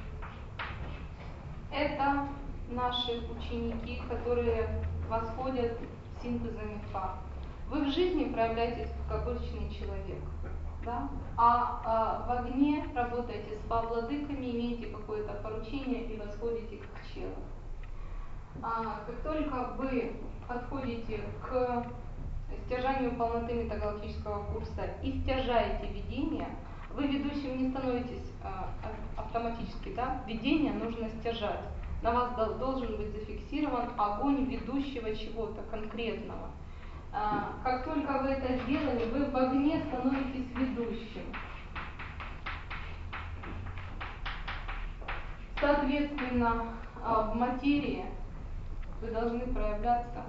Это наши ученики, которые восходят синтезами Х. Вы в жизни проявляетесь как обычный человек, да? а, а в огне работаете с Ха-владыками, имеете какое-то поручение и восходите к челу. А, как только вы подходите к стяжанию полноты метагалактического курса и стяжаете видение, вы ведущим не становитесь а, автоматически, да? Видение нужно стяжать. На вас должен быть зафиксирован огонь ведущего чего-то конкретного. А, как только вы это сделали, вы в огне становитесь ведущим. Соответственно, в материи вы должны проявляться.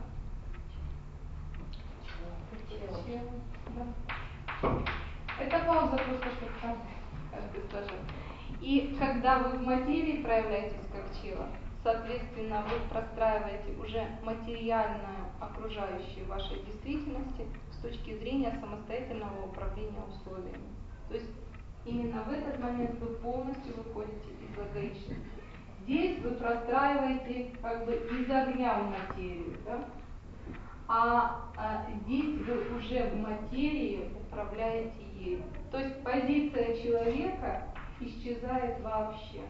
Да. Это пауза просто, чтобы каждый, каждый сложил. И когда вы в материи проявляетесь как чело, соответственно, вы простраиваете уже материальную окружающую вашей действительности с точки зрения самостоятельного управления условиями. То есть именно в этот момент вы полностью выходите из эгоичности. Здесь вы простраиваете как бы из огня в материю, да? а, а здесь вы уже в материи управляете ею. То есть позиция человека исчезает вообще.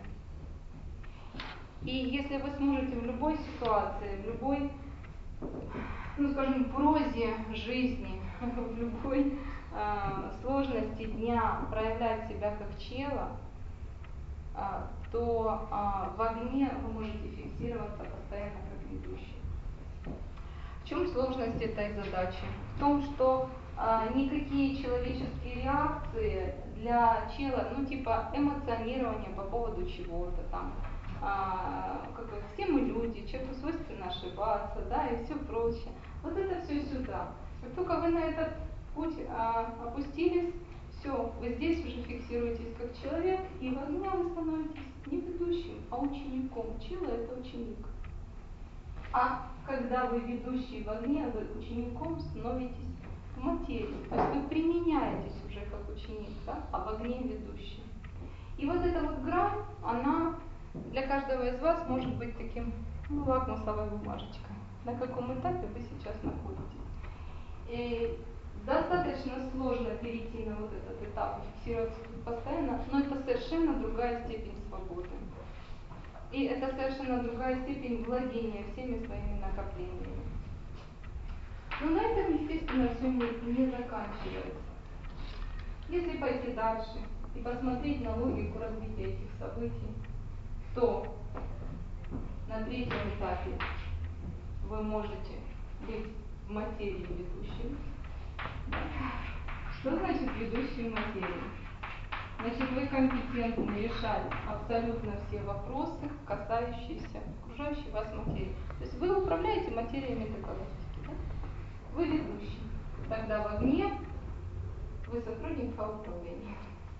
И если вы сможете в любой ситуации, в любой, ну скажем, прозе жизни, в любой э, сложности дня проявлять себя как чело, э, то э, в огне вы можете фиксироваться постоянно как ведущий. В чем сложность этой задачи? В том, что э, никакие человеческие реакции для чела, ну типа эмоционирование по поводу чего-то там, а, как бы все мы люди, человеку свойственно ошибаться, да, и все прочее. Вот это все сюда. Как только вы на этот путь а, опустились, все, вы здесь уже фиксируетесь как человек, и в огне вы становитесь не ведущим, а учеником. Чело – это ученик. А когда вы ведущий в огне, вы учеником становитесь в материи. То есть вы применяетесь уже как ученик, да, а в огне ведущий. И вот эта вот грань, она для каждого из вас может быть таким, ну, лакмусовой бумажечкой. На каком этапе вы сейчас находитесь. И достаточно сложно перейти на вот этот этап и фиксироваться тут постоянно, но это совершенно другая степень свободы. И это совершенно другая степень владения всеми своими накоплениями. Но на этом, естественно, все не, не заканчивается. Если пойти дальше и посмотреть на логику развития этих событий, то на третьем этапе вы можете быть в материи ведущим. Что значит ведущий в материи? значит, вы компетентны решать абсолютно все вопросы, касающиеся окружающей вас материи. То есть вы управляете материями галактики, да? Вы ведущий. Тогда в огне вы сотрудник по управлению.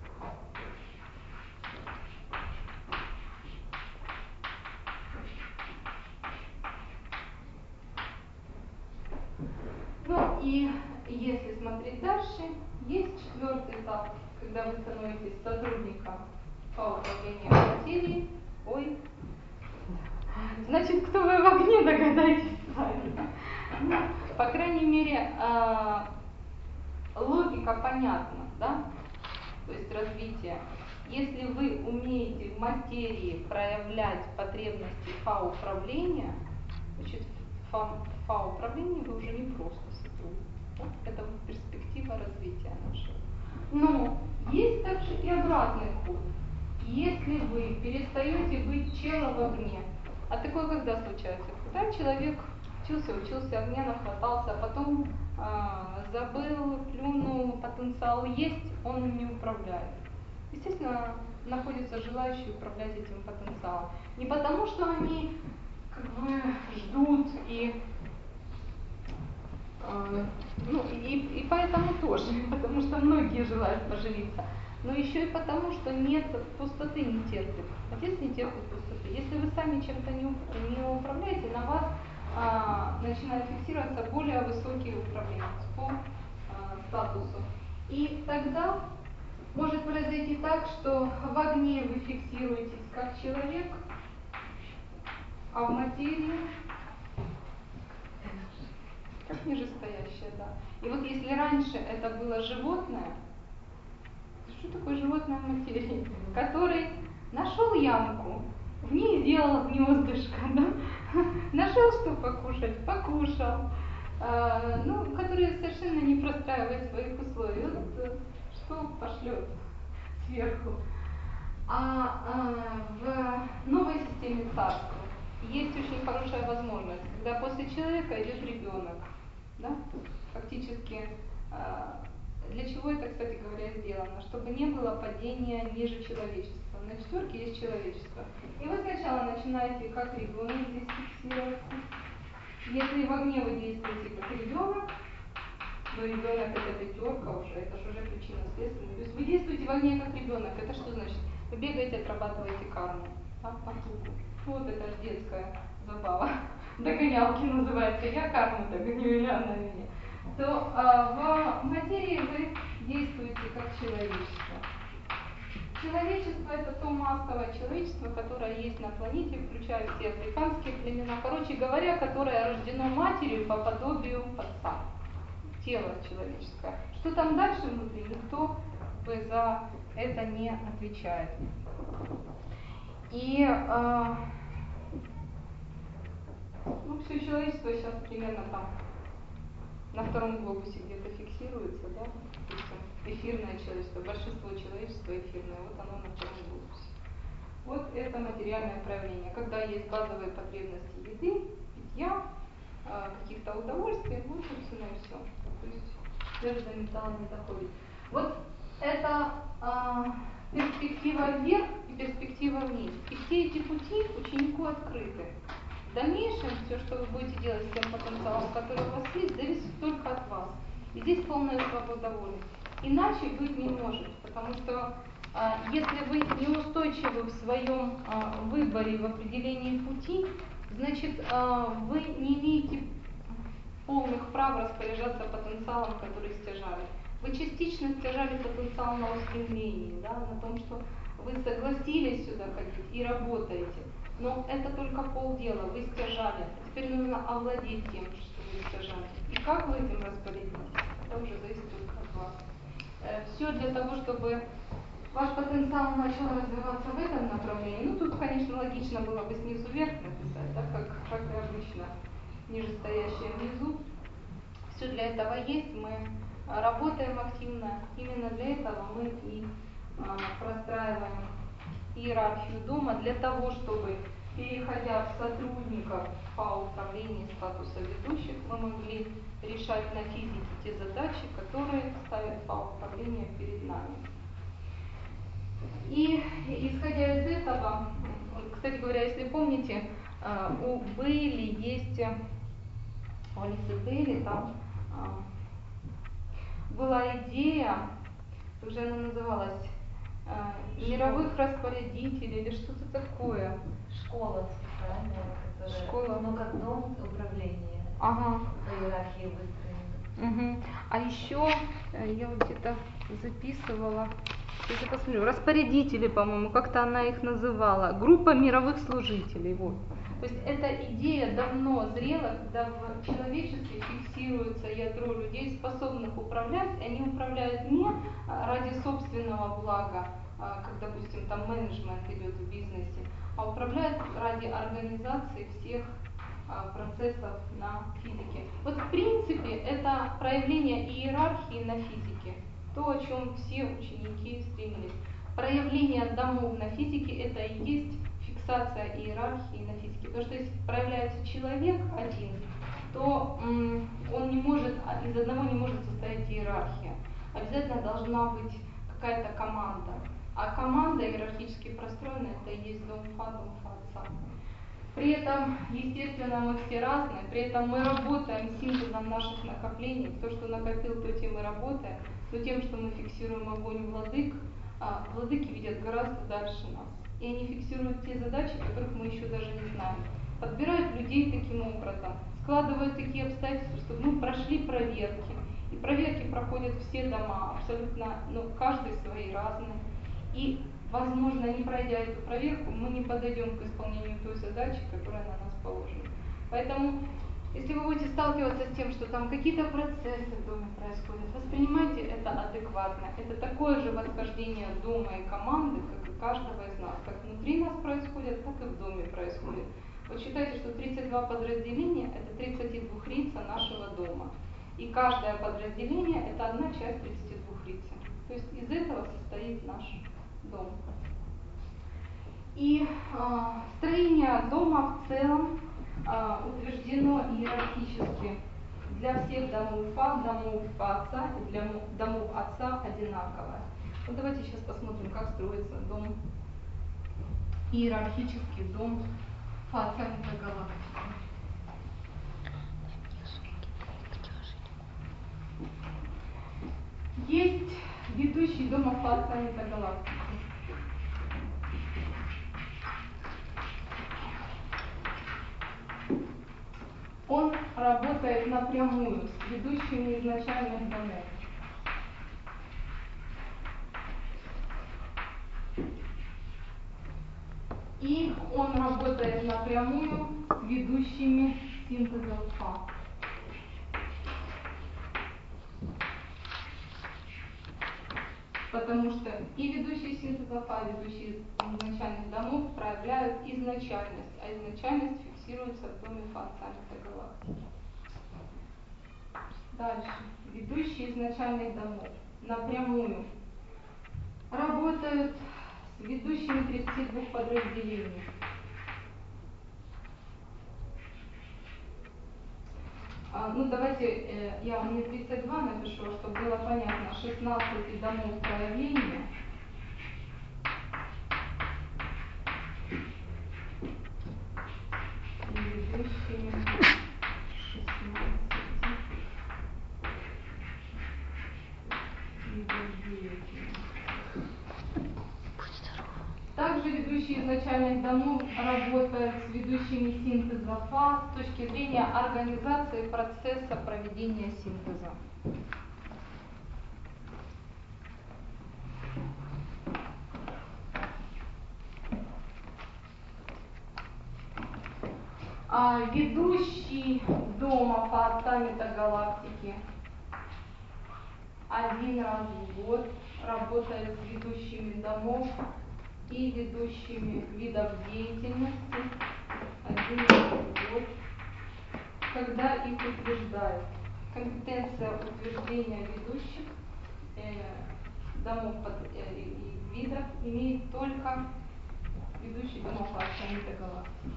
Ну и если смотреть дальше, есть четвертый этап, когда вы становитесь сотрудником по управлению материей. Ой, значит, кто вы в огне, догадайтесь сами. Ну, по крайней мере, логика понятна, да? То есть развитие. Если вы умеете в материи проявлять потребности фа-управления, значит, в фа-управлении вы уже не просто сотрудник. Да? Это перспектива развития нашего. Но есть также и обратный ход. Если вы перестаете быть челом в огне, а такое когда случается? Когда человек учился, учился, огня нахватался, а потом а, забыл, плюнул, потенциал есть, он им не управляет. Естественно, находятся желающие управлять этим потенциалом. Не потому, что они как бы ждут и э, ну и, и поэтому тоже, потому что многие желают поживиться. Но еще и потому, что нет пустоты, не терпит. Отец не терпит пустоты. Если вы сами чем-то не, не управляете, на вас а, начинают фиксироваться более высокие управленцы по а, статусу. И тогда может произойти так, что в огне вы фиксируетесь как человек, а в материи как нижестоящее, да. И вот если раньше это было животное, что такое животное в материи? Который нашел ямку, в ней сделал гнездышко, да? Нашел что покушать, покушал, а, ну, который совершенно не простраивает своих условий. Вот что пошлет сверху. А, а в новой системе царства есть очень хорошая возможность, когда после человека идет ребенок, да? Фактически, а, для чего это, кстати говоря, сделано? Чтобы не было падения ниже человечества. На четверке есть человечество. И вы сначала начинаете как ребенок здесь фиксироваться. Если в огне вы действуете как ребенок, но ребенок это пятерка уже, это же уже причина следственная. То есть вы действуете в огне как ребенок. Это что значит? Вы бегаете, отрабатываете карму. Да, по кругу. Вот это же детская забава. Догонялки называется. Я карму догоню, или она меня. То а, в материи вы действуете как человечество. Человечество это то массовое человечество, которое есть на планете, включая все африканские племена. Короче говоря, которое рождено матерью по подобию отца. Тело человеческое. Что там дальше внутри, никто бы за это не отвечает. И э, ну, все человечество сейчас примерно там на втором глобусе где-то фиксируется, да, эфирное человечество, большинство человечества эфирное, вот оно на втором глобусе. Вот это материальное проявление, когда есть базовые потребности еды, питья, каких-то удовольствий, ну, собственно, и все. То есть даже до металла не доходит. Вот это э, перспектива вверх и перспектива вниз. И все эти пути ученику открыты. В дальнейшем все, что вы будете делать с тем потенциалом, который у вас есть, зависит только от вас. И здесь полная свобода воли. Иначе быть не может, потому что э, если вы неустойчивы в своем э, выборе, в определении пути, значит, э, вы не имеете полных прав распоряжаться потенциалом, который стяжали. Вы частично стяжали потенциал на устремлении, да, на том, что вы согласились сюда ходить и работаете. Но это только полдела, вы стяжали. Теперь нужно овладеть тем, что вы стяжали. И как вы этим распорядитесь, это уже зависит только от вас. Все для того, чтобы ваш потенциал начал развиваться в этом направлении. Ну, тут, конечно, логично было бы снизу вверх написать, да, как, как и обычно, нижестоящее внизу. Все для этого есть, мы работаем активно. Именно для этого мы и а, простраиваем иерархию дома, для того, чтобы, переходя в сотрудников по управлению статуса ведущих, мы могли решать на физике те задачи, которые ставит по управлению перед нами. исходя из этого, кстати говоря, если помните, у Бейли есть, у Алисы Бейли там была идея, как же она называлась, мировых распорядителей или что-то такое. Школа специальная, которая, Школа. Ну, как дом управления, ага. по иерархии выстроена. Угу. А еще я вот где-то записывала, сейчас я посмотрю, распорядители, по-моему, как-то она их называла, группа мировых служителей, вот. То есть эта идея давно зрела, когда в человечестве фиксируется ядро людей, способных управлять, они управляют не ради собственного блага, как, допустим, там менеджмент идет в бизнесе, а управляют ради организации всех процессов на физике. Вот в принципе это проявление иерархии на физике, то, о чем все ученики стремились. Проявление домов на физике — это и есть фиксация иерархии на физике. Потому что если проявляется человек один, то м, он не может, из одного не может состоять иерархия. Обязательно должна быть какая-то команда. А команда иерархически простроенная — это и есть дом Фа, дом Фа отца. При этом, естественно, мы все разные, при этом мы работаем синтезом наших накоплений. То, что накопил, то тем и работаем. Но тем, что мы фиксируем огонь владык, а владыки видят гораздо дальше нас. И они фиксируют те задачи, которых мы еще даже не знаем. Подбирают людей таким образом, складывают такие обстоятельства, чтобы мы прошли проверки. И проверки проходят все дома, абсолютно, ну, каждый свои разные. И, возможно, не пройдя эту проверку, мы не подойдем к исполнению той задачи, которая на нас положена. Поэтому, если вы будете сталкиваться с тем, что там какие-то процессы в доме происходят, воспринимайте это адекватно. Это такое же восхождение дома и команды, как и каждого из нас. Как внутри нас происходит, так и в доме происходит. Вот считайте, что тридцать два подразделения — это тридцать два лица нашего дома. И каждое подразделение — это одна часть тридцати двух лиц. То есть из этого состоит наш дом. И э, строение дома в целом э, утверждено иерархически. Для всех домов Фа, домов Фа отца и для домов отца одинаковое. Вот давайте сейчас посмотрим, как строится дом, иерархический дом Фа отца метагалактики. Есть ведущий дома Фа отца метагалактики. Он работает напрямую с ведущими изначальных домов. И он работает напрямую с ведущими синтеза Фа. Потому что и ведущие синтеза Фа, и ведущие изначальных домов проявляют изначальность, а изначальность фиксируется в доме Фа отца метагалактики. Дальше. Ведущие изначальных домов напрямую работают с ведущими тридцати двух подразделений. А, ну давайте э, я вам не тридцать два напишу, чтобы было понятно. шестнадцать домов проявления. И ведущими шестнадцати видов деятельности. Также ведущие изначальных домов работают с ведущими синтеза Фа с точки зрения организации процесса проведения синтеза. А ведущий дома Фа отца метагалактики один раз в год работает с ведущими домов и ведущими видов деятельности один раз в год, когда их утверждают. Компетенция утверждения ведущих э, домов э, и видов имеет только ведущий домов Фа отца метагалактики.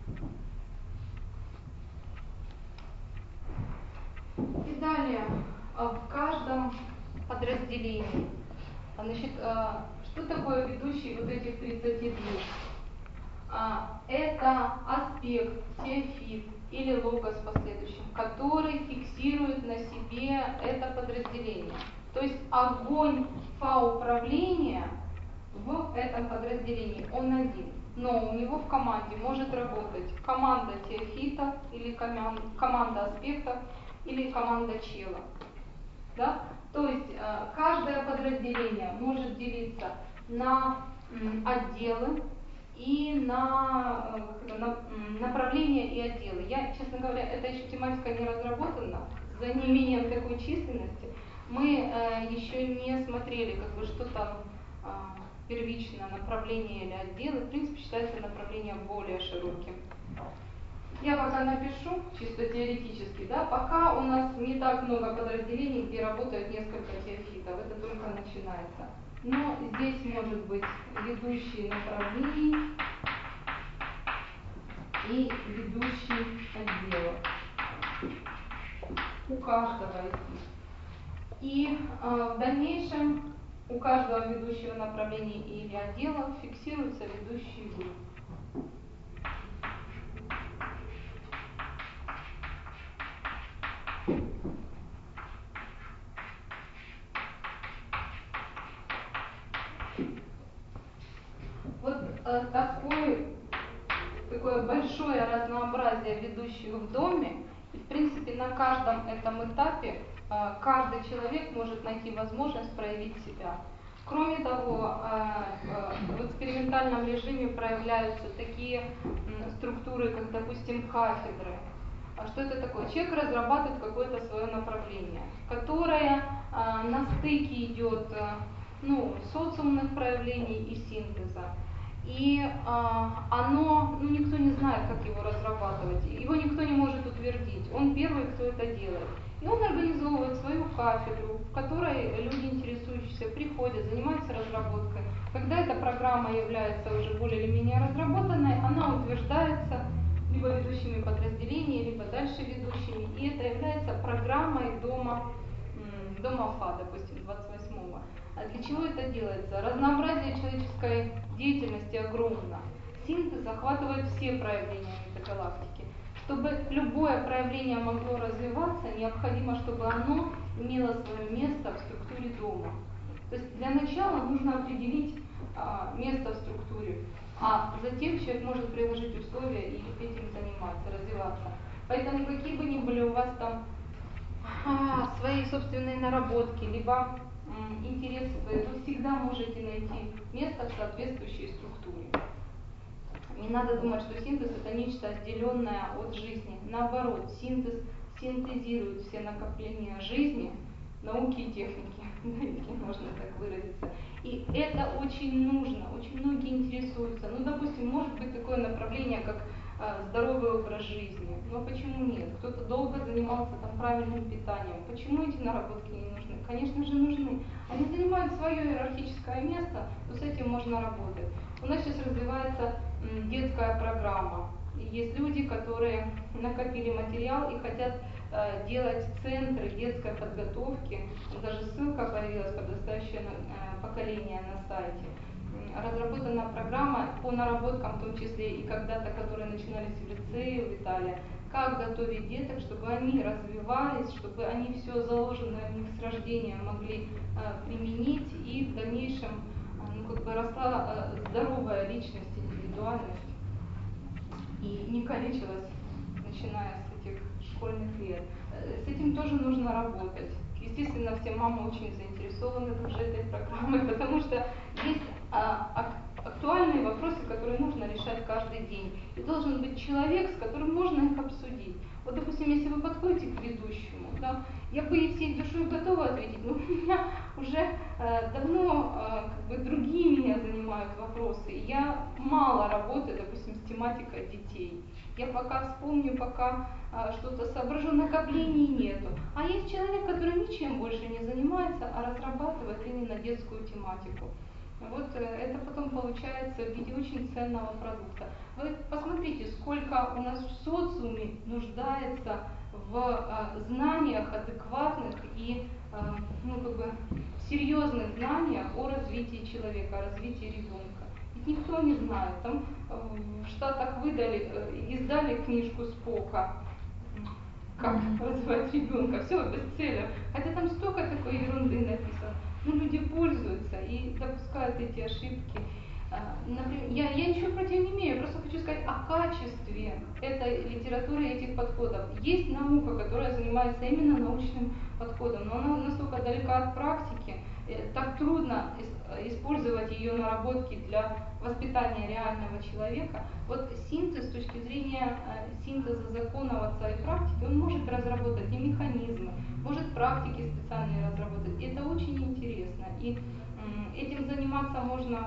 И далее, а, в каждом подразделении. Значит, а, что такое ведущий вот этих тридцати двух? А, это аспект, теофит или логос в последующем, который фиксирует на себе это подразделение. То есть огонь фа-управления в этом подразделении, он один. Но у него в команде может работать команда теофита или команда аспектов или команда чела. Да? То есть э, каждое подразделение может делиться на м, отделы и на, э, на м, направления и отделы. Я, честно говоря, эта еще тематика не разработана, за неимением такой численности. Мы э, еще не смотрели, как бы, что там э, первичное направление или отделы. В принципе, считается направление более широким. Я пока напишу, чисто теоретически, да, пока у нас не так много подразделений, где работают несколько теофитов, это только начинается. Но здесь может быть ведущий направлений и ведущий отделов у каждого из них. И э, в дальнейшем у каждого ведущего направления или отдела фиксируются ведущие группы. Вот э, такой, такое большое разнообразие ведущих в доме. И, в принципе, на каждом этом этапе э, каждый человек может найти возможность проявить себя. Кроме того, э, э, в экспериментальном режиме проявляются такие э, структуры, как, допустим, кафедры. А что это такое? Человек разрабатывает какое-то свое направление, которое э, на стыке идет э, ну, социумных проявлений и синтеза. И э, оно, ну, никто не знает, как его разрабатывать, его никто не может утвердить, он первый, кто это делает. И он организовывает свою кафедру, в которой люди, интересующиеся, приходят, занимаются разработкой. Когда эта программа является уже более или менее разработанной, она утверждается либо ведущими подразделениями, либо дальше ведущими, и это является программой дома, дома ФА, допустим, двадцать восьмого. А для чего это делается? Разнообразие человеческой деятельности огромно. Синтез охватывает все проявления метагалактики. Чтобы любое проявление могло развиваться, необходимо, чтобы оно имело свое место в структуре дома. То есть для начала нужно определить а, место в структуре, а затем человек может приложить условия и этим заниматься, развиваться. Поэтому какие бы ни были у вас там а, свои собственные наработки, либо м, интересы свои, вы всегда можете найти место в соответствующей структуре. Не надо думать, что синтез это нечто отделенное от жизни. Наоборот, синтез синтезирует все накопления жизни, науки и техники, если можно так выразиться. И это очень нужно, очень многие интересуются. Ну, допустим, может быть такое направление, как э, здоровый образ жизни. Но почему нет? Кто-то долго занимался там правильным питанием. Почему эти наработки не нужны? Конечно же нужны. Они занимают свое иерархическое место, то с этим можно работать. У нас сейчас развивается м, детская программа. И есть люди, которые накопили материал и хотят э, делать центры детской подготовки. Даже ссылка появилась, подрастающее э, поколение на сайте. Разработана программа по наработкам, в том числе и когда-то, которые начинались в лицее в Италии, как готовить деток, чтобы они развивались, чтобы они все заложенное в них с рождения могли э, применить и в дальнейшем э, ну, как бы росла э, здоровая личность, индивидуальность и не калечилась, начиная с этих школьных лет. С этим тоже нужно работать. Естественно, все мамы очень заинтересованы уже этой программой, потому что есть а, актуальные вопросы, которые нужно решать каждый день. И должен быть человек, с которым можно их обсудить. Вот, допустим, если вы подходите к ведущему, да, я бы и всей душой готова ответить, но у меня уже э, давно э, как бы другие меня занимают вопросы. Я мало работаю, допустим, с тематикой детей. Я пока вспомню, пока э, что-то соображу, накоплений нету. А есть человек, который ничем больше не занимается, а разрабатывает именно детскую тематику. Вот это потом получается в виде очень ценного продукта. Вы посмотрите, сколько у нас в социуме нуждается в э, знаниях адекватных и в серьезных знаниях о развитии человека, о развитии ребенка. Ведь никто не знает. Там в Штатах выдали, издали книжку Спока, как развивать ребенка, все, бестселлер. Хотя там столько такой ерунды написано. Но люди пользуются и допускают эти ошибки. Например, я, я ничего против не имею, просто хочу сказать о качестве этой литературы и этих подходов. Есть наука, которая занимается именно научным подходом, но она настолько далека от практики, так трудно использовать ее наработки для воспитания реального человека. Вот синтез с точки зрения синтеза законов отца и практики, он может разработать и механизмы, может практики специальные разработать. И это очень интересно. И этим заниматься можно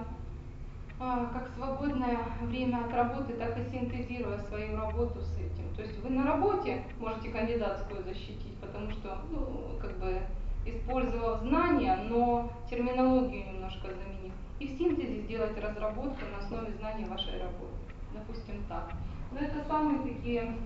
как свободное время от работы, так и синтезируя свою работу с этим. То есть вы на работе можете кандидатскую защитить, потому что, ну, как бы использовав знания, но терминологию немножко заменив. И в синтезе сделать разработку на основе знаний вашей работы. Допустим, так. Но это самые такие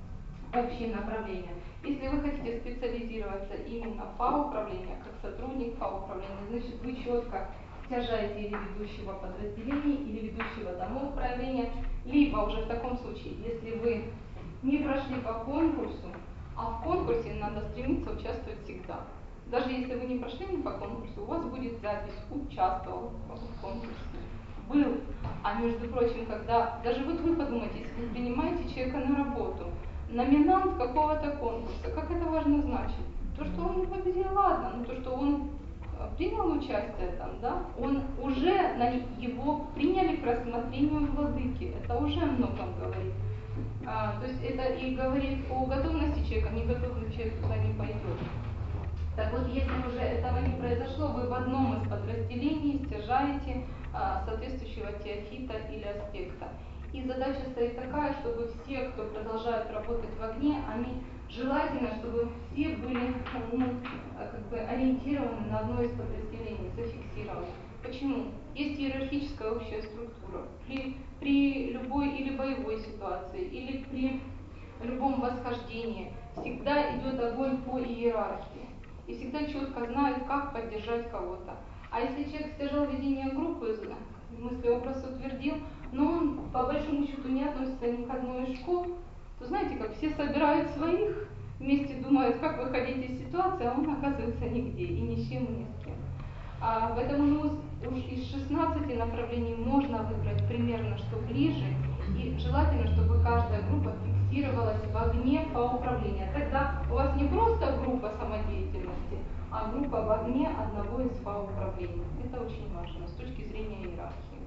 общие направления. Если вы хотите специализироваться именно в фау-управлении, как сотрудник фау-управления, значит вы четко стяжаете или ведущего подразделения, или ведущего домов проявления, либо уже в таком случае, если вы не прошли по конкурсу, а в конкурсе надо стремиться участвовать всегда. Даже если вы не прошли ни по конкурсу, у вас будет запись «Участвовал в конкурсе», «Был». А между прочим, когда, даже вот вы подумайте, если вы принимаете человека на работу, номинант какого-то конкурса, как это важно значить? То, что он не победил, ладно, но то, что он принял участие там, да, он уже, на его приняли к рассмотрению владыки, это уже о многом говорит. А, то есть это и говорит о готовности человека, неготовный человек туда не пойдет. Так вот, если уже этого не произошло, вы в одном из подразделений стяжаете а, соответствующего теофита или аспекта. И задача стоит такая, чтобы все, кто продолжают работать в огне, они желательно, чтобы все были, ну, как бы ориентированы на одно из подразделений, зафиксированы. Почему? Есть иерархическая общая структура. При, при любой или боевой ситуации, или при любом восхождении всегда идет огонь по иерархии. И всегда четко знают, как поддержать кого-то. А если человек стяжал ведение группы, мыслеобраз утвердил, но он по большому счету не относится ни к одной из школ, то знаете, как все собирают своих, вместе думают, как выходить из ситуации, а он оказывается нигде, и ни с чем, и ни с кем. А, поэтому ну, уж из шестнадцати направлений можно выбрать примерно, что ближе, и желательно, чтобы каждая группа фиксировалась в огне по управлению. Тогда у вас не просто группа самодеятельности, а группа в огне одного из фау-управлений. Это очень важно с точки зрения иерархии.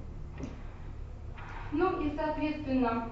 Ну и, соответственно,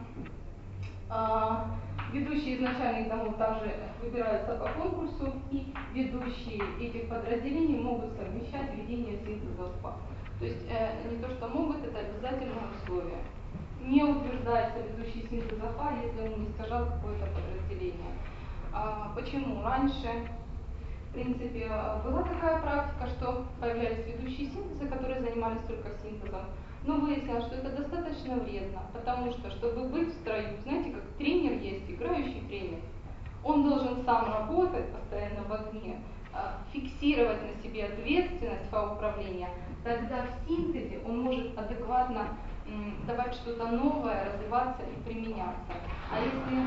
ведущие изначальных домов также выбираются по конкурсу, и ведущие этих подразделений могут совмещать ведение синтеза УПА. То есть э, не то, что могут, это обязательное условие. Не утверждается ведущий синтез УПА, если он не стяжал какое-то подразделение. А, почему? Раньше, в принципе, была такая практика, что появлялись ведущие синтезы, которые занимались только синтезом. Но выяснилось, что это достаточно вредно, потому что, чтобы быть в строю, знаете, как тренер есть, играющий тренер, он должен сам работать постоянно в огне, фиксировать на себе ответственность по управлению, тогда в синтезе он может адекватно м, давать что-то новое, развиваться и применяться. А если,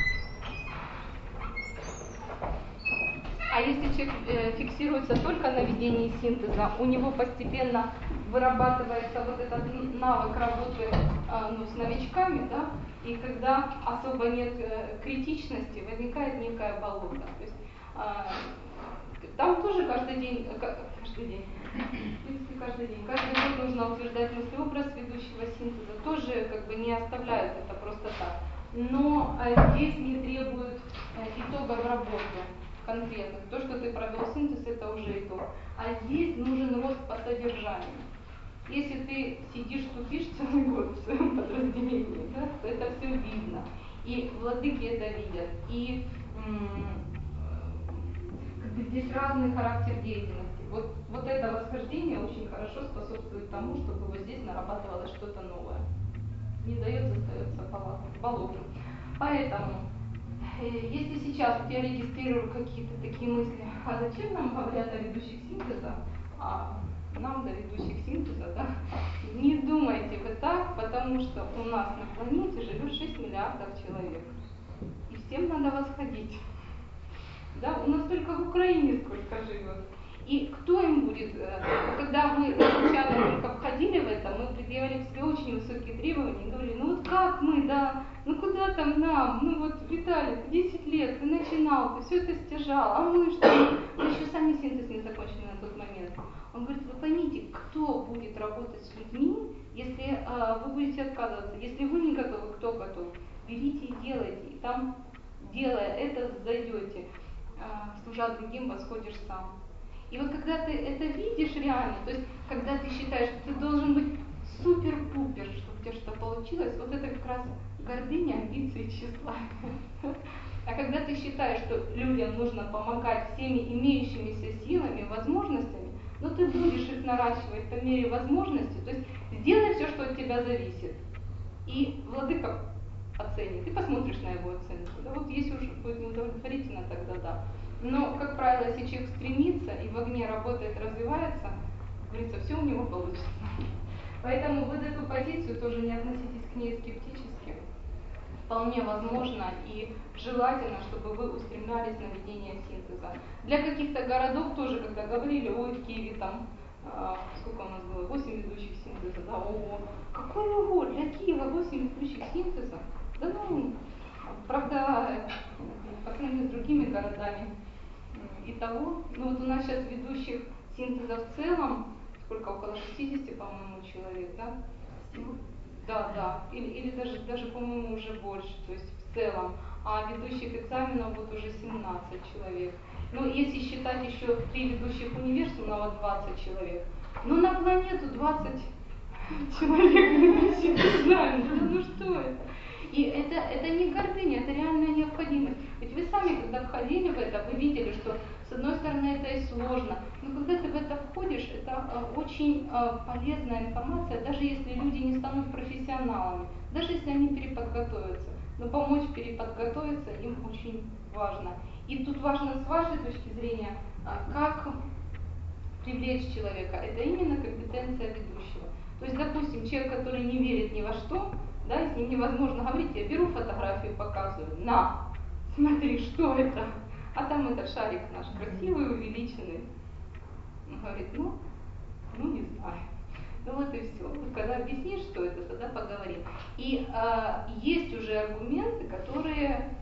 а если человек э, фиксируется только на ведении синтеза, у него постепенно вырабатывается вот этот навык работы э, ну, с новичками, да, и когда особо нет э, критичности, возникает некое болото. То есть, э, там тоже каждый день, каждый день, в принципе, каждый день, каждый год нужно утверждать мыслеобраз ведущего синтеза, тоже как бы не оставляют это просто так. Но э, здесь не требуют э, итогов работы конкретных. То, что ты провел синтез, это уже итог. А здесь нужен рост по содержанию. Если ты сидишь, тупишь целый год в своем подразделении, да, то это все видно. И владыки это видят. И м- здесь разный характер деятельности. Вот, вот это восхождение очень хорошо способствует тому, чтобы вот здесь нарабатывалось что-то новое. Не дает, остается болотом. Поэтому если сейчас я регистрирую какие-то такие мысли, а зачем нам говорят о ведущих синтеза, а нам до ведущих синтеза, да, не думайте вы так, потому что у нас на планете живет шесть миллиардов человек, и всем надо восходить. Да, у нас только в Украине сколько живет. И кто им будет, когда мы случайно только входили в это, мы предъявляли себе очень высокие требования и говорили, ну вот как мы, да, ну куда там нам, ну вот Виталий, десять лет, ты начинал, ты все это стяжал, а мы что, мы еще сами синтез не закончили на тот момент. Он говорит, вы поймите, кто будет работать с людьми, если а, вы будете отказываться, если вы не готовы, кто готов, берите и делайте, и там, делая это, зайдете, а, служа другим, восходишь сам. И вот когда ты это видишь реально, то есть когда ты считаешь, что ты должен быть супер-пупер, чтобы у тебя что-то получилось, вот это как раз гордыня, амбиции, тщеславие. А когда ты считаешь, что людям нужно помогать всеми имеющимися силами, возможностями, но ты будешь их наращивать по мере возможности, то есть сделай все, что от тебя зависит. И владыка оценит, ты посмотришь на его оценку. Да, вот если уж будет неудовлетворительно, тогда да. Но, как правило, если человек стремится и в огне работает, развивается, говорится, все у него получится. Поэтому вы эту позицию тоже не относитесь к ней скептически. Вполне возможно и желательно, чтобы вы устремлялись на ведение синтеза. Для каких-то городов тоже, когда говорили, ой, в Киеве там, э, сколько у нас было, восемь ведущих синтеза, да, ого, какой ого, для Киева восемь ведущих синтеза, да ну, правда, по сравнению с другими городами, итого, ну вот у нас сейчас ведущих синтеза в целом, сколько, около шестидесяти, по-моему, человек, да? Да, да, или, или даже, даже, по-моему, уже больше, то есть в целом. А ведущих экзаменов вот уже семнадцать человек. Ну, если считать еще три ведущих университета, двадцать человек. Ну, на планету двадцать человек ведущих экзаменов. Ну что это? И это, это не гордыня, это реальная необходимость. Ведь вы сами, когда входили в это, вы видели, что с одной стороны это и сложно, но когда ты в это входишь, это э, очень э, полезная информация, даже если люди не станут профессионалами, даже если они переподготовятся. Но помочь переподготовиться им очень важно. И тут важно с вашей точки зрения, э, как привлечь человека. Это именно компетенция ведущего. То есть, допустим, человек, который не верит ни во что, да, с ним невозможно говорить, я беру фотографию, показываю, на, смотри, что это? А там этот шарик наш красивый, увеличенный. Он говорит, ну, ну не знаю. Ну вот и все. Когда объяснишь, что это, тогда поговорим. И э, есть уже аргументы, которые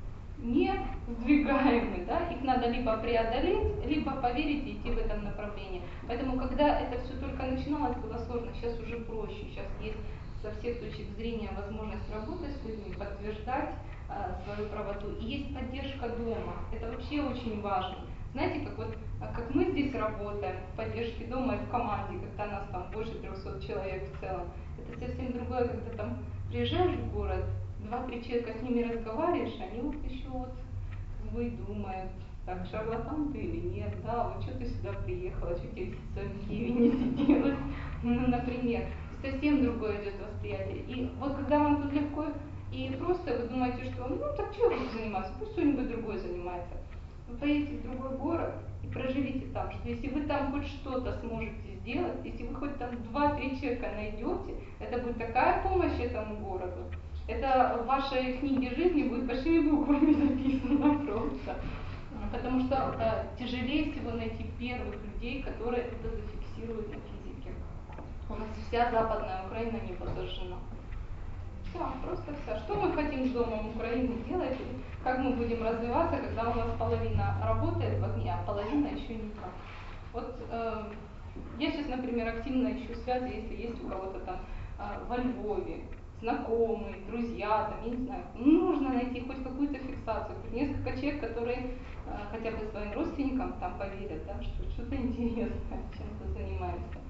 не сдвигаемы, да, их надо либо преодолеть, либо поверить и идти в этом направлении. Поэтому, когда это все только начиналось, было сложно, сейчас уже проще, сейчас есть со всех точек зрения возможность работать с людьми, подтверждать э, свою правоту. И есть поддержка дома, это вообще очень важно. Знаете, как вот как мы здесь работаем в поддержке дома и в команде, когда нас там больше трехсот человек в целом, это совсем другое, когда там приезжаешь в город, два-три человека с ними разговариваешь, они вот еще вот как бы и думают, так, шарлатан ты или нет, да, вот что ты сюда приехала, что тебе в своем Киеве не сиделось, ну, например, совсем другое идет восприятие. И вот когда вам тут легко и просто, вы думаете, что ну так что я буду заниматься, пусть кто-нибудь другой занимается. Вы поедете в другой город и проживите там, что если вы там хоть что-то сможете сделать, если вы хоть там два-три человека найдете, это будет такая помощь этому городу. Это в вашей книге жизни будет большими буквами написано просто. Потому что э, тяжелее всего найти первых людей, которые это зафиксируют на физике. У нас вся западная Украина не подожжена. Все, просто все. Что мы хотим с домом Украины делать, как мы будем развиваться, когда у нас половина работает в огне, а половина еще никак. Вот э, я сейчас, например, активно ищу связи, если есть у кого-то там э, во Львове, знакомые, друзья, там, я не знаю, нужно найти хоть какую-то фиксацию, хоть несколько человек, которые э, хотя бы своим родственникам там поверят, да, что что-то интересное, чем-то занимается.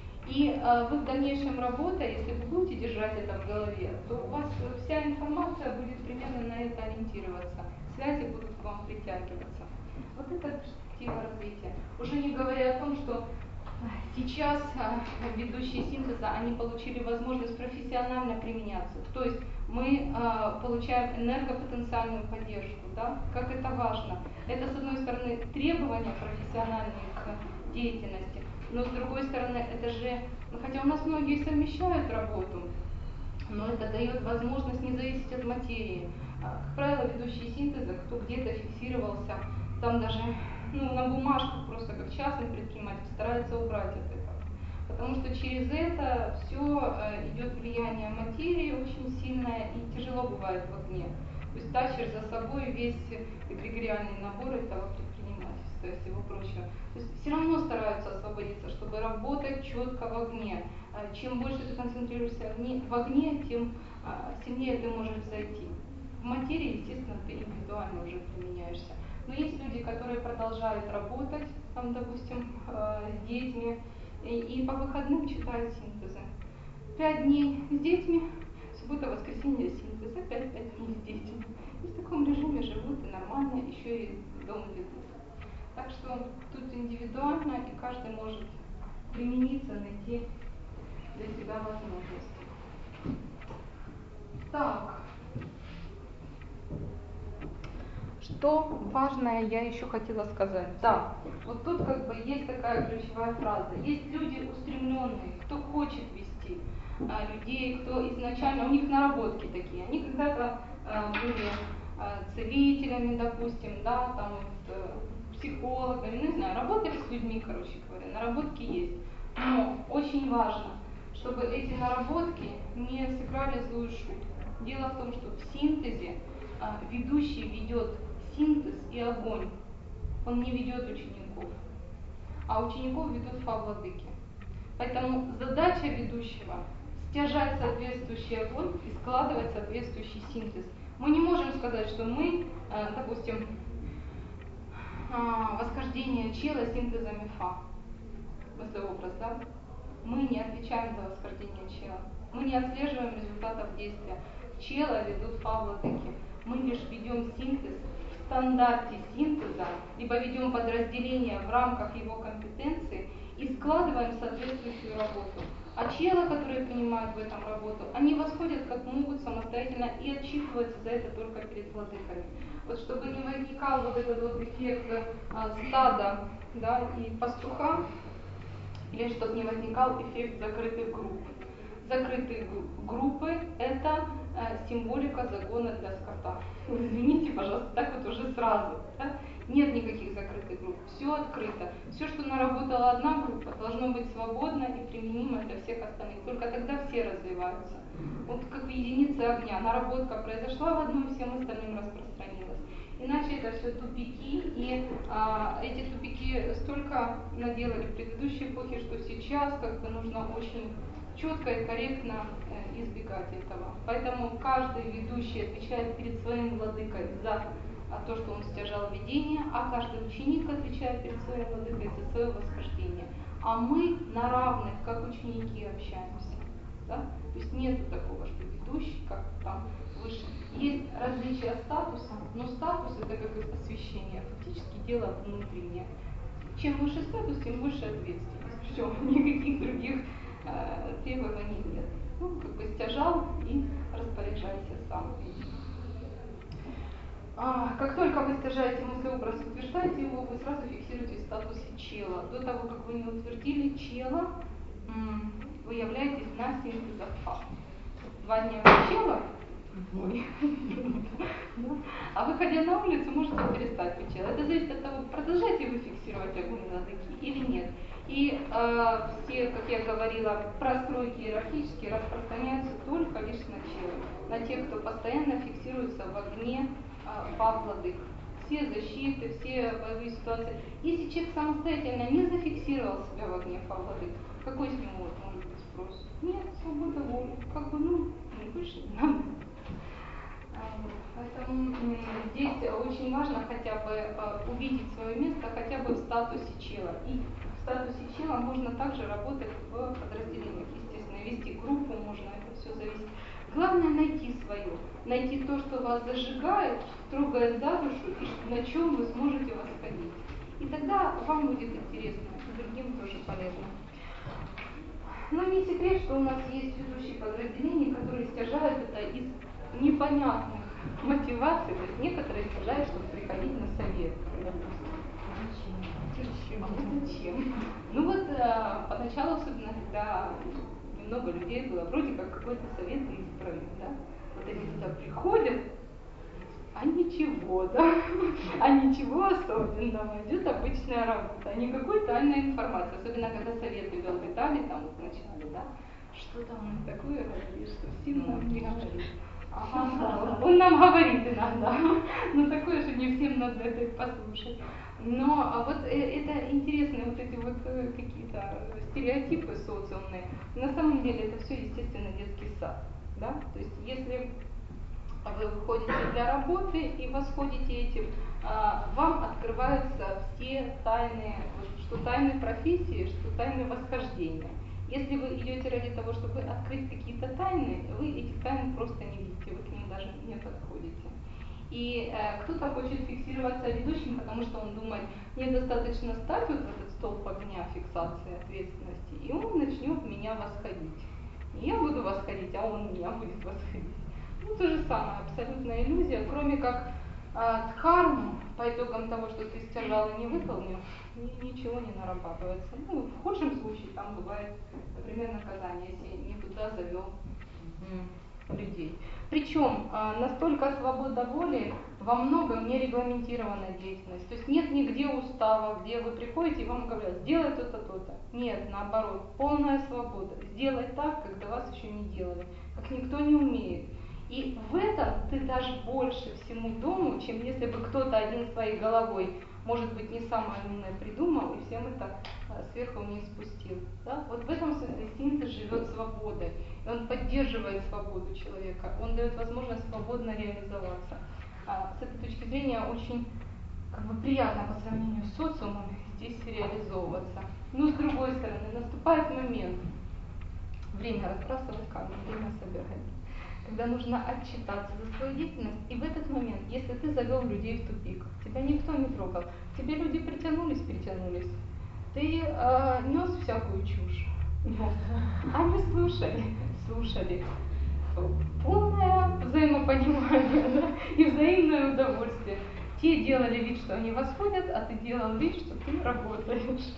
И э, вы в дальнейшем работая, если вы будете держать это в голове, то у вас вся информация будет примерно на это ориентироваться, связи будут к вам притягиваться. Вот это перспектива развития. Уже не говоря о том, что Сейчас ведущие синтеза, они получили возможность профессионально применяться. То есть мы э, получаем энергопотенциальную поддержку, да? Как это важно. Это, с одной стороны, требования профессиональные к деятельности, но с другой стороны, это же, ну, хотя у нас многие совмещают работу, но это дает возможность не зависеть от материи. Как правило, ведущие синтеза, кто где-то фиксировался, там даже ну, на бумажках, просто как частный предприниматель, старается убрать от этого. Потому что через это все идет влияние материи очень сильное и тяжело бывает в огне. То есть тащишь за собой весь эгрегориальный набор этого предпринимательства и всего прочего. То есть все равно стараются освободиться, чтобы работать четко в огне. Чем больше ты концентрируешься в огне, тем сильнее ты можешь зайти. В материи, естественно, ты индивидуально уже применяешься. Но есть люди, которые продолжают работать, там, допустим, с детьми, и, и по выходным читают синтезы. Пять дней с детьми, суббота, воскресенье синтез, опять пять дней с детьми. И в таком режиме живут и нормально, еще и дом ведут. Так что тут индивидуально, и каждый может примениться, найти для себя возможности. Так. Что важное я еще хотела сказать? Да, вот тут как бы есть такая ключевая фраза. Есть люди устремленные, кто хочет вести а, людей, кто изначально, у них наработки такие. Они когда-то а, были а, целителями, допустим, да, там вот, а, психологами, ну не знаю, работали с людьми, короче говоря, наработки есть. Но очень важно, чтобы эти наработки не сыграли злую шутку. Дело в том, что в синтезе а, ведущий ведет синтез и огонь. Он не ведет учеников, а учеников ведут фа-владыки. Поэтому задача ведущего – стяжать соответствующий огонь и складывать соответствующий синтез. Мы не можем сказать, что мы, допустим, восхождение чела синтезами фа. Мыслеобраз, да? Мы не отвечаем за восхождение чела. Мы не отслеживаем результатов действия. Чела ведут фа-владыки. Мы лишь ведем синтез в стандарте синтеза, либо ведем подразделение в рамках его компетенции и складываем соответствующую работу. А чела, которые принимают в этом работу, они восходят как могут самостоятельно и отчитываются за это только перед владыками. Вот чтобы не возникал вот этот вот эффект а, стада, да, и пастуха, или чтобы не возникал эффект закрытых групп. Закрытые группы – это э, символика загона для скота. Извините, пожалуйста, так вот уже сразу. Да? Нет никаких закрытых групп, все открыто. Все, что наработала одна группа, должно быть свободно и применимо для всех остальных. Только тогда все развиваются. Вот как в единице огня. Наработка произошла в одной, всем остальным распространилась. Иначе это все тупики, и а, эти тупики столько наделали в предыдущей эпохе, что сейчас как бы нужно очень четко и корректно э, избегать этого. Поэтому каждый ведущий отвечает перед своим владыкой за а, то, что он стяжал видение, а каждый ученик отвечает перед своим владыкой за свое восхождение. А мы на равных, как ученики, общаемся. Да? То есть нету такого, что ведущий как-то там выше. Есть различия статуса, но статус это как и освящение, фактически дело внутреннее. Чем выше статус, тем выше ответственность. Все, никаких других э, требований нет. Ну, как бы стяжал и распоряжайся сам. А, как только вы стяжаете мыслеобраз, утверждаете его, вы сразу фиксируете в статусе чела. До того, как вы не утвердили чела, вы являетесь на синтезах фа. Два дня чела, а выходя на улицу, можете перестать быть челом. Это зависит от того, продолжаете вы фиксировать огонь владыки или нет. И э, все, как я говорила, простройки иерархические распространяются только лишь на чело, на тех, кто постоянно фиксируется в огне э, фа-владык. Все защиты, все боевые ситуации. Если человек самостоятельно не зафиксировал себя в огне фа-владык, какой с него вот может быть спрос? Нет, свобода воли. Как бы, ну, выше не надо. Поэтому здесь очень важно хотя бы увидеть свое место хотя бы в статусе чела. И в статусе чела можно также работать в подразделениях, естественно, вести группу можно, это все зависит. Главное найти свое, найти то, что вас зажигает, трогает за душу и на чем вы сможете восходить. И тогда вам будет интересно, и другим тоже полезно. Но не секрет, что у нас есть ведущие подразделения, которые стяжают это из непонятных мотиваций. То есть некоторые стяжают, чтобы приходить на совет. Зачем? А зачем? Ну вот а, поначалу, особенно когда много людей было, вроде как какой-то совет избрали, да? Вот они туда приходят, а ничего, да? А ничего особенного. Идет обычная работа, а никакой тайной информации. Особенно когда советы вел Виталий там вот вначале, да? Что там он такое говорит, что всем нам не говорит. Ага, он нам говорит иногда, но такое же не всем надо это послушать. Но а вот это интересные вот эти вот какие-то стереотипы социумные. На самом деле это все, естественно, детский сад. Да? То есть если вы выходите для работы и восходите этим, вам открываются все тайны, что тайны профессии, что тайны восхождения. Если вы идете ради того, чтобы открыть какие-то тайны, вы эти тайны просто не видите, вы к ним даже не подходите. И э, кто-то хочет фиксироваться ведущим, потому что он думает, мне достаточно стать вот в этот столб огня фиксации ответственности, и он начнет меня восходить. Не я буду восходить, а он меня будет восходить. Ну, то же самое, абсолютная иллюзия, кроме как э, дхарму, по итогам того, что ты стяжал и не выполнил, ничего не нарабатывается. Ну, в худшем случае там бывает, например, наказание, если не туда завел людей. Причем э, настолько свобода воли во многом не регламентированная деятельность. То есть нет нигде устава, где вы приходите и вам говорят, сделай то-то, то-то. Нет, наоборот, полная свобода. Сделать так, как до вас еще не делали, как никто не умеет. И в этом ты дашь больше всему дому, чем если бы кто-то один своей головой, может быть, не самое умное придумал и всем это а, сверху вниз спустил. Да? Вот в этом смысле синтез живет свободой. И он поддерживает свободу человека, он дает возможность свободно реализоваться. А, с этой точки зрения очень как бы, приятно по сравнению с социумом здесь реализовываться. Но с другой стороны, наступает момент, время разбрасывать камни, время собирать, когда нужно отчитаться за свою деятельность, и в этот момент, если ты завел людей в тупик, тебя никто не трогал, тебе люди притянулись, притянулись, ты э, нес всякую чушь, они слушали, слушали, полное взаимопонимание, да, и взаимное удовольствие. Те делали вид, что они восходят, а ты делал вид, что ты работаешь.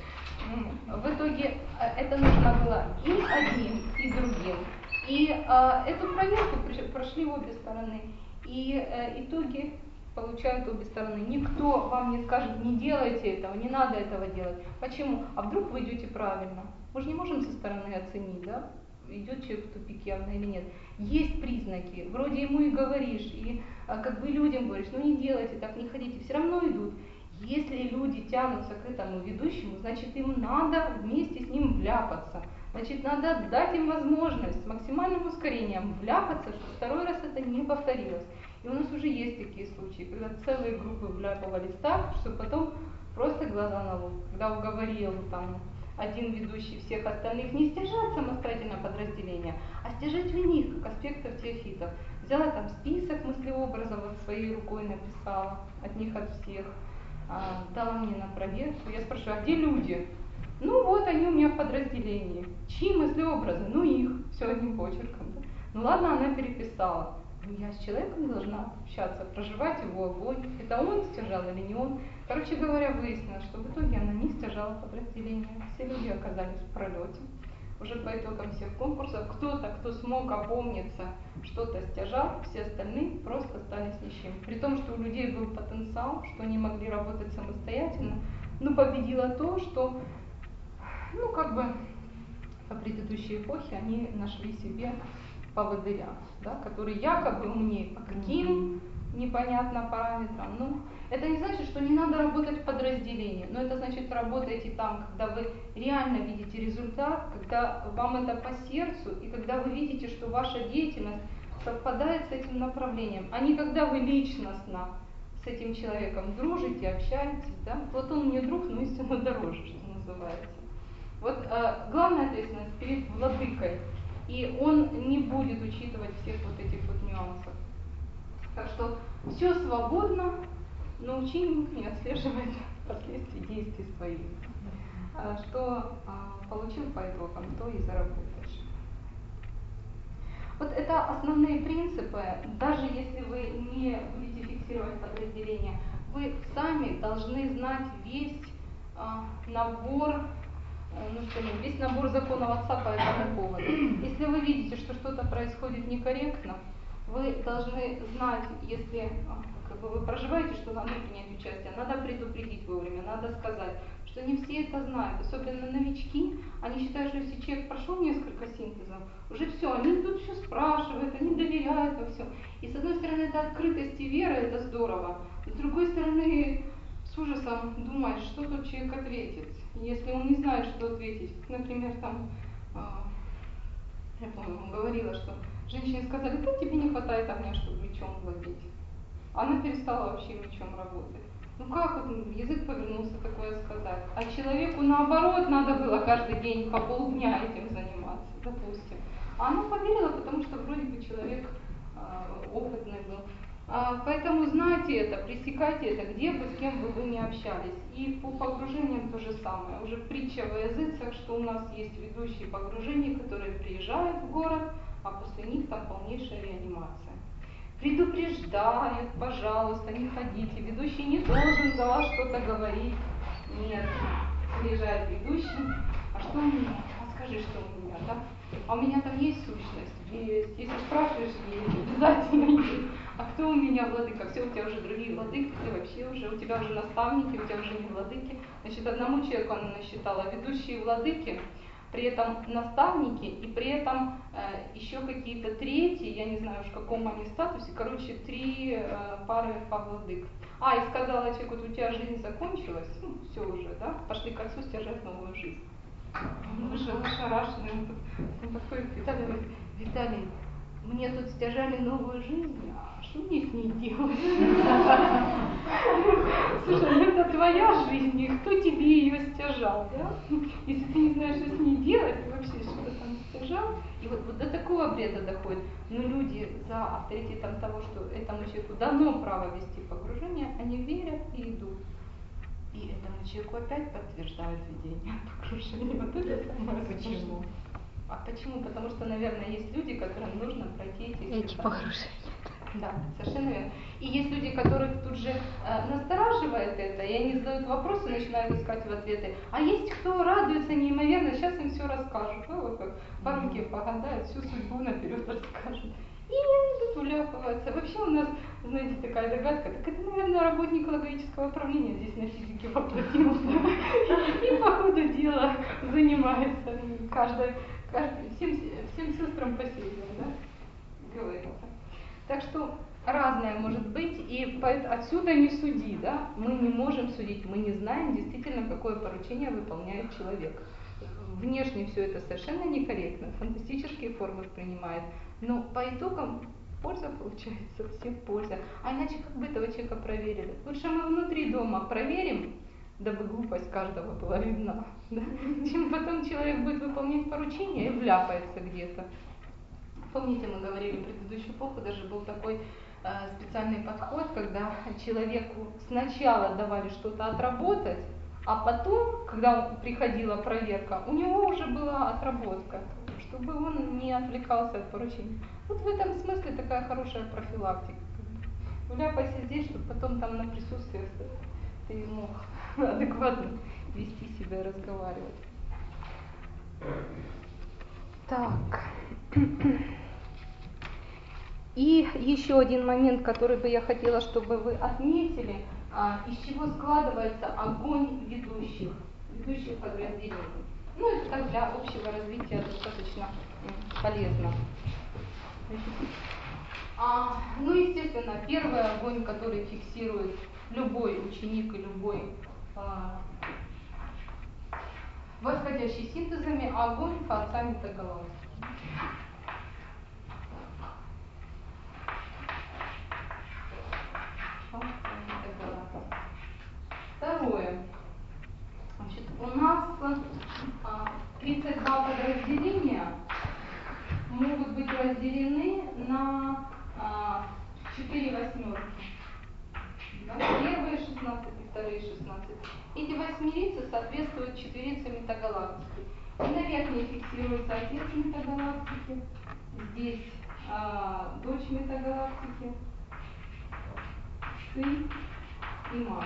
В итоге это нужно было и одним, и другим. И э, эту проверку прошли обе стороны. И э, итоги получают обе стороны. Никто вам не скажет, не делайте этого, не надо этого делать. Почему? А вдруг вы идете правильно? Мы же не можем со стороны оценить, да, идет человек в тупик явно или нет. Есть признаки, вроде ему и говоришь, и а, как бы людям говоришь, ну не делайте так, не ходите, все равно идут. Если люди тянутся к этому ведущему, значит им надо вместе с ним вляпаться. Значит, надо дать им возможность с максимальным ускорением вляпаться, чтобы второй раз это не повторилось. И у нас уже есть такие случаи, когда целые группы вляпывались так, что потом просто глаза на лоб. Когда уговорил там один ведущий всех остальных не стяжать самостоятельно подразделения, а стяжать у них, как аспектов теофитов. Взяла там список мыслеобразов, вот своей рукой написала, от них от всех, а, дала мне на проверку. Я спрашиваю, а где люди? Ну вот они у меня в подразделении. Чьи мыслеобразы? Ну их, все одним почерком. Да? Ну ладно, она переписала. Ну я с человеком должна общаться, проживать его огонь. Это он стяжал или не он? Короче говоря, выяснилось, что в итоге она не стяжала подразделение. Все люди оказались в пролете. Уже по итогам всех конкурсов кто-то, кто смог опомниться, что-то стяжал, все остальные просто остались ни с чем. При том, что у людей был потенциал, что они могли работать самостоятельно, но победило то, что, ну как бы по предыдущей эпохе они нашли себе поводыря, да, который якобы умнее по каким непонятно параметрам. Ну, это не значит, что не надо работать в подразделении, но это значит, работайте там, когда вы реально видите результат, когда вам это по сердцу, и когда вы видите, что ваша деятельность совпадает с этим направлением, а не когда вы личностно с этим человеком дружите, общаетесь, да. Вот он мне друг, но истинно дороже, что называется. Вот э, главная ответственность перед владыкой, и он не будет учитывать всех вот этих вот нюансов. Так что все свободно, научи их не отслеживать последствий действий своих. Что получил по итогам, то и заработаешь. Вот это основные принципы. Даже если вы не будете фиксировать подразделения, вы сами должны знать весь а, набор, ну что, весь набор законов отца по этому поводу. Если вы видите, что что-то происходит некорректно, вы должны знать, если как бы, вы проживаете, что надо принять участие, надо предупредить вовремя, надо сказать, что не все это знают, особенно новички, они считают, что если человек прошел несколько синтезов, уже все, они тут все спрашивают, они доверяют во всем. И с одной стороны это открытость и вера, это здорово, с другой стороны с ужасом думаешь, что тут человек ответит. Если он не знает, что ответить, например, там, я помню, говорила, что женщине сказали, как тебе не хватает огня, чтобы мечом владеть. Она перестала вообще мечом работать. Ну как вот язык повернулся такое сказать? А человеку наоборот надо было каждый день по полдня этим заниматься, допустим. А она поверила, потому что вроде бы человек э, опытный был. А, поэтому знайте это, пресекайте это, где бы, с кем бы вы ни общались. И по погружениям то же самое. Уже притча во языцах, что у нас есть ведущие погружений, которые приезжают в город, а после них там полнейшая реанимация. Предупреждают, пожалуйста, не ходите, ведущий не должен за вас что-то говорить. Нет, приезжает ведущий, а что у меня? А скажи, что у меня, да? А у меня там есть сущность? Есть. Если спрашиваешь, есть, обязательно есть. А кто у меня владыка? Все, у тебя уже другие владыки, ты вообще уже, у тебя уже наставники, у тебя уже не владыки. Значит, одному человеку она насчитала ведущие владыки, при этом наставники и при этом э, еще какие-то третьи, я не знаю уж в каком они статусе, короче, три э, пары владык. А, и сказала человеку, вот у тебя жизнь закончилась, ну, все уже, да, пошли к отцу стяжать новую жизнь. Он вышел ошарашенный, он, он подходит к Виталию и говорит, Виталий, мне тут стяжали новую жизнь, а что мне с ней делать? Слушай, это твоя жизнь, и кто тебе ее стяжал, да? Если ты не знаешь, что с ней делать, ты вообще что-то там стяжал, и вот, вот до такого бреда доходит. Но люди за авторитетом того, что этому человеку дано право вести погружение, они верят и идут. И этому человеку опять подтверждают ведение погружения. Вот это самое. Почему? А почему? Потому что, наверное, есть люди, которым нужно пройти эти, эти погружения. Да, совершенно верно. И есть люди, которых тут же э, настораживает это, и они задают вопросы, начинают искать в ответы. А есть кто радуется неимоверно, сейчас им все расскажут. Ну, вот как по руке погадают, всю судьбу наперед расскажут. И не идут уляпываться. Вообще у нас, знаете, такая догадка, так это, наверное, работник логического управления здесь на физике воплотился. И по ходу дела занимается каждой, всем, всем сестрам по северу, да, говорится. Так что разное может быть, и отсюда не суди, да, мы не можем судить, мы не знаем действительно, какое поручение выполняет человек. Внешне все это совершенно некорректно, фантастические формы принимает, но по итогам польза получается, всем польза. А иначе как бы этого человека проверили? Лучше мы внутри дома проверим, дабы глупость каждого была видна, да? Чем потом человек будет выполнять поручение и вляпается где-то. Помните, мы говорили в предыдущую эпоху, даже был такой э, специальный подход, когда человеку сначала давали что-то отработать, а потом, когда приходила проверка, у него уже была отработка, чтобы он не отвлекался от поручения. Вот в этом смысле такая хорошая профилактика. Вляпайся здесь, чтобы потом там на присутствиях ты мог адекватно вести себя и разговаривать. Так. И еще один момент, который бы я хотела, чтобы вы отметили, а, из чего складывается огонь ведущих, ведущих подразделений. Ну, это так для общего развития достаточно полезно. А, ну, естественно, первый огонь, который фиксирует любой ученик и любой а, восходящий синтезами, огонь Фаоцами Тагалански. Второе. Значит, у нас а, тридцать два подразделения могут быть разделены на а, четыре восьмерки. Да? Первые шестнадцать и вторые шестнадцать. Эти восьмерицы соответствуют четверице метагалактики. И на верхней фиксируется отец метагалактики, здесь а, дочь метагалактики, сын и мать.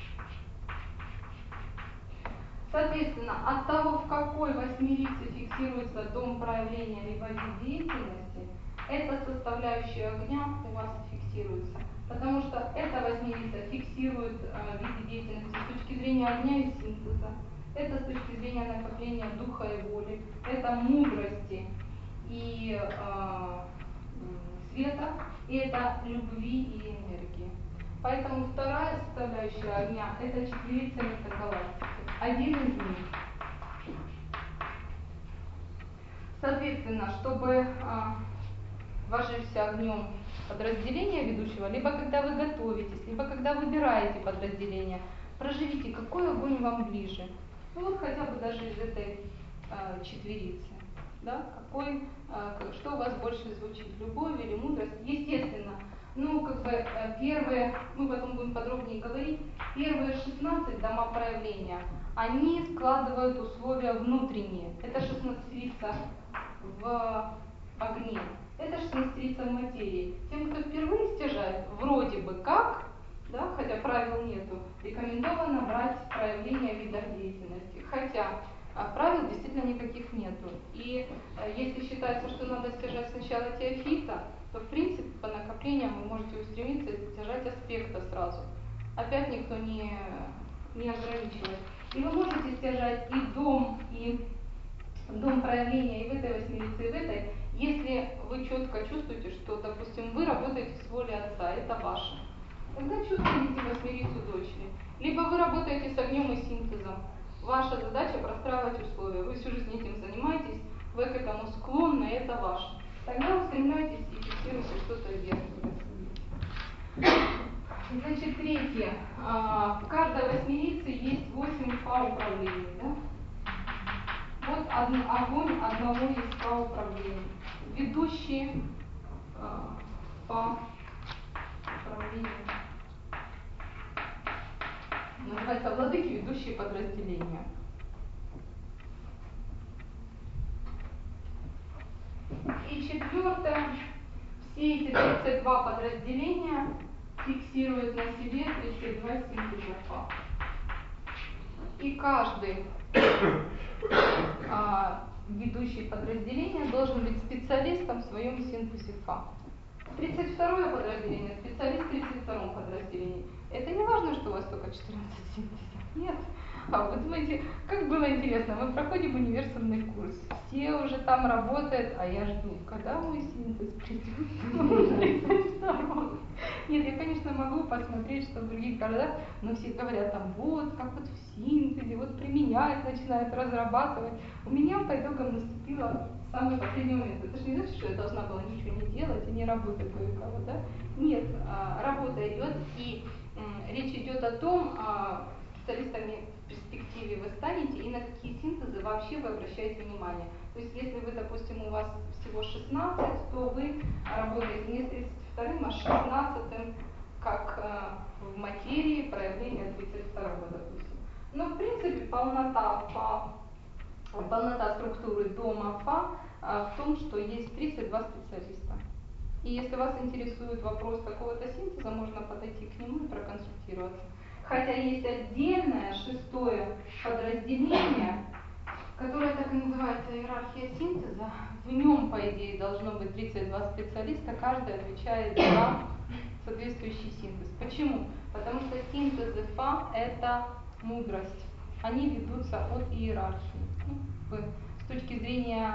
Соответственно, от того, в какой восьмерице фиксируется дом проявления либо вид деятельности, эта составляющая огня у вас фиксируется. Потому что эта восьмерица фиксирует э, виды деятельности с точки зрения огня и синтеза, это с точки зрения накопления духа и воли, это мудрости и э, света, и это любви и энергии. Поэтому вторая составляющая огня – это четверица метагалактики. Один из них. Соответственно, чтобы а, вожжься огнем подразделения ведущего, либо когда вы готовитесь, либо когда выбираете подразделение, проживите, какой огонь вам ближе. Ну вот хотя бы даже из этой а, четверицы. Да? Какой, а, что у вас больше звучит, любовь или мудрость? Естественно, ну как бы первые, мы потом будем подробнее говорить, первые шестнадцать дома проявления, они складывают условия внутренние. Это шестнадцатица в огне, это шестнадцатица в материи. Тем, кто впервые стяжает, вроде бы как, да, хотя правил нету, рекомендовано брать проявления видов деятельности. Хотя а правил действительно никаких нету. И э, если считается, что надо стяжать сначала теофита, то в принципе по накоплениям вы можете устремиться и стяжать аспекта сразу. Опять никто не, не ограничивает. И вы можете стяжать и дом, и дом проявления и в этой восьмерице, и в этой, если вы четко чувствуете, что, допустим, вы работаете с волей отца, это ваше. Тогда чувствуете восьмерицу дочери. Либо вы работаете с огнем и синтезом. Ваша задача простраивать условия. Вы всю жизнь этим занимаетесь, вы к этому склонны, это ваше. Тогда устремляйтесь и фиксируйте что-то верхнее. Значит, третье. В каждой восьмерице есть восемь фа управлений. Да? Вот один, огонь одного из фа управлений. Ведущие фа управления. Называется владыки, ведущие подразделения. И четвертое, все эти тридцать два подразделения фиксируют на себе тридцать два синтеза фа. И каждый а, ведущий подразделение должен быть специалистом в своем синтезе фа. тридцать второе подразделение, специалист в тридцать втором подразделении. Это не важно, что у вас только четырнадцать синтезов. Нет. А вы думаете, как было интересно, мы проходим универсальный курс, все уже там работают, а я жду, когда мой синтез придет. Нет, я, конечно, могу посмотреть, что в других городах, но все говорят там, вот, как вот в синтезе, вот применять, начинают разрабатывать. У меня по итогам наступило самый последний момент. Это же не значит, что я должна была ничего не делать и не работать кое-кого, да? Нет, работа идет, и речь идет о том, специалистами в перспективе вы станете и на какие синтезы вообще вы обращаете внимание. То есть если вы, допустим, у вас всего шестнадцать, то вы работаете не с тридцать вторым, а с шестнадцатым, как э, в материи проявления тридцать второго, допустим. Но в принципе полнота фа, полнота структуры дома фа э, в том, что есть тридцать два специалиста. И если вас интересует вопрос какого-то синтеза, можно подойти к нему и проконсультироваться. Хотя есть отдельное шестое подразделение, которое так и называется иерархия синтеза. В нем, по идее, должно быть тридцать два специалиста, каждый отвечает за соответствующий синтез. Почему? Потому что синтезы фа – это мудрость. Они ведутся от иерархии. Ну, с точки зрения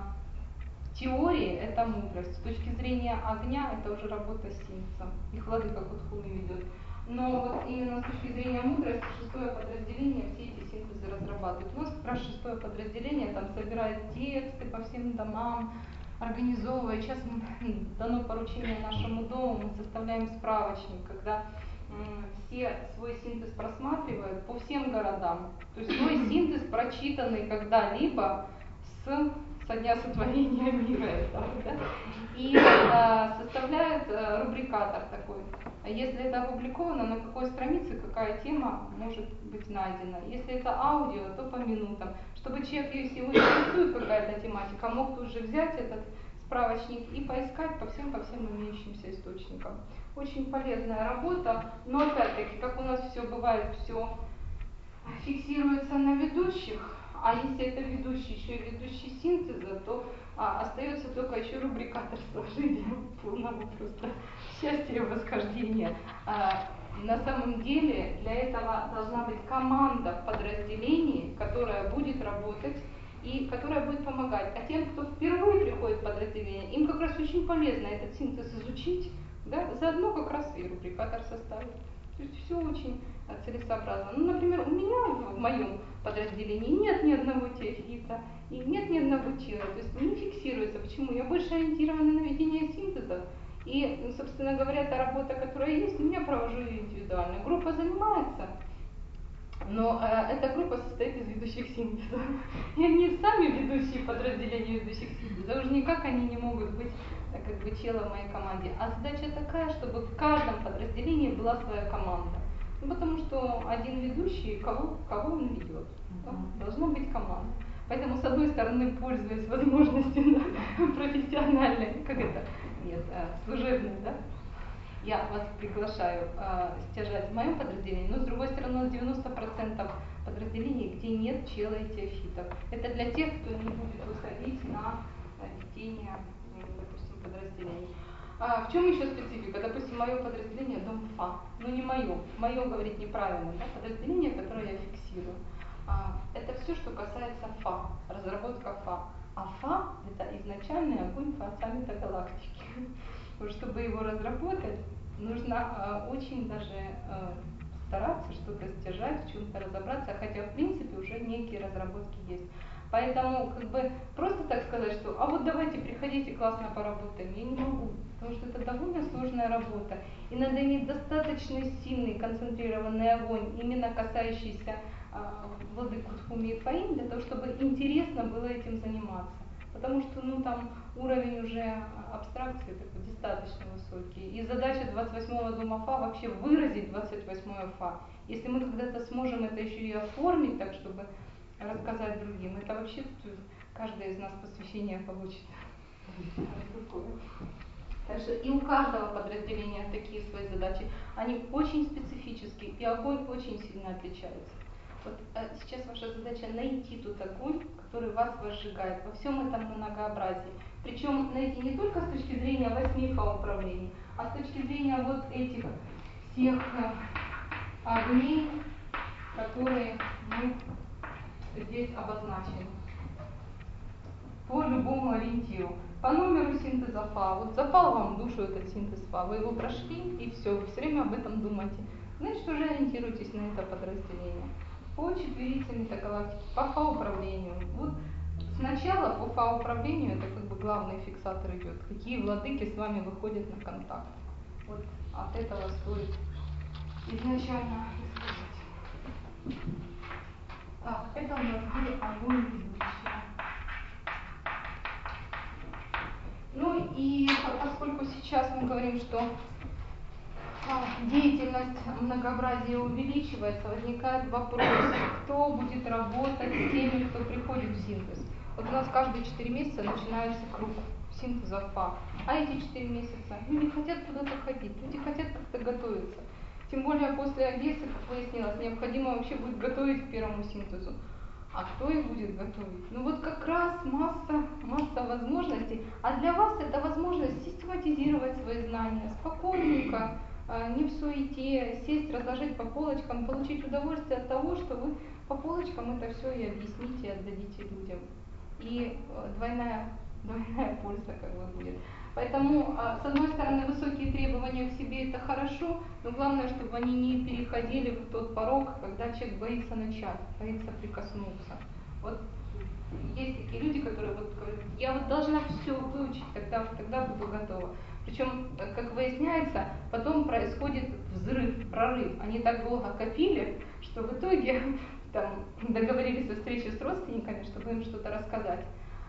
э, теории это мудрость, с точки зрения огня это уже работа с синтезом. Их владыка Кутхуны ведет. Но вот именно с точки зрения мудрости шестое подразделение все эти синтезы разрабатывает. У нас как раз шестое подразделение там собирает тексты по всем домам, организовывает. Сейчас дано поручение нашему дому, мы составляем справочник, когда м, все свой синтез просматривают по всем городам. То есть свой синтез, прочитанный когда-либо с, со дня сотворения мира этого, да? И э, составляют э, рубрикатор такой. если это опубликовано, на какой странице какая тема может быть найдена. Если это аудио, то по минутам, чтобы человек, если его интересует какая-то тематика, мог тут же взять этот справочник и поискать по всем, по всем имеющимся источникам. Очень полезная работа, но опять-таки, как у нас все бывает, все фиксируется на ведущих, а если это ведущий, еще и ведущий синтеза, то а, остается только еще рубрикатор сложения полного просто счастья и восхождения. А, на самом деле для этого должна быть команда в подразделении, которая будет работать и которая будет помогать. А тем, кто впервые приходит в подразделение, им как раз очень полезно этот синтез изучить, да, заодно как раз и рубрикатор составить. То есть все очень целесообразно. Ну, например, у меня в моем подразделении нет ни одного теофита и нет ни одного тела, то есть не фиксируется. Почему? Я больше ориентирована на ведение синтеза. И, собственно говоря, та работа, которая есть, я провожу ее индивидуально. Группа занимается, но э, эта группа состоит из ведущих синтеза. И они сами ведущие подразделения ведущих синтеза. Уж никак они не могут быть э, как бы телом моей команде. А задача такая, чтобы в каждом подразделении была своя команда. Ну, потому что один ведущий, кого, кого он ведет. Да? Должна быть команда. Поэтому, с одной стороны, пользуясь возможностью, да, профессиональной, как это, нет, служебной, да, я вас приглашаю э, стяжать в моем подразделении, но с другой стороны, у нас девяносто процентов подразделений, где нет чела и теофитов. Это для тех, кто не будет выходить на ведение, допустим, подразделений. А в чем еще специфика? Допустим, мое подразделение дом ФА, но не мое. Мое говорить неправильно, да? Подразделение, которое я фиксирую. А, это все, что касается ФА, разработка ФА. А ФА это изначальный огонь фасамита галактики. Чтобы его разработать, нужно э, очень даже э, стараться что-то стяжать, в чем-то разобраться, хотя в принципе уже некие разработки есть. Поэтому как бы просто так сказать, что а вот давайте приходите, классно поработаем, я не могу, потому что это довольно сложная работа. И надо иметь достаточно сильный концентрированный огонь, именно касающийся э, владык Кутхуми и Фаим, для того, чтобы интересно было этим заниматься. Потому что ну, там уровень уже абстракции такой достаточно высокий. И задача двадцать восьмого дома ФА вообще выразить двадцать восьмое ФА. Если мы когда-то сможем это еще и оформить так, чтобы рассказать другим, это вообще каждый из нас посвящение получит. Так что и у каждого подразделения такие свои задачи. Они очень специфические, и огонь очень сильно отличается. Вот э, сейчас ваша задача найти тот огонь, который вас возжигает во всем этом многообразии. Причем найти не только с точки зрения восьми фа-управлений, а с точки зрения вот этих всех э, огней, которые мы здесь обозначили. По любому ориентиру. По номеру синтеза ФА. Вот запал вам в душу этот синтез ФА. Вы его прошли и все, вы все время об этом думаете. Значит, уже ориентируйтесь на это подразделение. По четверице метагалактики, по ФА-управлению. Вот сначала по ФА-управлению это как бы главный фиксатор идет. Какие владыки с вами выходят на контакт. Вот от этого стоит изначально исходить. Так, это у нас были огонь ведущие. Ну и поскольку сейчас мы говорим, что деятельность многообразия увеличивается, возникает вопрос, кто будет работать с теми, кто приходит в синтез. Вот у нас каждые четыре месяца начинается круг синтеза ФА. А эти четыре месяца люди хотят куда-то ходить, люди хотят как-то готовиться. Тем более после Одессы, как выяснилось, необходимо вообще будет готовить к первому синтезу. А кто их будет готовить? Ну вот как раз масса, масса возможностей. А для вас это возможность систематизировать свои знания спокойненько, не в суете, сесть, разложить по полочкам, получить удовольствие от того, что вы по полочкам это все и объясните, и отдадите людям. И двойная, двойная польза как бы будет. Поэтому, с одной стороны, высокие требования к себе это хорошо, но главное, чтобы они не переходили в тот порог, когда человек боится начать, боится прикоснуться. Вот есть такие люди, которые вот говорят, я вот должна все выучить, тогда, тогда буду готова. Причем, как выясняется, потом происходит взрыв, прорыв. Они так долго копили, что в итоге там, договорились о встрече с родственниками, чтобы им что-то рассказать.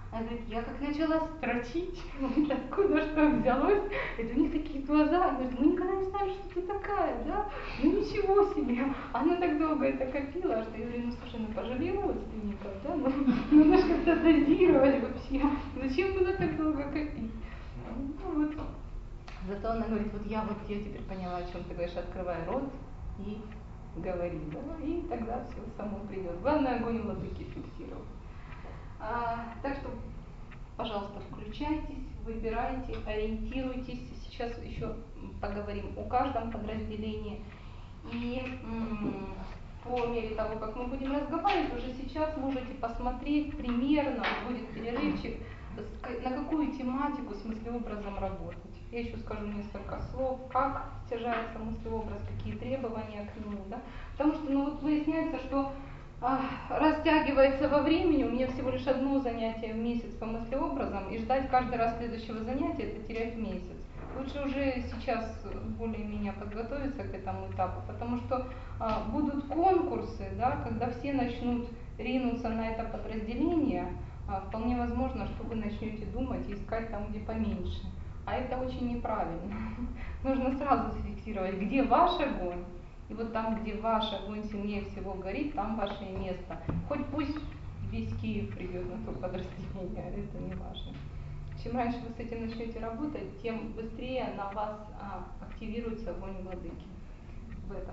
Она говорит, я как начала строчить, откуда что взялось, это у них такие глаза, она говорит, мы никогда не знали, что ты такая, да, ну ничего себе. Она так долго это копила, что я говорю, ну слушай, ну пожалей родственников, да, ну надо же как-то дозировать вообще, зачем было так долго копить? Ну вот, зато она говорит, вот я вот я теперь поняла, о чем ты говоришь, открывай рот и говори, да, и тогда все само придет. Главное огонь владыки фиксировать. А, так что, пожалуйста, включайтесь, выбирайте, ориентируйтесь. Сейчас еще поговорим о каждом подразделении. И м- по мере того, как мы будем разговаривать, уже сейчас можете посмотреть примерно, будет перерывчик, на какую тематику смыслеобразом работать. Я еще скажу несколько слов, как стяжается мыслеобраз, какие требования к нему. Да? Потому что ну, вот выясняется, что а, растягивается во времени, у меня всего лишь одно занятие в месяц по мыслеобразам, и ждать каждый раз следующего занятия – это терять месяц. Лучше уже сейчас более-менее подготовиться к этому этапу, потому что а, будут конкурсы, да, когда все начнут ринуться на это подразделение, а, вполне возможно, что вы начнете думать и искать там, где поменьше. А это очень неправильно. Нужно сразу зафиксировать, где ваш огонь, и вот там, где ваш огонь сильнее всего горит, там ваше место. Хоть пусть весь Киев придет на то подразделение, это не важно. Чем раньше вы с этим начнете работать, тем быстрее на вас а, активируется огонь владыки. В этом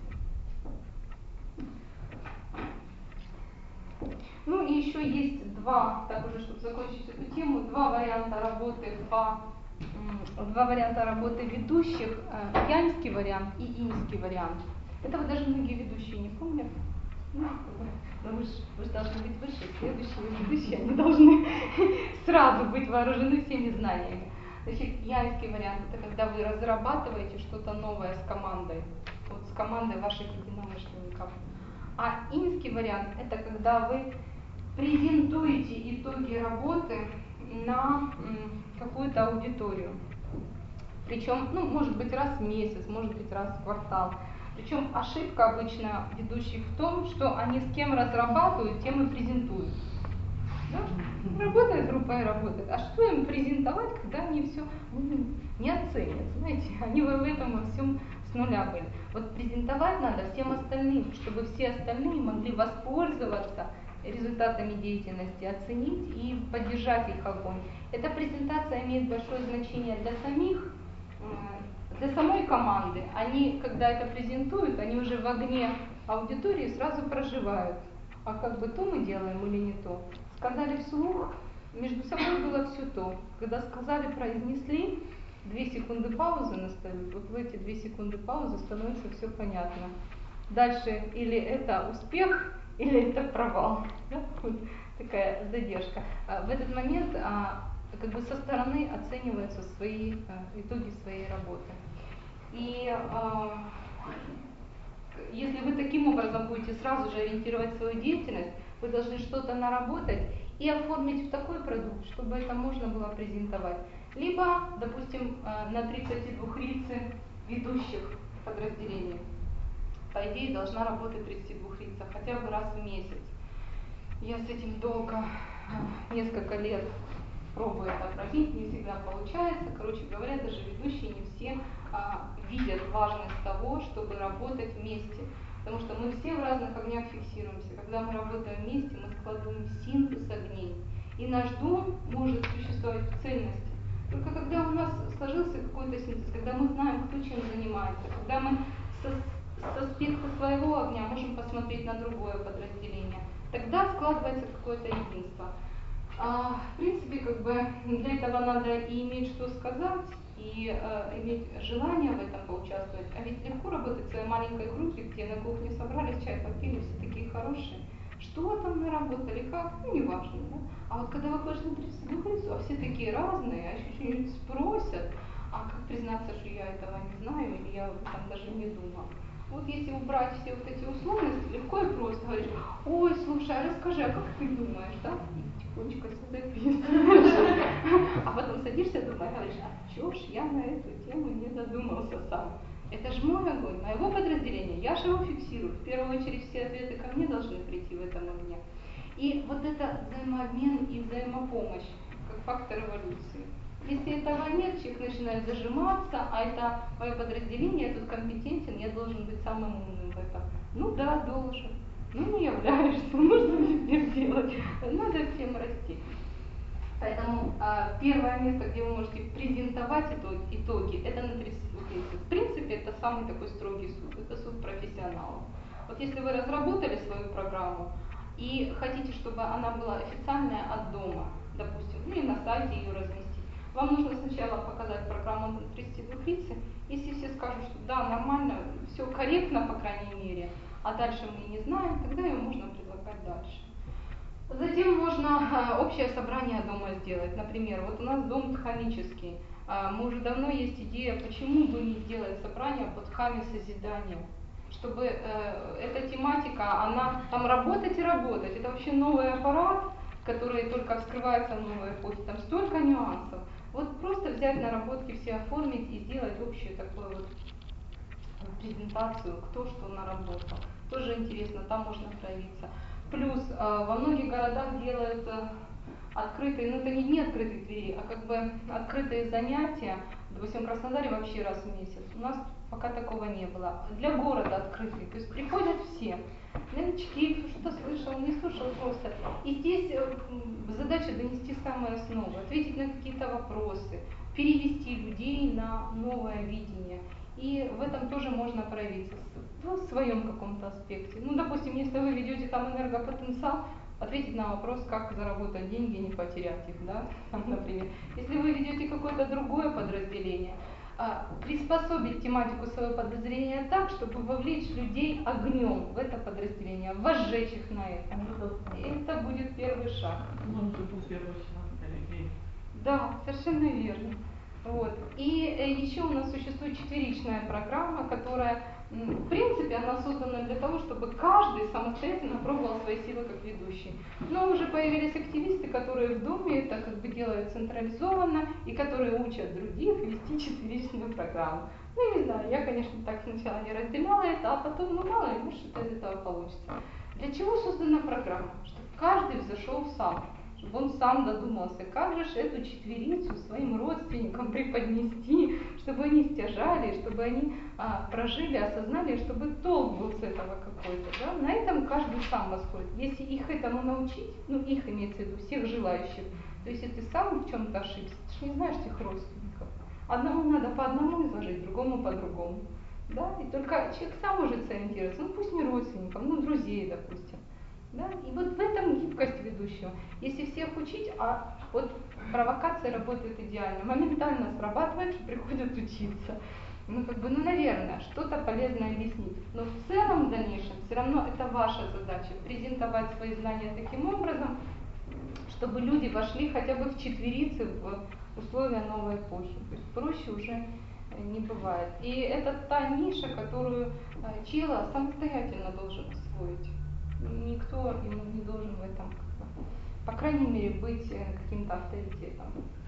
смысле. Ну и еще есть два, так уже, чтобы закончить эту тему, два варианта работы по два варианта работы ведущих, э, янский вариант и иньский вариант. Этого даже многие ведущие не помнят. Ну, но вы же вы ж должны быть выше, следующие ведущие, они должны сразу быть вооружены всеми знаниями. Значит, янский вариант – это когда вы разрабатываете что-то новое с командой, вот с командой ваших единомышленников. А иньский вариант – это когда вы презентуете итоги работы на м, какую-то аудиторию. Причем, ну, может быть, раз в месяц, может быть, раз в квартал. Причем ошибка обычно ведущих в том, что они с кем разрабатывают, тем и презентуют. Да? Работает группа и работает. А что им презентовать, когда они все ну, не оценят? Знаете, они в этом во всем с нуля были. Вот презентовать надо всем остальным, чтобы все остальные могли воспользоваться результатами деятельности, оценить и поддержать их огонь. Эта презентация имеет большое значение для самих, для самой команды. Они, когда это презентуют, они уже в огне аудитории сразу проживают. А как бы то мы делаем или не то. Сказали вслух, между собой было все то. Когда сказали, произнесли, две секунды паузы настают. Вот в эти две секунды паузы становится все понятно. Дальше или это успех, или это провал. Да? Вот такая задержка. А в этот момент а, как бы со стороны оцениваются свои а, итоги своей работы. И а, если вы таким образом будете сразу же ориентировать свою деятельность, вы должны что-то наработать и оформить в такой продукт, чтобы это можно было презентовать. Либо, допустим, на тридцати двух рице ведущих подразделений. По идее, должна работать тридцатидвухрица хотя бы раз в месяц. Я с этим долго, несколько лет пробую это пробить, не всегда получается. Короче говоря, даже ведущие не все а, видят важность того, чтобы работать вместе. Потому что мы все в разных огнях фиксируемся. Когда мы работаем вместе, мы складываем синтез огней. И наш дом может существовать в цельности. Только когда у нас сложился какой-то синтез, когда мы знаем, кто чем занимается, когда мы со, с аспекта своего огня можем посмотреть на другое подразделение, тогда складывается какое-то единство. А, в принципе, как бы для этого надо и иметь что сказать, и э, иметь желание в этом поучаствовать. А ведь легко работать в своей маленькой группе, где на кухне собрались, чай попили, все такие хорошие. Что там наработали, как, ну не важно. Да? А вот когда выходишь на тридцатидвухрицу, а все такие разные, а еще что-нибудь спросят, а как признаться, что я этого не знаю, или я там даже не думала. Вот если убрать все вот эти условности, легко и просто говоришь, ой, слушай, а расскажи, а как ты думаешь, да? И тихонечко все записываешь. А потом садишься дома и говоришь, а чё ж я на эту тему не додумался сам? Это же мой огонь, моего подразделения, я же его фиксирую. В первую очередь все ответы ко мне должны прийти в этом огне. И вот это взаимообмен и взаимопомощь как фактор эволюции. Если этого нет, человек начинает зажиматься, а это мое подразделение, я тут компетентен, я должен быть самым умным в этом. Ну да, должен. Ну не являешься, ну что теперь делать? Надо всем расти. Поэтому э, первое место, где вы можете презентовать итоги, итоги это на тридцать двух лицах. В принципе, это самый такой строгий суд, это суд профессионалов. Вот если вы разработали свою программу и хотите, чтобы она была официальная от дома, допустим, ну и на сайте ее разместить, вам нужно сначала показать программу на тридцати двух лицах. Если все скажут, что да, нормально, все корректно, по крайней мере, а дальше мы не знаем, тогда ее можно предлагать дальше. Затем можно э, общее собрание дома сделать. Например, вот у нас дом тхамический. Э, мы уже давно есть идея, почему бы не сделать собрание под тхами созидания. Чтобы э, эта тематика, она там работать и работать. Это вообще новый аппарат, который только вскрывается в новой эпохе. Там столько нюансов. Вот просто взять наработки, все оформить и сделать общую такую вот презентацию, кто что наработал. Тоже интересно, там можно проявиться. Плюс э, во многих городах делают э, открытые, ну это не дни открытых дверей, а как бы открытые занятия. Допустим, в Краснодаре вообще раз в месяц. У нас пока такого не было. Для города открытые, то есть приходят все. Новички, кто что-то слышал, не слышал просто. И здесь э, задача донести самые основы, ответить на какие-то вопросы, перевести людей на новое видение. И в этом тоже можно проявиться в своем каком-то аспекте. Ну, допустим, если вы ведете там энергопотенциал, ответить на вопрос, как заработать деньги, не потерять их, да, например. Если вы ведете какое-то другое подразделение, приспособить тематику своего подразделения так, чтобы вовлечь людей огнем в это подразделение, возжечь их на это. Это будет первый шаг. Да, совершенно верно. Вот. И э, еще у нас существует четверичная программа, которая, в принципе, она создана для того, чтобы каждый самостоятельно пробовал свои силы как ведущий. Но уже появились активисты, которые в доме это как бы делают централизованно и которые учат других вести четверичную программу. Ну, не знаю, я, конечно, так сначала не разделяла это, а потом, ну, мало ли, может, что-то из этого получится. Для чего создана программа? Чтобы каждый взошел сам. Чтобы он сам додумался, как же эту четверицу своим родственникам преподнести, чтобы они стяжали, чтобы они а, прожили, осознали, чтобы толк был с этого какой-то. Да? На этом каждый сам восходит. Если их этому научить, ну их имеется в виду, всех желающих, то есть если ты сам в чем-то ошибся, ты же не знаешь тех родственников. Одному надо по одному изложить, другому по другому. Да? И только человек сам может сориентироваться, ну пусть не родственникам, ну друзей, допустим. Да? И вот в этом гибкость ведущего. Если всех учить, а вот провокация работает идеально, моментально срабатывает, что приходят учиться. Ну, как бы, ну, наверное, что-то полезное объяснить. Но в целом, в дальнейшем, все равно это ваша задача презентовать свои знания таким образом, чтобы люди вошли хотя бы в четверицы в условия новой эпохи. То есть проще уже не бывает. И это та ниша, которую чело самостоятельно должен освоить. Никто ему не должен в этом, по крайней мере, быть каким-то авторитетом.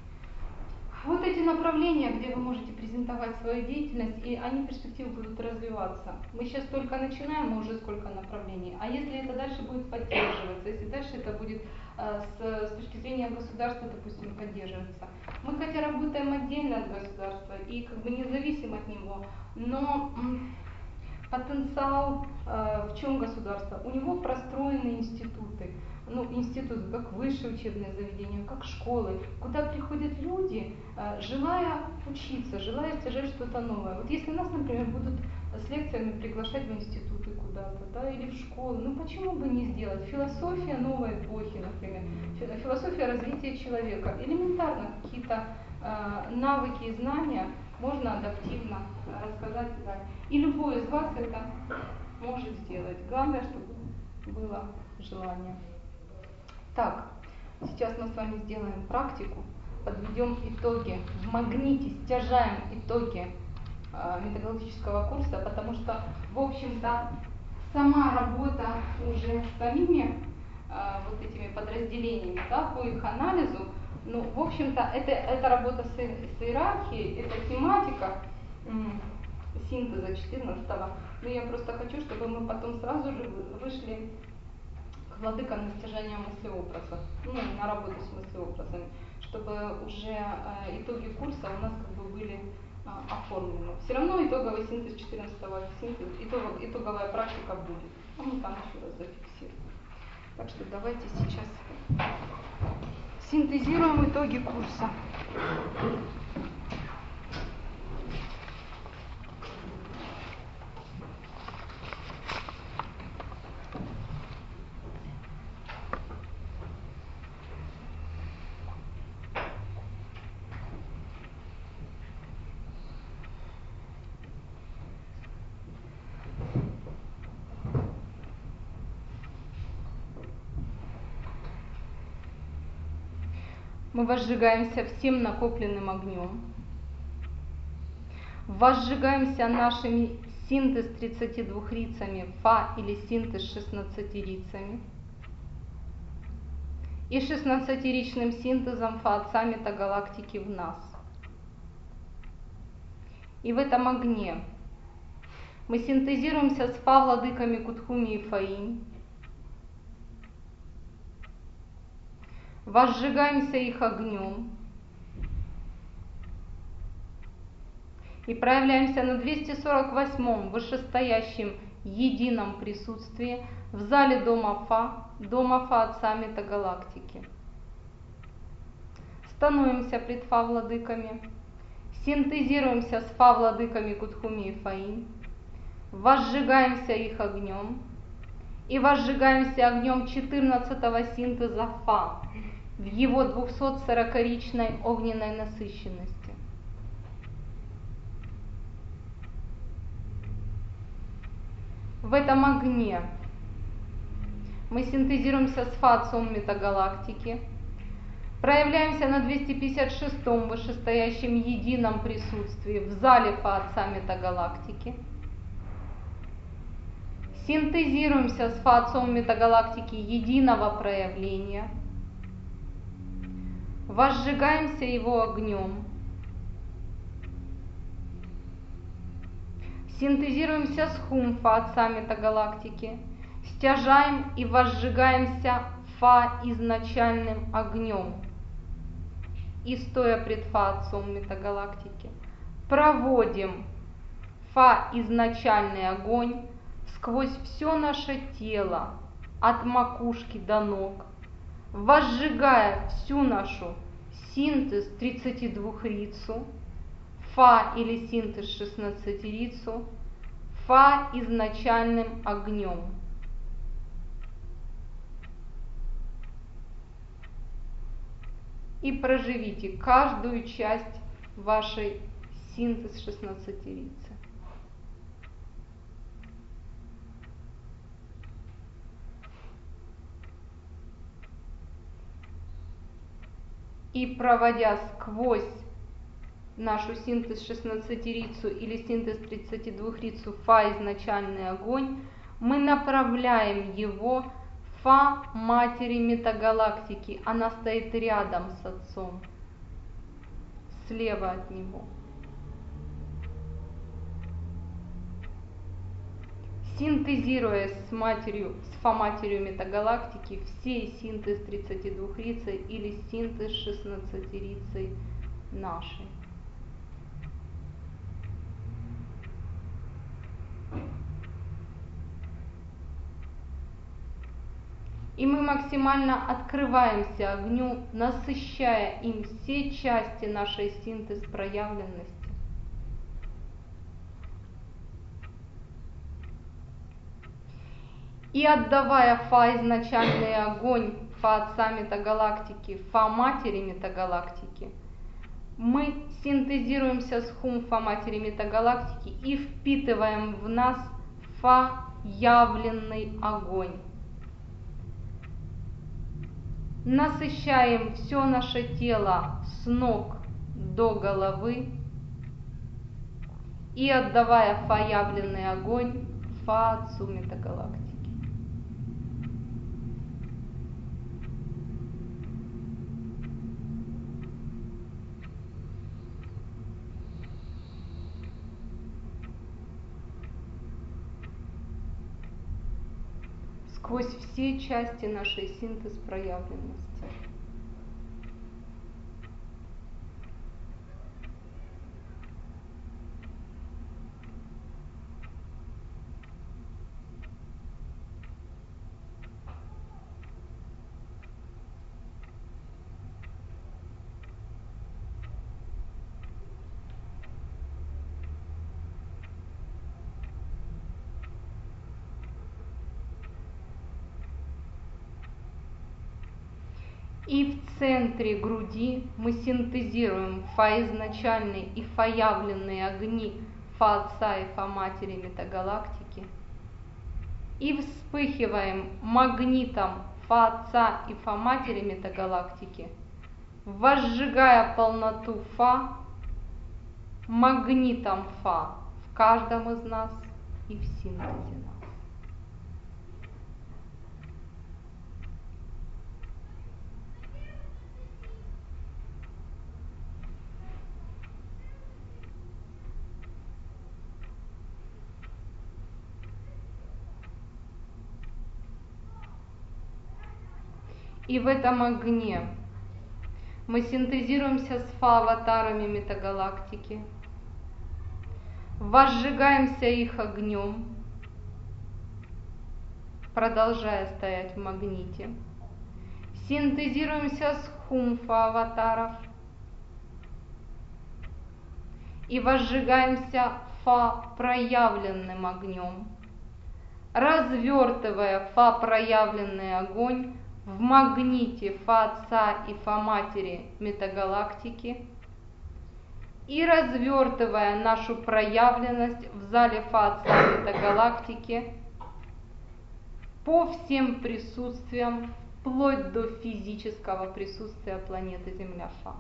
Вот эти направления, где вы можете презентовать свою деятельность, и они в перспективе будут развиваться. Мы сейчас только начинаем, мы уже сколько направлений. А если это дальше будет поддерживаться, если дальше это будет э, с, с точки зрения государства, допустим, поддерживаться. Мы хотя работаем отдельно от государства и как бы независим от него, но м, потенциал э, в чем государство? У него простроены институты. Ну, институты, как высшее учебное заведение, как школы, куда приходят люди, э, желая учиться, желая стяжать что-то новое. Вот если нас, например, будут с лекциями приглашать в институты куда-то, да, или в школы, ну почему бы не сделать? Философия новой эпохи, например, философия развития человека, элементарно какие-то э, навыки и знания можно адаптивно рассказать. Да. И любой из вас это может сделать. Главное, чтобы было желание. Так, сейчас мы с вами сделаем практику, подведем итоги, в магните стяжаем итоги э, методологического курса, потому что, в общем-то, сама работа уже с самими э, вот этими подразделениями, да, по их анализу, ну, в общем-то, это, это работа с, с иерархией, это тематика м, синтеза четырнадцатого. Но я просто хочу, чтобы мы потом сразу же вышли к владыка на стяжение мыслеобразов, ну, на работу с мыслеобразами, чтобы уже э, итоги курса у нас как бы были э, оформлены. Все равно итоговый синтез четырнадцатого синтеза, итог, итоговая практика будет. А мы там еще раз зафиксируем. Так что давайте сейчас синтезируем итоги курса. Мы возжигаемся всем накопленным огнем. Возжигаемся нашими синтез тридцатидвухрицами Фа или синтез шестнадцатирицами. И шестнадцатиричным синтезом Фа отца метагалактики в нас. И в этом огне мы синтезируемся с Фа владыками Кутхуми и Фаинь. Возжигаемся их огнем и проявляемся на двести сорок восьмом вышестоящем едином присутствии в зале Дома Фа, Дома Фа Отца Метагалактики. Становимся пред Фа владыками, синтезируемся с Фа владыками Кутхуми и Фаинь, возжигаемся их огнем и возжигаемся огнем четырнадцатого синтеза Фа в его двухсотсорокаричной огненной насыщенности. В этом огне мы синтезируемся с Фа Отцом Метагалактики, проявляемся на двести пятьдесят шестом вышестоящем едином присутствии в зале Фа Отца Метагалактики, синтезируемся с Фа Отцом Метагалактики единого проявления, возжигаемся его огнем, синтезируемся с Хум Фа Отца Метагалактики, стяжаем и возжигаемся Фа изначальным огнем. И стоя пред Фа Отцом Метагалактики, проводим Фа изначальный огонь сквозь все наше тело, от макушки до ног, возжигая всю нашу синтез тридцатидвухрицу, Фа или синтез шестнадцатирицу, Фа изначальным огнем. И проживите каждую часть вашей синтез шестнадцатирицы. И проводя сквозь нашу синтез шестнадцатирицу или синтез тридцатидвухрицу Фа изначальный огонь, мы направляем его в Фа Матери Метагалактики. Она стоит рядом с Отцом, слева от него. Синтезируя с матерью, с Фа Матерью Метагалактики всей синтез тридцатидвухрицей или синтез шестнадцатирицей нашей. И мы максимально открываемся огню, насыщая им все части нашей синтез проявленности. И отдавая Фа изначальный огонь Фа Отца Метагалактики, Фа Матери Метагалактики, мы синтезируемся с Хум Фа Матери Метагалактики и впитываем в нас Фа явленный огонь. Насыщаем все наше тело с ног до головы и отдавая Фа явленный огонь Фа Отцу Метагалактики. сквозь все части нашей синтез проявленности. И в центре груди мы синтезируем фа изначальные и фа явленные огни фа Отца и фа Матери Метагалактики. И вспыхиваем магнитом фа Отца и фа Матери Метагалактики, возжигая полноту фа магнитом фа в каждом из нас и в синтезе нас. И в этом огне мы синтезируемся с фа-аватарами метагалактики, возжигаемся их огнем, продолжая стоять в магните, синтезируемся с хум-фа-аватаров и возжигаемся фа-проявленным огнем, развертывая фа-проявленный огонь в магните фа Отца и фа Матери Метагалактики и развертывая нашу проявленность в зале фа Отца Метагалактики по всем присутствиям, вплоть до физического присутствия планеты Земля-Фа.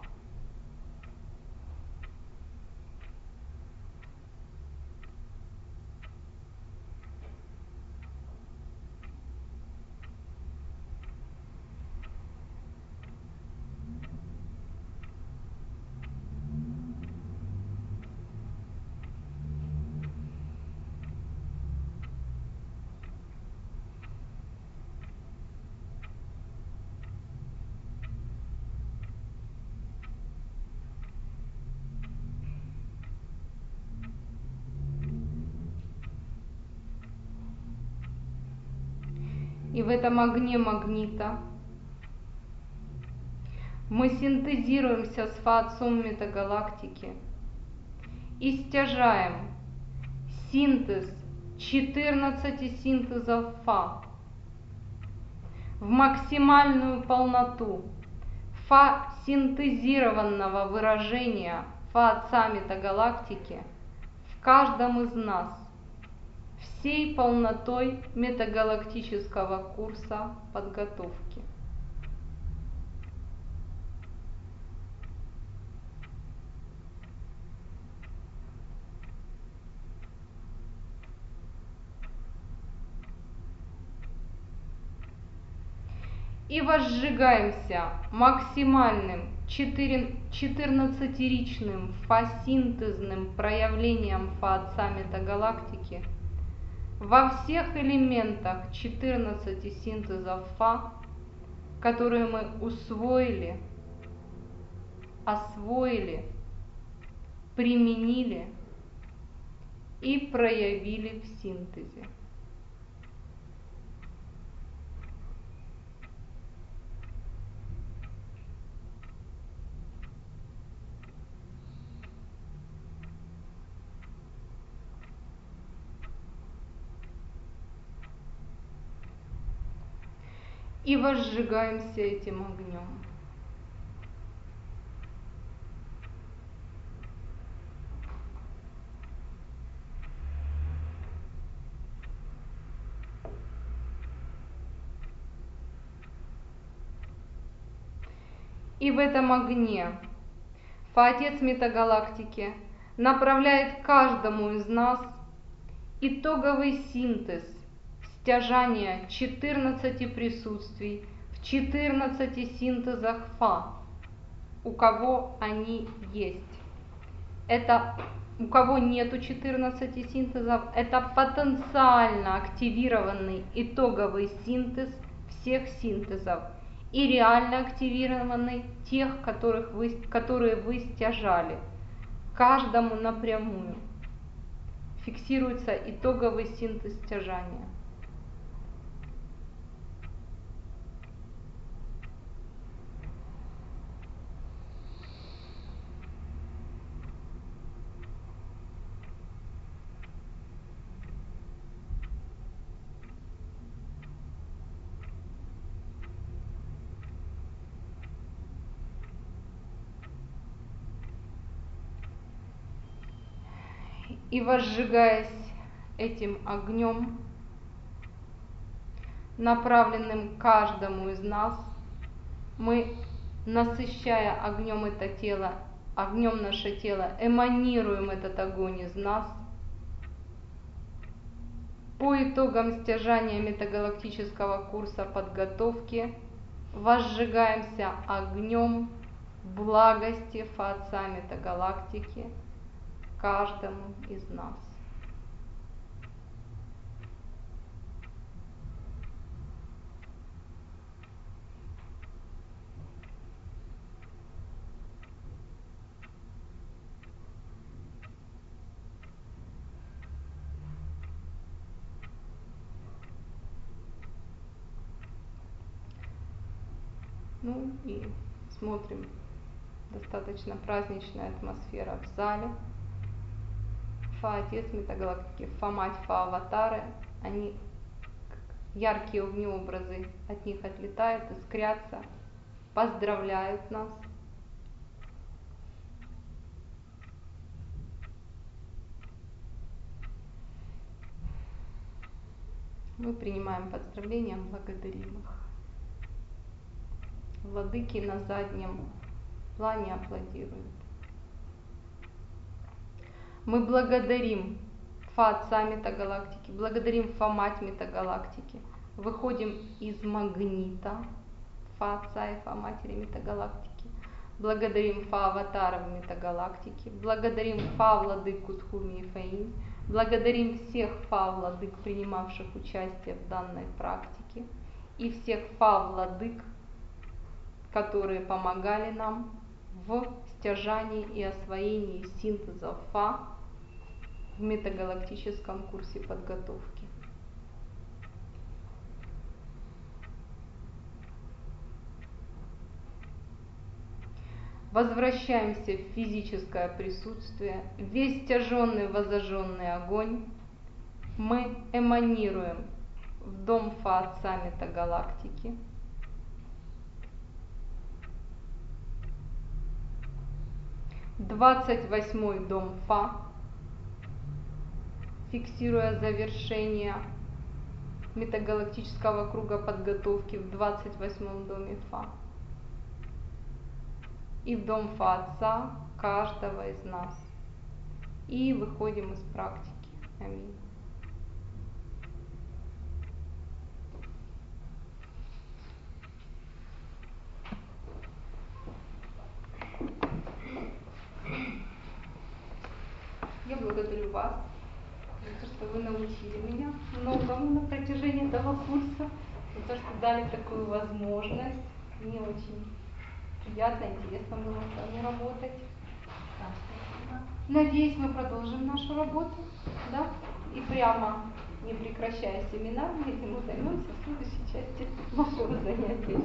И в этом огне магнита мы синтезируемся с фа Отцом Метагалактики и стяжаем синтез четырнадцати синтезов фа в максимальную полноту фа синтезированного выражения фа Отца Метагалактики в каждом из нас, всей полнотой метагалактического курса подготовки. И возжигаемся максимальным четырнадцатиричным фа-синтезным проявлением фа Отца Метагалактики во всех элементах четырнадцати синтезов фа, которые мы усвоили, освоили, применили и проявили в синтезе. И возжигаемся этим огнем. И в этом огне Фа-Отец Метагалактики направляет каждому из нас итоговый синтез стяжания четырнадцати присутствий в четырнадцати синтезах Фа, у кого они есть. Это у кого нету четырнадцати синтезов, это потенциально активированный итоговый синтез всех синтезов и реально активированный тех, которых вы, которые вы стяжали. Каждому напрямую фиксируется итоговый синтез стяжания. И возжигаясь этим огнем, направленным каждому из нас, мы, насыщая огнем это тело, огнем наше тело, эманируем этот огонь из нас. По итогам стяжания метагалактического курса подготовки возжигаемся огнем благости Фа-Отца Метагалактики каждому из нас. Ну и смотрим, достаточно праздничная атмосфера в зале. Фа-Отец Метагалактики, Фа-Мать, Фа-Аватары, они, яркие огнеобразы, от них отлетают, искрятся, поздравляют нас. Мы принимаем поздравления, благодарим их. Владыки на заднем плане аплодируют. Мы благодарим Фа-Отца Метагалактики, благодарим Фа-Мать Метагалактики. Выходим из магнита Фа-Отца и Фа-Матери Метагалактики. Благодарим Фа-Аватаров Метагалактики. Благодарим Фа-Владыку Тхуми и Фаин. Благодарим всех Фа-Владык, принимавших участие в данной практике. И всех Фа-Владык, которые помогали нам в стяжании и освоении синтеза Фа в метагалактическом курсе подготовки. Возвращаемся в физическое присутствие. Весь стяженный, возожженный огонь мы эманируем в дом Фа-Отца Метагалактики. двадцать восьмой дом Фа, фиксируя завершение метагалактического круга подготовки в двадцать восьмом доме Фа. И в дом Фа-Отца каждого из нас. И выходим из практики. Аминь. Я благодарю вас за то, что вы научили меня многому на протяжении этого курса, за то, что дали такую возможность. Мне очень приятно, интересно было с вами работать. Надеюсь, мы продолжим нашу работу, да? И прямо, не прекращая семинар, мы этим займемся в следующей части нашего занятия.